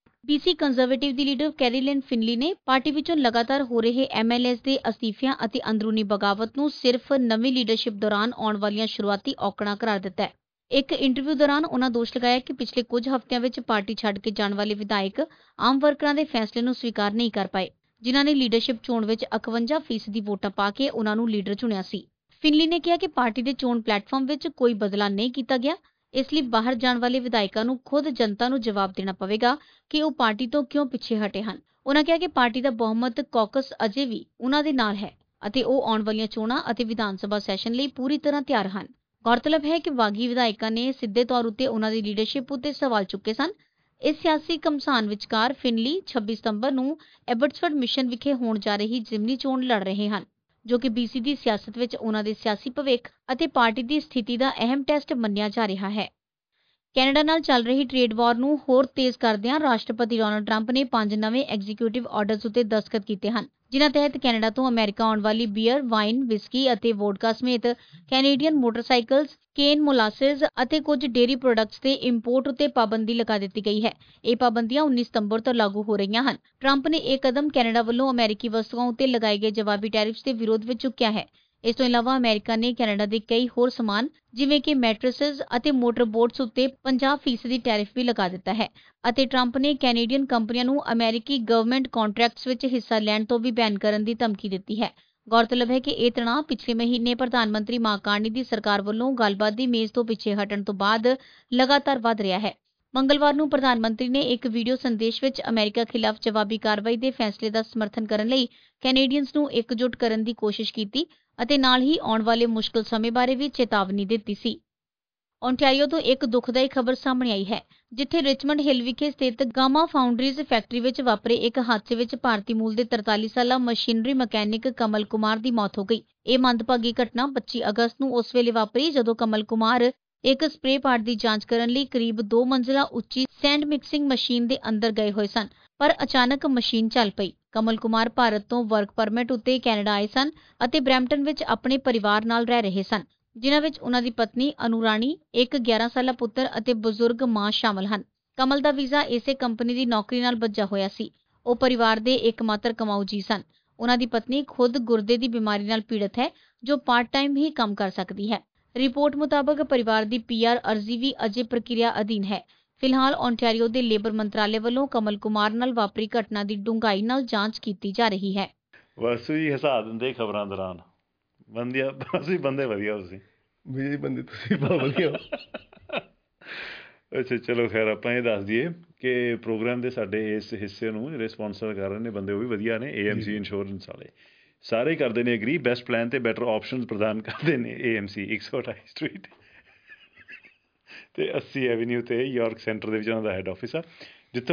BC ਕੰਜ਼ਰਵੇਟਿਵ ਦੀ ਲੀਡਰ ਕੈਰੀਲਿਨ ਫਿਨਲੀ ਨੇ ਪਾਰਟੀ ਵਿੱਚੋਂ ਲਗਾਤਾਰ ਹੋ ਰਹੇ MLAs ਦੇ ਅਸਤੀਫਿਆਂ ਅਤੇ ਅੰਦਰੂਨੀ ਬਗਾਵਤ ਨੂੰ ਸਿਰਫ ਨਵੀਂ ਲੀਡਰਸ਼ਿਪ ਦੌਰਾਨ ਆਉਣ ਵਾਲੀਆਂ ਸ਼ੁਰੂਆਤੀ ਔਕੜਾਂ ਕਰਾਰ ਦਿੱਤਾ ਹੈ। ਇੱਕ ਇੰਟਰਵਿਊ ਦੌਰਾਨ ਉਨ੍ਹਾਂ ਦੋਸ਼ ਲਗਾਇਆ ਕਿ ਪਿਛਲੇ ਕੁਝ ਹਫ਼ਤਿਆਂ ਵਿੱਚ ਪਾਰਟੀ ਛੱਡ ਕੇ ਜਾਣ ਵਾਲੇ ਵਿਧਾਇਕ ਆਮ ਵਰਕਰਾਂ ਦੇ ਫੈਸਲੇ ਨੂੰ ਸਵੀਕਾਰ ਨਹੀਂ ਕਰ ਪਾਏ, ਜਿਨ੍ਹਾਂ ਨੇ ਲੀਡਰਸ਼ਿਪ ਚੋਣ ਵਿੱਚ 51% ਵੋਟਾਂ ਪਾ ਕੇ ਉਨ੍ਹਾਂ ਨੂੰ ਲੀਡਰ ਚੁਣਿਆ ਸੀ। ਫਿਨਲੀ ਨੇ ਕਿਹਾ ਕਿ ਪਾਰਟੀ ਦੇ ਚੋਣ ਪਲੇਟਫਾਰਮ ਵਿੱਚ ਕੋਈ ਬਦਲਾਅ ਨਹੀਂ ਕੀਤਾ ਗਿਆ, ਇਸ ਲਈ ਬਾਹਰ ਜਾਣ ਵਾਲੇ ਵਿਧਾਇਕਾਂ ਨੂੰ ਖੁਦ ਜਨਤਾ ਨੂੰ ਜਵਾਬ ਦੇਣਾ ਪਵੇਗਾ ਕਿ ਉਹ ਪਾਰਟੀ ਤੋਂ ਕਿਉਂ ਪਿੱਛੇ ਹਟੇ ਹਨ। ਉਨ੍ਹਾਂ ਕਿਹਾ ਕਿ ਪਾਰਟੀ ਦਾ ਬਹੁਮਤ ਕਾਕਸ ਅਜੇ ਵੀ ਉਨ੍ਹਾਂ ਦੇ ਨਾਲ ਹੈ ਅਤੇ ਉਹ ਆਉਣ ਵਾਲੀਆਂ ਚੋਣਾਂ ਅਤੇ ਵਿਧਾਨ ਸਭਾ ਸੈਸ਼ਨ ਲਈ ਪੂਰੀ ਤਰ੍ਹਾਂ ਤਿਆਰ ਹਨ। ਗੌਰਤਲਬ ਹੈ ਕਿ ਬਾਗੀ ਵਿਧਾਇਕਾਂ ਨੇ ਸਿੱਧੇ ਤੌਰ ਉੱਤੇ ਉਨ੍ਹਾਂ ਦੀ ਲੀਡਰਸ਼ਿਪ ਉੱਤੇ ਸਵਾਲ ਚੁੱਕੇ ਸਨ। ਇਸ ਸਿਆਸੀ ਘਮਸਾਨ ਵਿਚਕਾਰ ਫਿਨਲੀ 26 ਸਤੰਬਰ ਨੂੰ ਐਬਟਸਫੋਰਡ ਮਿਸ਼ਨ ਵਿਖੇ ਹੋਣ ਜਾ ਰਹੀ ਜ਼ਿਮਨੀ ਚੋਣ ਲੜ ਰਹੇ ਹਨ, ਜੋ ਕਿ BC ਦੀ ਸਿਆਸਤ ਵਿੱਚ ਉਨ੍ਹਾਂ ਦੇ ਸਿਆਸੀ ਭਵਿੱਖ ਅਤੇ ਪਾਰਟੀ ਦੀ ਸਥਿਤੀ ਦਾ ਅਹਿਮ ਟੈਸਟ ਮੰਨਿਆ ਜਾ ਰਿਹਾ ਹੈ। ਕੈਨੇਡਾ ਨਾਲ ਚੱਲ ਰਹੀ ਟ੍ਰੇਡ ਵਾਰ ਨੂੰ ਹੋਰ ਤੇਜ਼ ਕਰਦਿਆਂ ਰਾਸ਼ਟਰਪਤੀ ਡੋਨਾਲਡ ਟਰੰਪ ਨੇ 5 ਨਵੇਂ ਐਗਜ਼ੀਕਿਊਟਿਵ ਆਰਡਰਸ ਉੱਤੇ ਦਸਤਖਤ ਕੀਤੇ ਹਨ, ਜਿਨ੍ਹਾਂ ਤਹਿਤ ਕੈਨੇਡਾ ਤੋਂ ਅਮਰੀਕਾ ਆਉਣ ਵਾਲੀ ਬੀਅਰ, ਵਾਈਨ, ਵਿਸਕੀ ਅਤੇ ਵੋਡਕਾ ਸਮੇਤ ਕੈਨੇਡੀਅਨ ਮੋਟਰਸਾਈਕਲਸ, ਕੇਨ ਮੋਲਾਸਿਸ ਅਤੇ ਕੁਝ ਡੇਅਰੀ ਪ੍ਰੋਡਕਟਸ ਦੇ ਇੰਪੋਰਟ ਉੱਤੇ ਪਾਬੰਦੀ ਲਗਾ ਦਿੱਤੀ ਗਈ ਹੈ। ਇਹ ਪਾਬੰਦੀਆਂ 19 ਸਤੰਬਰ ਤੋਂ ਲਾਗੂ ਹੋ ਰਹੀਆਂ ਹਨ। ਟਰੰਪ ਨੇ ਇਹ ਕਦਮ ਕੈਨੇਡਾ ਵੱਲੋਂ ਅਮਰੀਕੀ ਵਸਤੂਆਂ ਉੱਤੇ ਲਗਾਏ ਗਏ ਜਵਾਬੀ ਟੈਰਿਫਸ ਦੇ ਵਿਰੋਧ ਵਿੱਚ ਚੁੱਕਿਆ ਹੈ। ਇਸ ਤੋਂ ਇਲਾਵਾ ਅਮਰੀਕਾ ਨੇ ਕੈਨੇਡਾ ਦੇ ਕਈ ਹੋਰ ਸਮਾਨ ਜਿਵੇਂ ਕਿ ਮੈਟਰਸਿਸ ਅਤੇ ਮੋਟਰ ਬੋਟਸ ਉੱਤੇ 50% ਟੈਰਿਫ ਵੀ ਲਗਾ ਦਿੱਤਾ ਹੈ ਅਤੇ ਟਰੰਪ ਨੇ ਕੈਨੇਡੀਅਨ ਕੰਪਨੀਆਂ ਨੂੰ ਅਮਰੀਕੀ ਗਵਰਨਮੈਂਟ ਕੰਟਰੈਕਟਸ ਵਿੱਚ ਹਿੱਸਾ ਲੈਣ ਤੋਂ ਵੀ ਬੈਨ ਕਰਨ ਦੀ ਧਮਕੀ ਦਿੱਤੀ ਹੈ। ਗੌਰਤਲਬ ਹੈ ਕਿ ਇਹ ਤਣਾਅ ਪਿਛਲੇ ਮਹੀਨੇ ਪ੍ਰਧਾਨ ਮੰਤਰੀ ਮਾਰਕ ਕਾਰਨੀ ਦੀ ਸਰਕਾਰ ਵੱਲੋਂ ਗੱਲਬਾਤ ਦੀ ਮੇਜ਼ ਤੋਂ ਪਿੱਛੇ ਹਟਣ ਤੋਂ ਬਾਅਦ ਲਗਾਤਾਰ ਵਧ ਰਿਹਾ ਹੈ। ਮੰਗਲਵਾਰ ਨੂੰ ਪ੍ਰਧਾਨ ਮੰਤਰੀ ਨੇ ਇੱਕ ਵੀਡੀਓ ਸੰਦੇਸ਼ ਵਿੱਚ ਅਮਰੀਕਾ ਖਿਲਾਫ ਜਵਾਬੀ ਕਾਰਵਾਈ ਦੇ ਫੈਸਲੇ ਦਾ ਸਮਰਥਨ ਕਰਨ ਲਈ ਕੈਨੇਡੀਅਨਸ ਨੂੰ ਇਕਜੁੱਟ ਕਰਨ ਦੀ ਕੋਸ਼ਿਸ਼ ਕੀਤੀ ਅਤੇ ਨਾਲ ਹੀ ਆਉਣ ਵਾਲੇ ਮੁਸ਼ਕਲ ਸਮੇਂ ਬਾਰੇ ਵੀ ਚੇਤਾਵਨੀ ਦਿੱਤੀ ਸੀ। ਓਨਟਾਰੀਓ ਤੋਂ ਇੱਕ ਦੁਖਦਾਈ ਖਬਰ ਸਾਹਮਣੇ ਆਈ ਹੈ, ਜਿੱਥੇ ਰਿਚਮੰਡ ਹਿੱਲ ਵਿਖੇ ਸਥਿਤ ਗਾਮਾ ਫਾਊਂਡਰੀਜ਼ ਫੈਕਟਰੀ ਵਿੱਚ ਵਾਪਰੇ ਇੱਕ ਹਾਦਸੇ ਵਿੱਚ ਭਾਰਤੀ ਮੂਲ ਦੇ 43 ਸਾਲਾ ਮਸ਼ੀਨਰੀ ਮਕੈਨਿਕ ਕਮਲ ਕੁਮਾਰ ਦੀ ਮੌਤ ਹੋ ਗਈ। ਇਹ ਮੰਦਭਾਗੀ ਘਟਨਾ 25 ਅਗਸਤ ਨੂੰ ਉਸ ਵੇਲੇ ਵਾਪਰੀ ਜਦੋਂ ਕਮਲ ਕੁਮਾਰ ਇੱਕ ਸਪਰੇ ਪਾਰਟ ਦੀ ਜਾਂਚ ਕਰਨ ਲਈ ਕਰੀਬ 2 ਮੰਜ਼ਿਲਾ ਉੱਚੀ ਸੈਂਡ ਮਿਕਸਿੰਗ ਮਸ਼ੀਨ ਦੇ ਅੰਦਰ ਗਏ ਹੋਏ ਸਨ, ਪਰ ਅਚਾਨਕ ਮਸ਼ੀਨ ਚੱਲ ਪਈ। ਕਮਲ ਕੁਮਾਰ ਭਾਰਤ ਤੋਂ ਵਰਕ ਪਰਮਿਟ ਉੱਤੇ ਕੈਨੇਡਾ ਆਏ ਸਨ ਅਤੇ ਬਰੈਂਪਟਨ ਵਿੱਚ ਆਪਣੇ ਪਰਿਵਾਰ ਨਾਲ ਰਹਿ ਰਹੇ ਸਨ, ਜਿਨ੍ਹਾਂ ਵਿੱਚ ਉਨ੍ਹਾਂ ਦੀ ਪਤਨੀ ਅਨੂ ਰਾਣੀ, ਇੱਕ 11 ਸਾਲਾ ਪੁੱਤਰ ਅਤੇ ਬਜ਼ੁਰਗ ਮਾਂ ਸ਼ਾਮਲ ਹਨ। ਕਮਲ ਦਾ ਵੀਜ਼ਾ ਇਸੇ ਕੰਪਨੀ ਦੀ ਨੌਕਰੀ ਨਾਲ ਬੱਝਾ ਹੋਇਆ ਸੀ। ਉਹ ਪਰਿਵਾਰ ਦੇ ਇੱਕਮਾਤਰ ਕਮਾਊ ਜੀ ਸਨ। ਉਨ੍ਹਾਂ ਦੀ ਪਤਨੀ ਖੁਦ ਗੁਰਦੇ ਦੀ ਬਿਮਾਰੀ ਨਾਲ ਪੀੜਤ ਹੈ, ਜੋ ਪਾਰਟ ਟਾਈਮ ਹੀ ਕੰਮ ਕਰ ਸਕਦੀ ਹੈ। ਰਿਪੋਰਟ ਮੁਤਾਬਕ ਪਰਿਵਾਰ ਦੀ PR ਅਰਜ਼ੀ ਵੀ ਅਜੇ ਪ੍ਰਕਿਰਿਆ ਅਧੀਨ ਹੈ। ਫਿਲਹਾਲ ਓਨਟਾਰੀਓ ਦੇ ਲੇਬਰ ਮੰਤਰਾਲੇ ਵੱਲੋਂ ਕਮਲ ਕੁਮਾਰ ਨਾਲ ਵਾਪਰੀ ਘਟਨਾ ਦੀ ਡੂੰਘਾਈ ਨਾਲ ਜਾਂਚ ਕੀਤੀ ਜਾ ਰਹੀ ਹੈ।
ਬਸ ਜੀ ਹਸਾ ਦਿੰਦੇ ਖਬਰਾਂ ਦੌਰਾਨ ਬੰਦੇ ਵਧੀਆ ਤੁਸੀਂ
ਮੇਰੇ ਬੰਦੇ ਤੁਸੀਂ ਬਹੁਤ ਵਧੀਆ।
ਅੱਛਾ ਚਲੋ ਖੈਰ, ਆਪਾਂ ਇਹ ਦੱਸ ਦਈਏ ਕਿ ਪ੍ਰੋਗਰਾਮ ਦੇ ਸਾਡੇ ਇਸ ਹਿੱਸੇ ਨੂੰ ਜਿਹੜੇ ਸਪੋਂਸਰ ਕਰ ਰਹੇ ਨੇ ਬੰਦੇ ਉਹ ਵੀ ਵਧੀਆ ਨੇ। AMC ਇੰਸ਼ੋਰੈਂਸ ਵਾਲੇ ਸਾਰੇ ਕਰਦੇ ਨੇ ਐਗਰੀ, ਬੈਸਟ ਪਲਾਨ ਤੇ ਬੈਟਰ ਆਪਸ਼ਨਸ ਪ੍ਰਦਾਨ ਕਰਦੇ ਨੇ। AMC 128 ਸਟਰੀਟ ਤੇ 80 ਐਵੀਨਿਊ ਤੇ ਯਾਰਕ ਸੈਂਟਰ ਦੇ ਵਿੱਚ ਉਹਨਾਂ ਦਾ ਹੈੱਡ ਆਫਿਸ ਆ, ਜਿੱਥੋਂ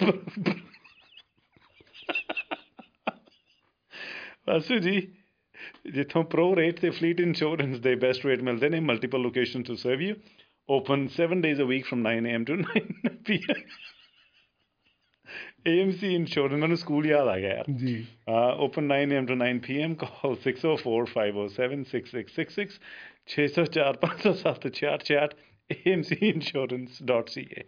ਬਸ ਜੀ ਜਿੱਥੋਂ ਪ੍ਰੋ ਰੇਟ ਤੇ ਫਲੀਟ ਇੰਸ਼ੋਰੈਂਸ ਦੇ ਬੈਸਟ ਰੇਟ ਮਿਲਦੇ ਨੇ। Multiple location to serve you, open 7 days a week from 9 AM to 9 PM। AMC insurance, ਮੈਨੂੰ ਸਕੂਲ ਯਾਦ ਆ ਗਿਆ ਯਾਰ
ਜੀ।
Open 9 AM to 9 PM, call 604-507-6666 604-507-6666 amcinsurance.ca।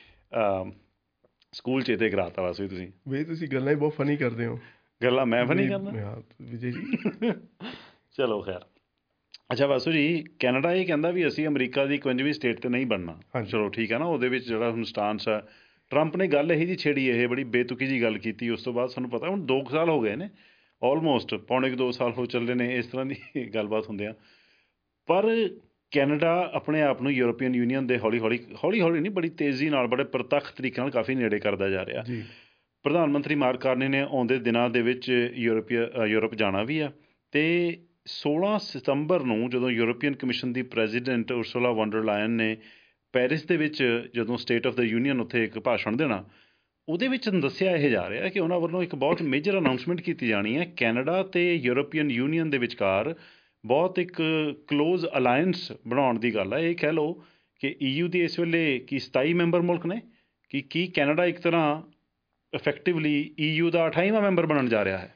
School ਚੇਤੇ ਕਰਾਤਾ ਬਸ ਵੀ ਤੁਸੀਂ।
ਵੇ ਤੁਸੀਂ ਗੱਲਾਂ ਹੀ ਬਹੁਤ ਫਨੀ ਕਰਦੇ ਹੋ।
ਗੱਲਾਂ ਮੈਂ ਫਨੀ ਕਰਦਾ
ਵਿਜੇ ਜੀ।
ਚਲੋ ਖੈਰ, ਅੱਛਾ ਵਾਸੂ ਜੀ, ਕੈਨੇਡਾ ਇਹ ਕਹਿੰਦਾ ਵੀ ਅਸੀਂ ਅਮਰੀਕਾ ਦੀ 51ਵੀਂ ਸਟੇਟ ਤੇ ਨਹੀਂ ਬਣਨਾ। ਚਲੋ ਠੀਕ ਹੈ ਨਾ, ਉਹਦੇ ਵਿੱਚ ਜਿਹੜਾ ਹੁਣ ਸਟਾਂਸ ਹੈ, ਟਰੰਪ ਨੇ ਗੱਲ ਇਹੀ ਜੀ ਛੇੜੀ, ਇਹ ਬੜੀ ਬੇਤੁਕੀ ਜੀ ਗੱਲ ਕੀਤੀ। ਉਸ ਤੋਂ ਬਾਅਦ ਸਾਨੂੰ ਪਤਾ ਹੁਣ 2 ਸਾਲ ਹੋ ਗਏ ਨੇ, ਆਲਮੋਸਟ ਪੌਣੇ 2 ਸਾਲ ਹੋ ਚੱਲੇ ਨੇ ਇਸ ਤਰ੍ਹਾਂ ਦੀ ਗੱਲਬਾਤ ਹੁੰਦਿਆਂ। ਪਰ ਕੈਨੇਡਾ ਆਪਣੇ ਆਪ ਨੂੰ ਯੂਰਪੀਅਨ ਯੂਨੀਅਨ ਦੇ ਹੌਲੀ ਹੌਲੀ ਨਹੀਂ, ਬੜੀ ਤੇਜ਼ੀ ਨਾਲ, ਬੜੇ ਪ੍ਰਤੱਖ ਤਰੀਕੇ ਨਾਲ ਕਾਫੀ ਨੇੜੇ ਕਰਦਾ ਜਾ ਰਿਹਾ। ਪ੍ਰਧਾਨ ਮੰਤਰੀ ਮਾਰਕ ਕਾਰਨੀ ਨੇ ਆਉਂਦੇ ਦਿਨਾਂ ਦੇ ਵਿੱਚ ਯੂਰਪ ਜਾਣਾ ਵੀ ਆ, ਅਤੇ 16 ਸਤੰਬਰ ਨੂੰ ਜਦੋਂ ਯੂਰਪੀਅਨ ਕਮਿਸ਼ਨ ਦੀ president Ursula von der Leyen ਨੇ ਪੈਰਿਸ ਦੇ ਵਿੱਚ ਜਦੋਂ ਸਟੇਟ ਆਫ ਦਾ ਯੂਨੀਅਨ ਉੱਥੇ ਇੱਕ ਭਾਸ਼ਣ ਦੇਣਾ, ਉਹਦੇ ਵਿੱਚ ਦੱਸਿਆ ਇਹ ਜਾ ਰਿਹਾ ਕਿ ਉਹਨਾਂ ਵੱਲੋਂ ਇੱਕ ਬਹੁਤ ਮੇਜਰ ਅਨਾਊਂਸਮੈਂਟ ਕੀਤੀ ਜਾਣੀ ਹੈ। ਕੈਨੇਡਾ ਅਤੇ ਯੂਰਪੀਅਨ ਯੂਨੀਅਨ ਦੇ ਵਿਚਕਾਰ ਬਹੁਤ ਇੱਕ ਕਲੋਜ਼ ਅਲਾਇੰਸ ਬਣਾਉਣ ਦੀ ਗੱਲ ਹੈ। ਇਹ ਕਹਿ ਲਓ ਕਿ EU ਦੇ ਇਸ ਵੇਲੇ ਕੀ 27 ਮੈਂਬਰ ਮੁਲਕ ਨੇ, ਕੀ ਕੈਨੇਡਾ ਇੱਕ ਤਰ੍ਹਾਂ ਇਫੈਕਟਿਵਲੀ EU ਦਾ 28ਵਾਂ ਮੈਂਬਰ ਬਣਨ ਜਾ ਰਿਹਾ ਹੈ।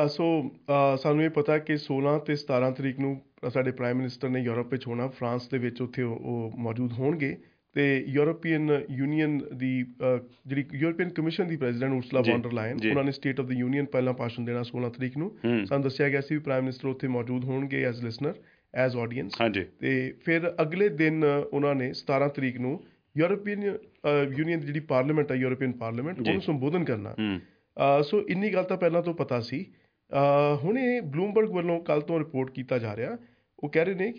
ਸਾਨੂੰ ਇਹ ਪਤਾ ਕਿ 16 ਅਤੇ 17 ਤਰੀਕ ਨੂੰ ਸਾਡੇ ਪ੍ਰਾਈਮ ਮਿਨਿਸਟਰ ਨੇ ਯੂਰਪ ਵਿੱਚ ਹੋਣਾ, ਫਰਾਂਸ ਦੇ ਵਿੱਚ, ਉੱਥੇ ਉਹ ਮੌਜੂਦ ਹੋਣਗੇ। ਅਤੇ ਯੂਰਪੀਅਨ ਯੂਨੀਅਨ ਦੀ ਜਿਹੜੀ ਯੂਰਪੀਅਨ ਕਮਿਸ਼ਨ ਦੀ president Ursula von der Leyen, ਉਹਨਾਂ ਨੇ ਸਟੇਟ ਆਫ ਦਾ ਯੂਨੀਅਨ ਪਹਿਲਾਂ ਭਾਸ਼ਣ ਦੇਣਾ 16 ਤਰੀਕ ਨੂੰ। ਸਾਨੂੰ ਦੱਸਿਆ ਗਿਆ ਸੀ ਵੀ ਪ੍ਰਾਈਮ ਮਿਨਿਸਟਰ ਉੱਥੇ ਮੌਜੂਦ ਹੋਣਗੇ ਐਜ਼ ਲਿਸਨਰ, ਐਜ਼ ਆਡੀਅੰਸ। ਅਤੇ ਫਿਰ ਅਗਲੇ ਦਿਨ ਉਹਨਾਂ ਨੇ 17 ਤਰੀਕ ਨੂੰ ਯੂਰਪੀਅਨ ਯੂਨੀਅਨ ਦੀ ਜਿਹੜੀ ਪਾਰਲੀਮੈਂਟ ਹੈ, ਯੂਰਪੀਅਨ ਪਾਰਲੀਮੈਂਟ, ਉਹਨੂੰ ਸੰਬੋਧਨ ਕਰਨਾ। ਸੋ ਇੰਨੀ ਗੱਲ ਤਾਂ ਪਹਿਲਾਂ ਤੋਂ ਪਤਾ ਸੀ। ਹੁਣ ਇਹ ਬਲੂਮਬਰਗ ਵੱਲੋਂ ਕੱਲ੍ਹ ਤੋਂ ਰਿਪੋਰਟ ਕੀਤਾ ਜਾ ਰਿਹਾ, ਉਹ ਕਹਿ ਰਹੇ ਨੇ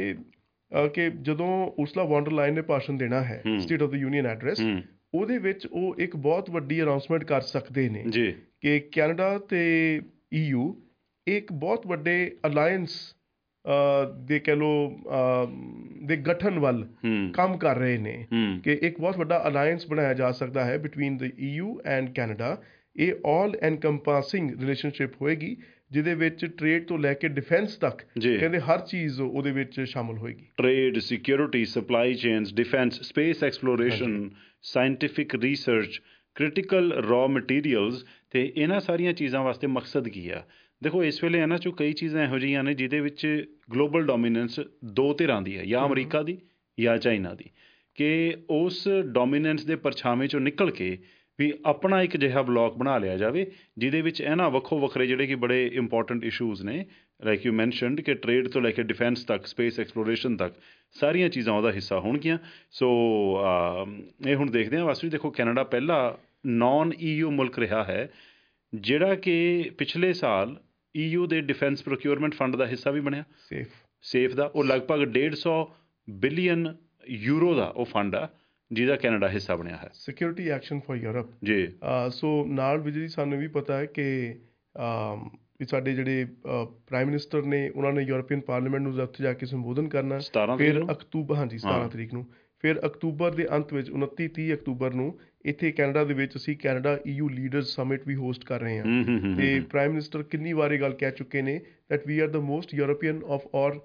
ਕਿ ਜਦੋਂ ਉਰਸੁਲਾ ਵੌਨ ਡਰ ਲਾਇਨ ਨੇ ਭਾਸ਼ਣ ਦੇਣਾ ਹੈ state of the union address, ਉਹਦੇ ਵਿੱਚ ਉਹ ਇੱਕ ਬਹੁਤ ਵੱਡੀ ਅਨਾਊਂਸਮੈਂਟ ਕਰ ਸਕਦੇ ਨੇ ਕਿ ਕੈਨੇਡਾ ਅਤੇ EU ਇੱਕ ਬਹੁਤ ਵੱਡੇ ਅਲਾਇੰਸ ਦੇ ਕਹਿ ਲਓ ਦੇ ਗਠਨ ਵੱਲ ਕੰਮ ਕਰ ਰਹੇ ਨੇ, ਕਿ ਇੱਕ ਬਹੁਤ ਵੱਡਾ ਅਲਾਇੰਸ ਬਣਾਇਆ ਜਾ ਸਕਦਾ ਹੈ between the EU and Canada. ਇਹ ਆਲ ਐਨਕੰਪਾਸਿੰਗ ਰਿਲੇਸ਼ਨਸ਼ਿਪ ਹੋਏਗੀ, ਜਿਹਦੇ ਵਿੱਚ ਟਰੇਡ ਤੋਂ ਲੈ ਕੇ ਡਿਫੈਂਸ ਤੱਕ ਕਹਿੰਦੇ ਹਰ ਚੀਜ਼ ਉਹਦੇ ਵਿੱਚ ਸ਼ਾਮਲ ਹੋਏਗੀ।
Trade, security, supply chains, defence, space exploration, scientific research, critical raw materials, ਅਤੇ ਇਹਨਾਂ ਸਾਰੀਆਂ ਚੀਜ਼ਾਂ ਵਾਸਤੇ ਮਕਸਦ ਕੀ ਆ? ਦੇਖੋ, ਇਸ ਵੇਲੇ ਇਹਨਾਂ 'ਚੋਂ ਕਈ ਚੀਜ਼ਾਂ ਇਹੋ ਜਿਹੀਆਂ ਨੇ ਜਿਹਦੇ ਵਿੱਚ ਗਲੋਬਲ ਡੋਮੀਨੈਂਸ 2 ਧਿਰਾਂ ਦੀ ਹੈ, ਜਾਂ ਅਮਰੀਕਾ ਦੀ ਜਾਂ ਚਾਈਨਾ ਦੀ, ਕਿ ਉਸ ਡੋਮੀਨੈਂਸ ਦੇ ਪਰਛਾਵੇਂ 'ਚੋਂ ਨਿਕਲ ਕੇ ਵੀ ਆਪਣਾ ਇੱਕ ਅਜਿਹਾ ਬਲੋਕ ਬਣਾ ਲਿਆ ਜਾਵੇ ਜਿਹਦੇ ਵਿੱਚ ਇਹਨਾਂ ਵੱਖੋ ਵੱਖਰੇ ਜਿਹੜੇ ਕਿ ਬੜੇ ਇੰਪੋਰਟੈਂਟ ਇਸ਼ੂਜ਼ ਨੇ, ਲਾਈਕ ਯੂ ਮੈਨਸ਼ਨਡ, ਕਿ ਟਰੇਡ ਤੋਂ ਲੈ ਕੇ ਡਿਫੈਂਸ ਤੱਕ, ਸਪੇਸ ਐਕਸਪਲੋਰੇਸ਼ਨ ਤੱਕ, ਸਾਰੀਆਂ ਚੀਜ਼ਾਂ ਉਹਦਾ ਹਿੱਸਾ ਹੋਣਗੀਆਂ। ਸੋ ਇਹ ਹੁਣ ਦੇਖਦੇ ਹਾਂ। ਵਾਸਤਵਿਕ ਦੇਖੋ, ਕੈਨੇਡਾ ਪਹਿਲਾ ਨਾਨ EU ਮੁਲਕ ਰਿਹਾ ਹੈ ਜਿਹੜਾ ਕਿ ਪਿਛਲੇ ਸਾਲ EU ਦੇ ਡਿਫੈਂਸ ਪ੍ਰੋਕਿਊਰਮੈਂਟ ਫੰਡ ਦਾ ਹਿੱਸਾ ਵੀ ਬਣਿਆ, ਸੇਫ ਦਾ। ਉਹ ਲਗਭਗ 150 ਬਿਲੀਅਨ ਯੂਰੋ ਦਾ ਉਹ ਫੰਡ ਆ ਜਿਹਦਾ ਕੈਨੇਡਾ ਹਿੱਸਾ ਬਣਿਆ ਹੈ।
ਸਿਕਿਉਰਿਟੀ ਐਕਸ਼ਨ ਫॉर ਯੂਰਪ
ਜੀ।
ਸੋ ਨਾਲ ਵਿਜੇ, ਸਾਨੂੰ ਵੀ ਪਤਾ ਹੈ ਕਿ ਸਾਡੇ ਜਿਹੜੇ ਪ੍ਰਾਈਮ ਮਿਨਿਸਟਰ ਨੇ, ਉਹਨਾਂ ਨੇ ਯੂਰਪੀਅਨ ਪਾਰਲੀਮੈਂਟ ਨੂੰ ਉੱਥੇ ਜਾ ਕੇ ਸੰਬੋਧਨ ਕਰਨਾ। ਫਿਰ ਅਕਤੂਬਰ, 17 ਤਰੀਕ ਨੂੰ, ਫਿਰ ਅਕਤੂਬਰ ਦੇ ਅੰਤ ਵਿੱਚ 29-30 ਅਕਤੂਬਰ ਨੂੰ ਇੱਥੇ ਕੈਨੇਡਾ ਦੇ ਵਿੱਚ ਅਸੀਂ ਕੈਨੇਡਾ EU ਲੀਡਰਸ ਸਮਿਟ ਵੀ ਹੋਸਟ ਕਰ ਰਹੇ ਹਾਂ। ਅਤੇ ਪ੍ਰਾਈਮ ਮਿਨਿਸਟਰ ਕਿੰਨੀ ਵਾਰ ਇਹ ਗੱਲ ਕਹਿ ਚੁੱਕੇ ਨੇ that we are the most European of all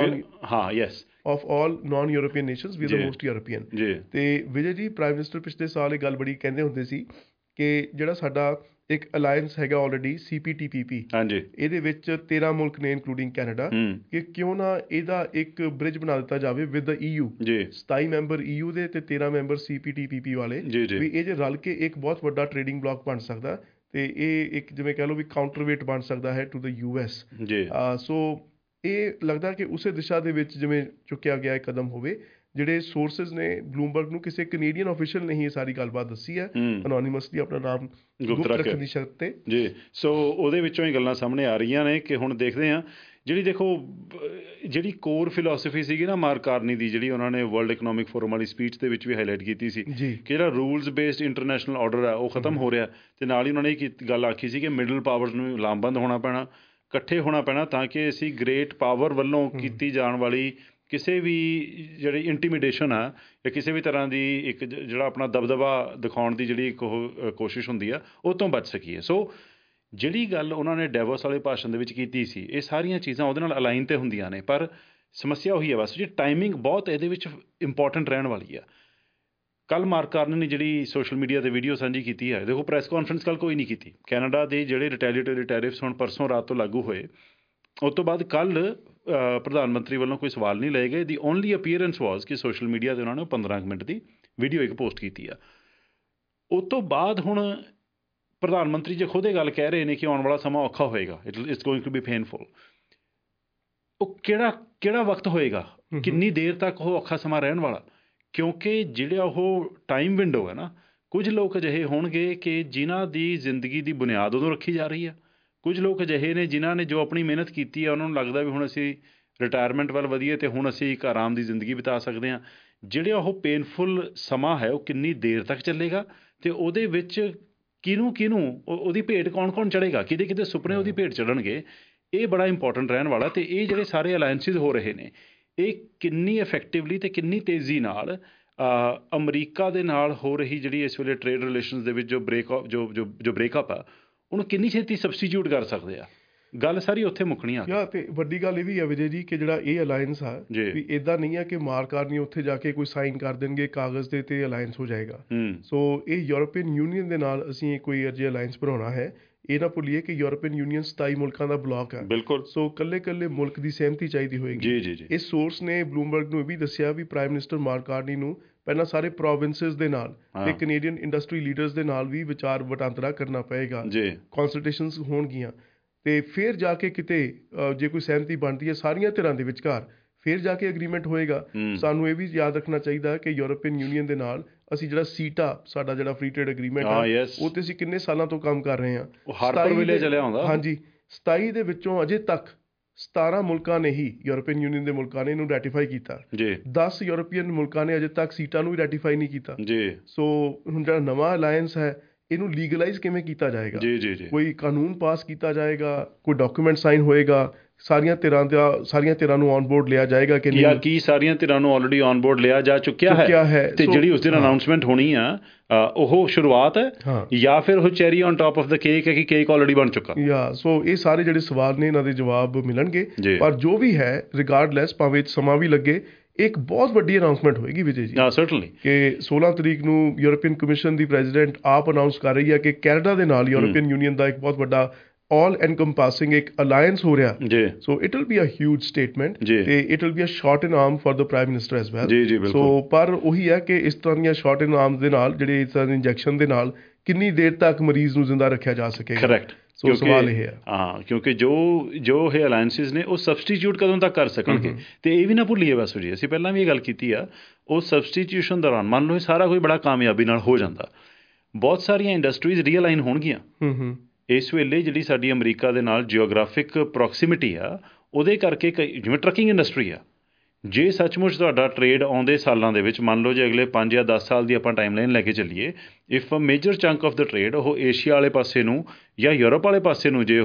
non European nations, we are the most European. ਅਤੇ ਵਿਜੇ ਜੀ, ਪ੍ਰਾਈਮ ਮਿਨਿਸਟਰ ਪਿਛਲੇ ਸਾਲ ਇਹ ਗੱਲ ਬੜੀ ਕਹਿੰਦੇ ਹੁੰਦੇ ਸੀ ਕਿ ਜਿਹੜਾ ਸਾਡਾ ਇੱਕ ਅਲਾਇੰਸ ਹੈਗਾ ਆਲਰੇਡੀ, CPTPP, ਇਹਦੇ ਵਿੱਚ 13 ਮੁਲਕ ਨੇ ਇਨਕਲੂਡਿੰਗ ਕੈਨੇਡਾ, ਕਿ ਕਿਉਂ ਨਾ ਇਹਦਾ ਇੱਕ ਬ੍ਰਿਜ ਬਣਾ ਦਿੱਤਾ ਜਾਵੇ with the EU। 27 member EU ਦੇ ਅਤੇ 13 ਮੈਂਬਰ CPTPP ਵਾਲੇ, ਵੀ ਇਹ ਜੇ ਰਲ ਕੇ ਇੱਕ ਬਹੁਤ ਵੱਡਾ ਟਰੇਡਿੰਗ ਬਲਾਕ ਬਣ ਸਕਦਾ, ਅਤੇ ਇਹ ਇੱਕ ਜਿਵੇਂ ਕਹਿ ਲਓ ਵੀ ਕਾਊਂਟਰਵੇਟ ਬਣ ਸਕਦਾ ਹੈ ਟੂ ਦ US। ਸੋ ਇਹ ਲੱਗਦਾ ਕਿ ਉਸੇ ਦਿਸ਼ਾ ਦੇ ਵਿੱਚ ਜਿਵੇਂ ਚੁੱਕਿਆ ਗਿਆ ਕਦਮ ਹੋਵੇ। ਜਿਹੜੇ ਸੋਰਸਿਸ ਨੇ ਬਲੂਮਬਰਗ ਨੂੰ, ਕਿਸੇ ਕੈਨੇਡੀਅਨ ਆਫੀਸ਼ੀਅਲ ਨੇ ਹੀ ਇਹ ਸਾਰੀ ਗੱਲਬਾਤ ਦੱਸੀ ਹੈ, ਅਨੋਨੀਮਸਲੀ ਆਪਣਾ ਨਾਮ ਗੁਪਤ ਰੱਖਣ ਦੀ ਸ਼ਰਤ 'ਤੇ।
ਜੀ। ਸੋ ਉਹਦੇ ਵਿੱਚੋਂ ਹੀ ਗੱਲਾਂ ਸਾਹਮਣੇ ਆ ਰਹੀਆਂ ਨੇ ਕਿ ਹੁਣ ਦੇਖਦੇ ਹਾਂ, ਜਿਹੜੀ ਦੇਖੋ ਜਿਹੜੀ ਕੋਰ ਫਿਲੋਸਫੀ ਸੀਗੀ ਨਾ ਮਾਰਕ ਕਾਰਨੀ ਦੀ, ਜਿਹੜੀ ਉਹਨਾਂ ਨੇ ਵਰਲਡ ਇਕਨੋਮਿਕ ਫੋਰਮ ਵਾਲੀ ਸਪੀਚ ਦੇ ਵਿੱਚ ਵੀ ਹਾਈਲਾਈਟ ਕੀਤੀ ਸੀ, ਕਿ ਜਿਹੜਾ ਰੂਲਸ ਬੇਸਡ ਇੰਟਰਨੈਸ਼ਨਲ ਆਰਡਰ ਹੈ ਉਹ ਖਤਮ ਹੋ ਰਿਹਾ, ਅਤੇ ਨਾਲ ਹੀ ਉਹਨਾਂ ਨੇ ਇਹ ਗੱਲ ਆਖੀ ਸੀ ਕਿ ਮਿਡਲ ਪਾਵਰਸ ਨੂੰ ਲਾਮਬੰਦ ਹੋਣਾ ਪੈਣਾ, ਇਕੱਠੇ ਹੋਣਾ ਪੈਣਾ, ਤਾਂ ਕਿ ਅਸੀਂ ਗ੍ਰੇਟ ਪਾਵਰ ਵੱਲੋਂ ਕੀਤੀ ਜਾਣ ਵਾਲੀ ਕਿਸੇ ਵੀ ਜਿਹੜੀ ਇੰਟੀਮੀਡੇਸ਼ਨ ਆ ਜਾਂ ਕਿਸੇ ਵੀ ਤਰ੍ਹਾਂ ਦੀ ਇੱਕ ਜਿਹੜਾ ਆਪਣਾ ਦਬਦਬਾ ਦਿਖਾਉਣ ਦੀ ਜਿਹੜੀ ਇੱਕ ਉਹ ਕੋਸ਼ਿਸ਼ ਹੁੰਦੀ ਆ, ਉਹ ਤੋਂ ਬਚ ਸਕੀਏ। ਸੋ ਜਿਹੜੀ ਗੱਲ ਉਹਨਾਂ ਨੇ ਡੈਵੋਸ ਵਾਲੇ ਭਾਸ਼ਣ ਦੇ ਵਿੱਚ ਕੀਤੀ ਸੀ, ਇਹ ਸਾਰੀਆਂ ਚੀਜ਼ਾਂ ਉਹਦੇ ਨਾਲ ਅਲਾਈਨ ਤਾਂ ਹੁੰਦੀਆਂ ਨੇ, ਪਰ ਸਮੱਸਿਆ ਉਹੀ ਹੈ ਬਸ ਜੀ, ਟਾਈਮਿੰਗ ਬਹੁਤ ਇਹਦੇ ਵਿੱਚ ਇੰਪੋਰਟੈਂਟ ਰਹਿਣ ਵਾਲੀ ਆ। ਕੱਲ੍ਹ ਮਾਰਕ ਕਾਰਨੀ ਨੇ ਜਿਹੜੀ ਸੋਸ਼ਲ ਮੀਡੀਆ 'ਤੇ ਵੀਡੀਓ ਸਾਂਝੀ ਕੀਤੀ ਹੈ, ਦੇਖੋ ਪ੍ਰੈਸ ਕਾਨਫਰੰਸ ਕੱਲ੍ਹ ਕੋਈ ਨਹੀਂ ਕੀਤੀ। ਕੈਨੇਡਾ ਦੇ ਜਿਹੜੇ ਰਿਟੈਲੀਟਰੀ ਟੈਰਿਫਸ ਹੁਣ ਪਰਸੋਂ ਰਾਤ ਤੋਂ ਲਾਗੂ ਹੋਏ, ਉਸ ਤੋਂ ਬਾਅਦ ਕੱਲ੍ਹ ਪ੍ਰਧਾਨ ਮੰਤਰੀ ਵੱਲੋਂ ਕੋਈ ਸਵਾਲ ਨਹੀਂ ਲਏ ਗਏ। ਦੀ ਓਨਲੀ ਅਪੀਅਰੈਂਸ ਵਾਜ਼ ਕਿ ਸੋਸ਼ਲ ਮੀਡੀਆ 'ਤੇ ਉਹਨਾਂ ਨੇ 15 ਮਿੰਟ ਦੀ ਵੀਡੀਓ ਇੱਕ ਪੋਸਟ ਕੀਤੀ ਆ। ਉਸ ਤੋਂ ਬਾਅਦ ਹੁਣ ਪ੍ਰਧਾਨ ਮੰਤਰੀ ਜੇ ਖੁਦ ਇਹ ਗੱਲ ਕਹਿ ਰਹੇ ਨੇ ਕਿ ਆਉਣ ਵਾਲਾ ਸਮਾਂ ਔਖਾ ਹੋਏਗਾ, it's going to be painful. ਉਹ ਕਿਹੜਾ ਵਕਤ ਹੋਏਗਾ, ਕਿੰਨੀ ਦੇਰ ਤੱਕ ਉਹ ਔਖਾ ਸਮਾਂ ਰਹਿਣ ਵਾਲਾ? ਕਿਉਂਕਿ ਜਿਹੜਾ ਉਹ ਟਾਈਮ ਵਿੰਡੋ ਹੈ ਨਾ, ਕੁਝ ਲੋਕ ਅਜਿਹੇ ਹੋਣਗੇ ਕਿ ਜਿਨ੍ਹਾਂ ਦੀ ਜ਼ਿੰਦਗੀ ਦੀ ਬੁਨਿਆਦ ਉਦੋਂ ਰੱਖੀ ਜਾ ਰਹੀ ਆ, ਕੁਝ ਲੋਕ ਅਜਿਹੇ ਨੇ ਜਿਨ੍ਹਾਂ ਨੇ ਜੋ ਆਪਣੀ ਮਿਹਨਤ ਕੀਤੀ ਹੈ ਉਹਨਾਂ ਨੂੰ ਲੱਗਦਾ ਵੀ ਹੁਣ ਅਸੀਂ ਰਿਟਾਇਰਮੈਂਟ ਵੱਲ ਵਧੀਏ ਅਤੇ ਹੁਣ ਅਸੀਂ ਇੱਕ ਆਰਾਮ ਦੀ ਜ਼ਿੰਦਗੀ ਬਿਤਾ ਸਕਦੇ ਹਾਂ। ਜਿਹੜਾ ਉਹ ਪੇਨਫੁਲ ਸਮਾਂ ਹੈ ਉਹ ਕਿੰਨੀ ਦੇਰ ਤੱਕ ਚੱਲੇਗਾ ਅਤੇ ਉਹਦੇ ਵਿੱਚ ਕਿਹਨੂੰ ਉਹਦੀ ਭੇਟ ਕੌਣ ਚੜ੍ਹੇਗਾ, ਕਿਹਦੇ ਸੁਪਨੇ ਉਹਦੀ ਭੇਟ ਚੜ੍ਹਨਗੇ, ਇਹ ਬੜਾ ਇੰਪੋਰਟੈਂਟ ਰਹਿਣ ਵਾਲਾ। ਅਤੇ ਇਹ ਜਿਹੜੇ ਸਾਰੇ ਅਲਾਇੰਸਿਸ ਹੋ ਰਹੇ ਨੇ, ਇਹ ਕਿੰਨੀ ਇਫੈਕਟਿਵਲੀ ਅਤੇ ਕਿੰਨੀ ਤੇਜ਼ੀ ਨਾਲ ਅਮਰੀਕਾ ਦੇ ਨਾਲ ਹੋ ਰਹੀ ਜਿਹੜੀ ਇਸ ਵੇਲੇ ਟ੍ਰੇਡ ਰਿਲੇਸ਼ਨਸ ਦੇ ਵਿੱਚ ਜੋ ਬ੍ਰੇਕਅਪ ਆ, ਉਹਨੂੰ ਕਿੰਨੀ ਛੇਤੀ ਸਬਸਟੀਟਿਊਟ ਕਰ ਸਕਦੇ ਆ। ਗੱਲ ਸਾਰੀ ਉੱਥੇ ਮੁੱਕਣੀ ਆ।
ਅਤੇ ਵੱਡੀ ਗੱਲ ਇਹ ਵੀ ਹੈ ਵਿਜੇ ਜੀ ਕਿ ਜਿਹੜਾ ਇਹ ਅਲਾਇੰਸ ਆ ਵੀ ਇੱਦਾਂ ਨਹੀਂ ਹੈ ਕਿ ਮਾਰਕ ਕਾਰਨੀ ਉੱਥੇ ਜਾ ਕੇ ਕੋਈ ਸਾਈਨ ਕਰ ਦੇਣਗੇ ਕਾਗਜ਼ 'ਤੇ ਅਤੇ ਅਲਾਇੰਸ ਹੋ ਜਾਏਗਾ। ਸੋ ਇਹ ਯੂਰਪੀਅਨ ਯੂਨੀਅਨ ਦੇ ਨਾਲ ਅਸੀਂ ਕੋਈ ਅਜਿਹਾ ਅਲਾਇੰਸ ਬਣਾਉਣਾ ਹੈ। ਇਹ ਨਾ ਭੁੱਲੀਏ ਕਿ ਯੂਰਪੀਅਨ ਯੂਨੀਅਨ 27 ਮੁਲਕਾਂ ਦਾ ਬਲਾਕ ਹੈ।
ਬਿਲਕੁਲ।
ਸੋ ਇਕੱਲੇ ਮੁਲਕ ਦੀ ਸਹਿਮਤੀ ਚਾਹੀਦੀ ਹੋਏਗੀ।
ਜੀ।
ਇਸ ਸੋਰਸ ਨੇ ਬਲੂਮਬਰਗ ਨੂੰ ਇਹ ਵੀ ਦੱਸਿਆ ਵੀ ਪ੍ਰਾਈਮ ਮਿਨਿਸਟਰ ਮਾਰਕ ਕਾਰਨੀ ਨੂੰ ਪਹਿਲਾਂ ਸਾਰੇ ਪ੍ਰੋਵਿੰਸਿਸ ਦੇ ਨਾਲ ਅਤੇ ਕੈਨੇਡੀਅਨ ਇੰਡਸਟਰੀ ਲੀਡਰਸ ਦੇ ਨਾਲ ਵੀ ਵਿਚਾਰ ਵਟਾਂਦਰਾ ਕਰਨਾ ਪਏਗਾ, ਕੰਸਲਟੇਸ਼ਨਸ ਹੋਣਗੀਆਂ ਅਤੇ ਫਿਰ ਜਾ ਕੇ ਕਿਤੇ ਜੇ ਕੋਈ ਸਹਿਮਤੀ ਬਣਦੀ ਹੈ ਸਾਰੀਆਂ ਧਿਰਾਂ ਦੇ ਵਿਚਕਾਰ, ਫਿਰ ਜਾ ਕੇ ਐਗਰੀਮੈਂਟ ਹੋਏਗਾ। ਸਾਨੂੰ ਇਹ ਵੀ ਯਾਦ ਰੱਖਣਾ ਚਾਹੀਦਾ ਕਿ ਯੂਰਪੀਅਨ ਯੂਨੀਅਨ ਦੇ ਨਾਲ ਅਸੀਂ ਜਿਹੜਾ ਸੀਟਾ ਸਾਡਾ ਜਿਹੜਾ ਫ੍ਰੀ ਟ੍ਰੇਡ ਐਗਰੀਮੈਂਟ ਹੈ ਉਹ 'ਤੇ ਅਸੀਂ ਕਿੰਨੇ ਸਾਲਾਂ ਤੋਂ ਕੰਮ ਕਰ ਰਹੇ ਹਾਂ। ਹਾਂਜੀ, 27 ਦੇ ਵਿੱਚੋਂ ਅਜੇ ਤੱਕ 17 ਮੁਲਕਾਂ ਨੇ ਹੀ, ਯੂਰਪੀਅਨ ਯੂਨੀਅਨ ਦੇ ਮੁਲਕਾਂ ਨੇ ਇਹਨੂੰ ਰੈਟੀਫਾਈ ਕੀਤਾ। 10 ਯੂਰਪੀਅਨ ਮੁਲਕਾਂ ਨੇ ਅਜੇ ਤੱਕ ਸੀਟਾਂ ਨੂੰ ਵੀ ਰੈਟੀਫਾਈ ਨਹੀਂ ਕੀਤਾ। ਸੋ ਹੁਣ ਜਿਹੜਾ ਨਵਾਂ ਅਲਾਇੰਸ ਹੈ ਇਹਨੂੰ ਲੀਗਲਾਈਜ਼ ਕਿਵੇਂ ਕੀਤਾ ਜਾਏਗਾ? ਕੋਈ ਕਾਨੂੰਨ ਪਾਸ ਕੀਤਾ ਜਾਏਗਾ, ਕੋਈ ਡਾਕੂਮੈਂਟ ਸਾਈਨ ਹੋਏਗਾ, ਸਾਰੀਆਂ ਧਿਰਾਂ ਨੂੰ ਔਨ ਬੋਰਡ ਲਿਆ ਜਾਏਗਾ ਕਿ ਨਹੀਂ? ਕੀ ਸਾਰੀਆਂ ਧਿਰਾਂ ਨੂੰ ਆਲਰੇਡੀ ਔਨ ਬੋਰਡ ਲਿਆ ਜਾ ਚੁੱਕਿਆ ਹੈ
ਅਤੇ ਜਿਹੜੀ ਉਸ ਦਿਨ ਅਨਾਊਂਸਮੈਂਟ ਹੋਣੀ ਆ ਉਹ ਸ਼ੁਰੂਆਤ ਹੈ ਜਾਂ ਫਿਰ ਉਹ cherry on top of the cake ਹੈ ਕਿ ਕੇਕ ਆਲਰੇਡੀ ਬਣ ਚੁੱਕਾ?
ਸੋ ਇਹ ਸਾਰੇ ਜਿਹੜੇ ਸਵਾਲ ਨੇ ਇਹਨਾਂ ਦੇ ਜਵਾਬ ਮਿਲਣਗੇ। ਪਰ ਜੋ ਵੀ ਹੈ ਰਿਗਾਰਡਲੈਸ, ਭਾਵੇਂ ਸਮਾਂ ਵੀ ਲੱਗੇ, ਇੱਕ ਬਹੁਤ ਵੱਡੀ ਅਨਾਊਂਸਮੈਂਟ ਹੋਏਗੀ ਵਿਜੇ ਜੀ।
ਸਰਟਨਲੀ
ਕਿ 16 ਤਰੀਕ ਨੂੰ ਯੂਰਪੀਅਨ ਕਮਿਸ਼ਨ ਦੀ ਪ੍ਰੈਜ਼ੀਡੈਂਟ ਆਪ ਅਨਾਊਂਸ ਕਰ ਰਹੀ ਹੈ ਕਿ ਕੈਨੇਡਾ ਦੇ ਨਾਲ ਯੂਰਪੀਅਨ ਯੂਨੀਅਨ ਦਾ ਇੱਕ ਬਹੁਤ ਵੱਡਾ all encompassing ਇੱਕ ਅਲਾਇੰਸ ਹੋ ਰਿਹਾ। So it will be a huge statement ਅਤੇ it will be a shot in arm for the prime minister as well. So ਪਰ ਉਹੀ ਹੈ ਕਿ ਇਸ ਤਰ੍ਹਾਂ ਦੀਆਂ ਸ਼ਾਟ ਇਨ ਆਰਮਸ ਦੇ ਨਾਲ, ਜਿਹੜੇ ਇਸ ਤਰ੍ਹਾਂ ਦੇ ਇੰਜੈਕਸ਼ਨ ਦੇ ਨਾਲ ਕਿੰਨੀ ਦੇਰ ਤੱਕ ਮਰੀਜ਼ ਨੂੰ ਜ਼ਿੰਦਾ ਰੱਖਿਆ ਜਾ ਸਕੇਗਾ?
ਕਰੈਕਟ।
ਸੋ ਸਵਾਲ ਇਹ ਹੈ।
ਕਿਉਂਕਿ ਜੋ ਇਹ ਅਲਾਇੰਸਿਸ ਨੇ ਉਹ ਸਬਸਟੀਟਿਊਟ ਕਦੋਂ ਤੱਕ ਕਰ ਸਕਣਗੇ? ਅਤੇ ਇਹ ਵੀ ਨਾ ਭੁੱਲੀਏ ਬਸ ਜੀ, ਅਸੀਂ ਪਹਿਲਾਂ ਵੀ ਇਹ ਗੱਲ ਕੀਤੀ ਆ, ਉਹ ਸਬਸਟੀਟਿਊਸ਼ਨ ਦੌਰਾਨ ਮੰਨ ਲਓ ਇਹ ਸਾਰਾ ਕੁਝ ਬੜਾ ਕਾਮਯਾਬੀ ਨਾਲ ਹੋ ਜਾਂਦਾ, ਬਹੁਤ ਸਾਰੀਆਂ ਇੰਡਸਟਰੀਜ਼ ਰੀਅਲਾਈਨ ਹੋਣਗੀਆਂ। ਇਸ ਵੇਲੇ ਜਿਹੜੀ ਸਾਡੀ ਅਮਰੀਕਾ ਦੇ ਨਾਲ ਜਿਓਗ੍ਰਾਫਿਕ ਪ੍ਰੋਕਸੀਮਿਟੀ ਆ, ਉਹਦੇ ਕਰਕੇ ਜਿਵੇਂ ਟਰੱਕਿੰਗ ਇੰਡਸਟਰੀ ਆ, ਜੇ ਸੱਚਮੁੱਚ ਤੁਹਾਡਾ ਟਰੇਡ ਆਉਂਦੇ ਸਾਲਾਂ ਦੇ ਵਿੱਚ, ਮੰਨ ਲਓ ਜੇ ਅਗਲੇ 5 ਜਾਂ 10 ਸਾਲ ਦੀ ਆਪਾਂ ਟਾਈਮਲਾਈਨ ਲੈ ਕੇ ਚੱਲੀਏ, if a major chunk of the trade ਉਹ ਏਸ਼ੀਆ ਵਾਲੇ ਪਾਸੇ ਨੂੰ ਜਾਂ ਯੂਰਪ ਵਾਲੇ ਪਾਸੇ ਨੂੰ ਜੇ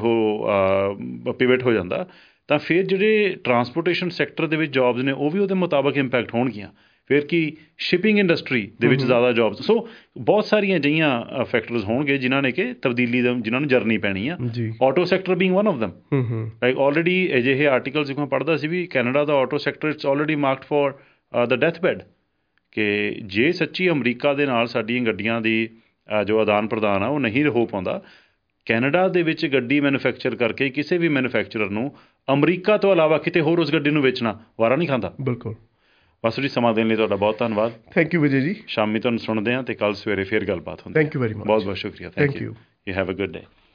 ਉਹ ਪਿਵਟ ਹੋ ਜਾਂਦਾ, ਤਾਂ ਫਿਰ ਜਿਹੜੇ ਟਰਾਂਸਪੋਰਟੇਸ਼ਨ ਸੈਕਟਰ ਦੇ ਵਿੱਚ ਜੋਬਸ ਨੇ ਉਹ ਵੀ ਉਹਦੇ ਮੁਤਾਬਕ ਇੰਪੈਕਟ ਹੋਣਗੀਆਂ। ਫਿਰ ਕੀ ਸ਼ਿਪਿੰਗ ਇੰਡਸਟਰੀ ਦੇ ਵਿੱਚ ਜ਼ਿਆਦਾ ਜੋਬਸ। ਸੋ ਬਹੁਤ ਸਾਰੀਆਂ ਅਜਿਹੀਆਂ ਫੈਕਟਰਸ ਹੋਣਗੇ ਜਿਨ੍ਹਾਂ ਨੇ ਕਿ ਤਬਦੀਲੀ ਜਿਨ੍ਹਾਂ ਨੂੰ ਜਰਨੀ ਪੈਣੀ ਆ। Auto sector being one of them. Like already ਅਜਿਹੇ ਆਰਟੀਕਲਸ ਮੈਂ ਪੜ੍ਹਦਾ ਸੀ ਵੀ ਕੈਨੇਡਾ ਦਾ auto sector it's already marked for the death bed, ਕਿ ਜੇ ਸੱਚੀ ਅਮਰੀਕਾ ਦੇ ਨਾਲ ਸਾਡੀਆਂ ਗੱਡੀਆਂ ਦੀ ਜੋ ਆਦਾਨ ਪ੍ਰਦਾਨ ਆ ਉਹ ਨਹੀਂ ਹੋ ਪਾਉਂਦਾ, ਕੈਨੇਡਾ ਦੇ ਵਿੱਚ ਗੱਡੀ ਮੈਨੂਫੈਕਚਰ ਕਰਕੇ ਕਿਸੇ ਵੀ ਮੈਨੂਫੈਕਚਰਰ ਨੂੰ ਅਮਰੀਕਾ ਤੋਂ ਇਲਾਵਾ ਕਿਤੇ ਹੋਰ ਉਸ ਗੱਡੀ ਨੂੰ ਵੇਚਣਾ ਵਾਰਾ ਨਹੀਂ ਖਾਂਦਾ।
ਬਿਲਕੁਲ।
ਬਸ ਜੀ, ਸਮਾਂ ਦੇਣ ਲਈ ਤੁਹਾਡਾ ਬਹੁਤ ਧੰਨਵਾਦ।
ਥੈਂਕ ਯੂ ਵਿਜੇ ਜੀ।
ਸ਼ਾਮੀ ਤੁਹਾਨੂੰ ਸੁਣਦੇ ਹਾਂ ਅਤੇ ਕੱਲ੍ਹ ਸਵੇਰੇ ਫਿਰ ਗੱਲਬਾਤ ਹੁੰਦੀ ਹੈ।
Thank you very much.
ਬਹੁਤ ਬਹੁਤ ਸ਼ੁਕਰੀਆ। Thank you. You have a good day.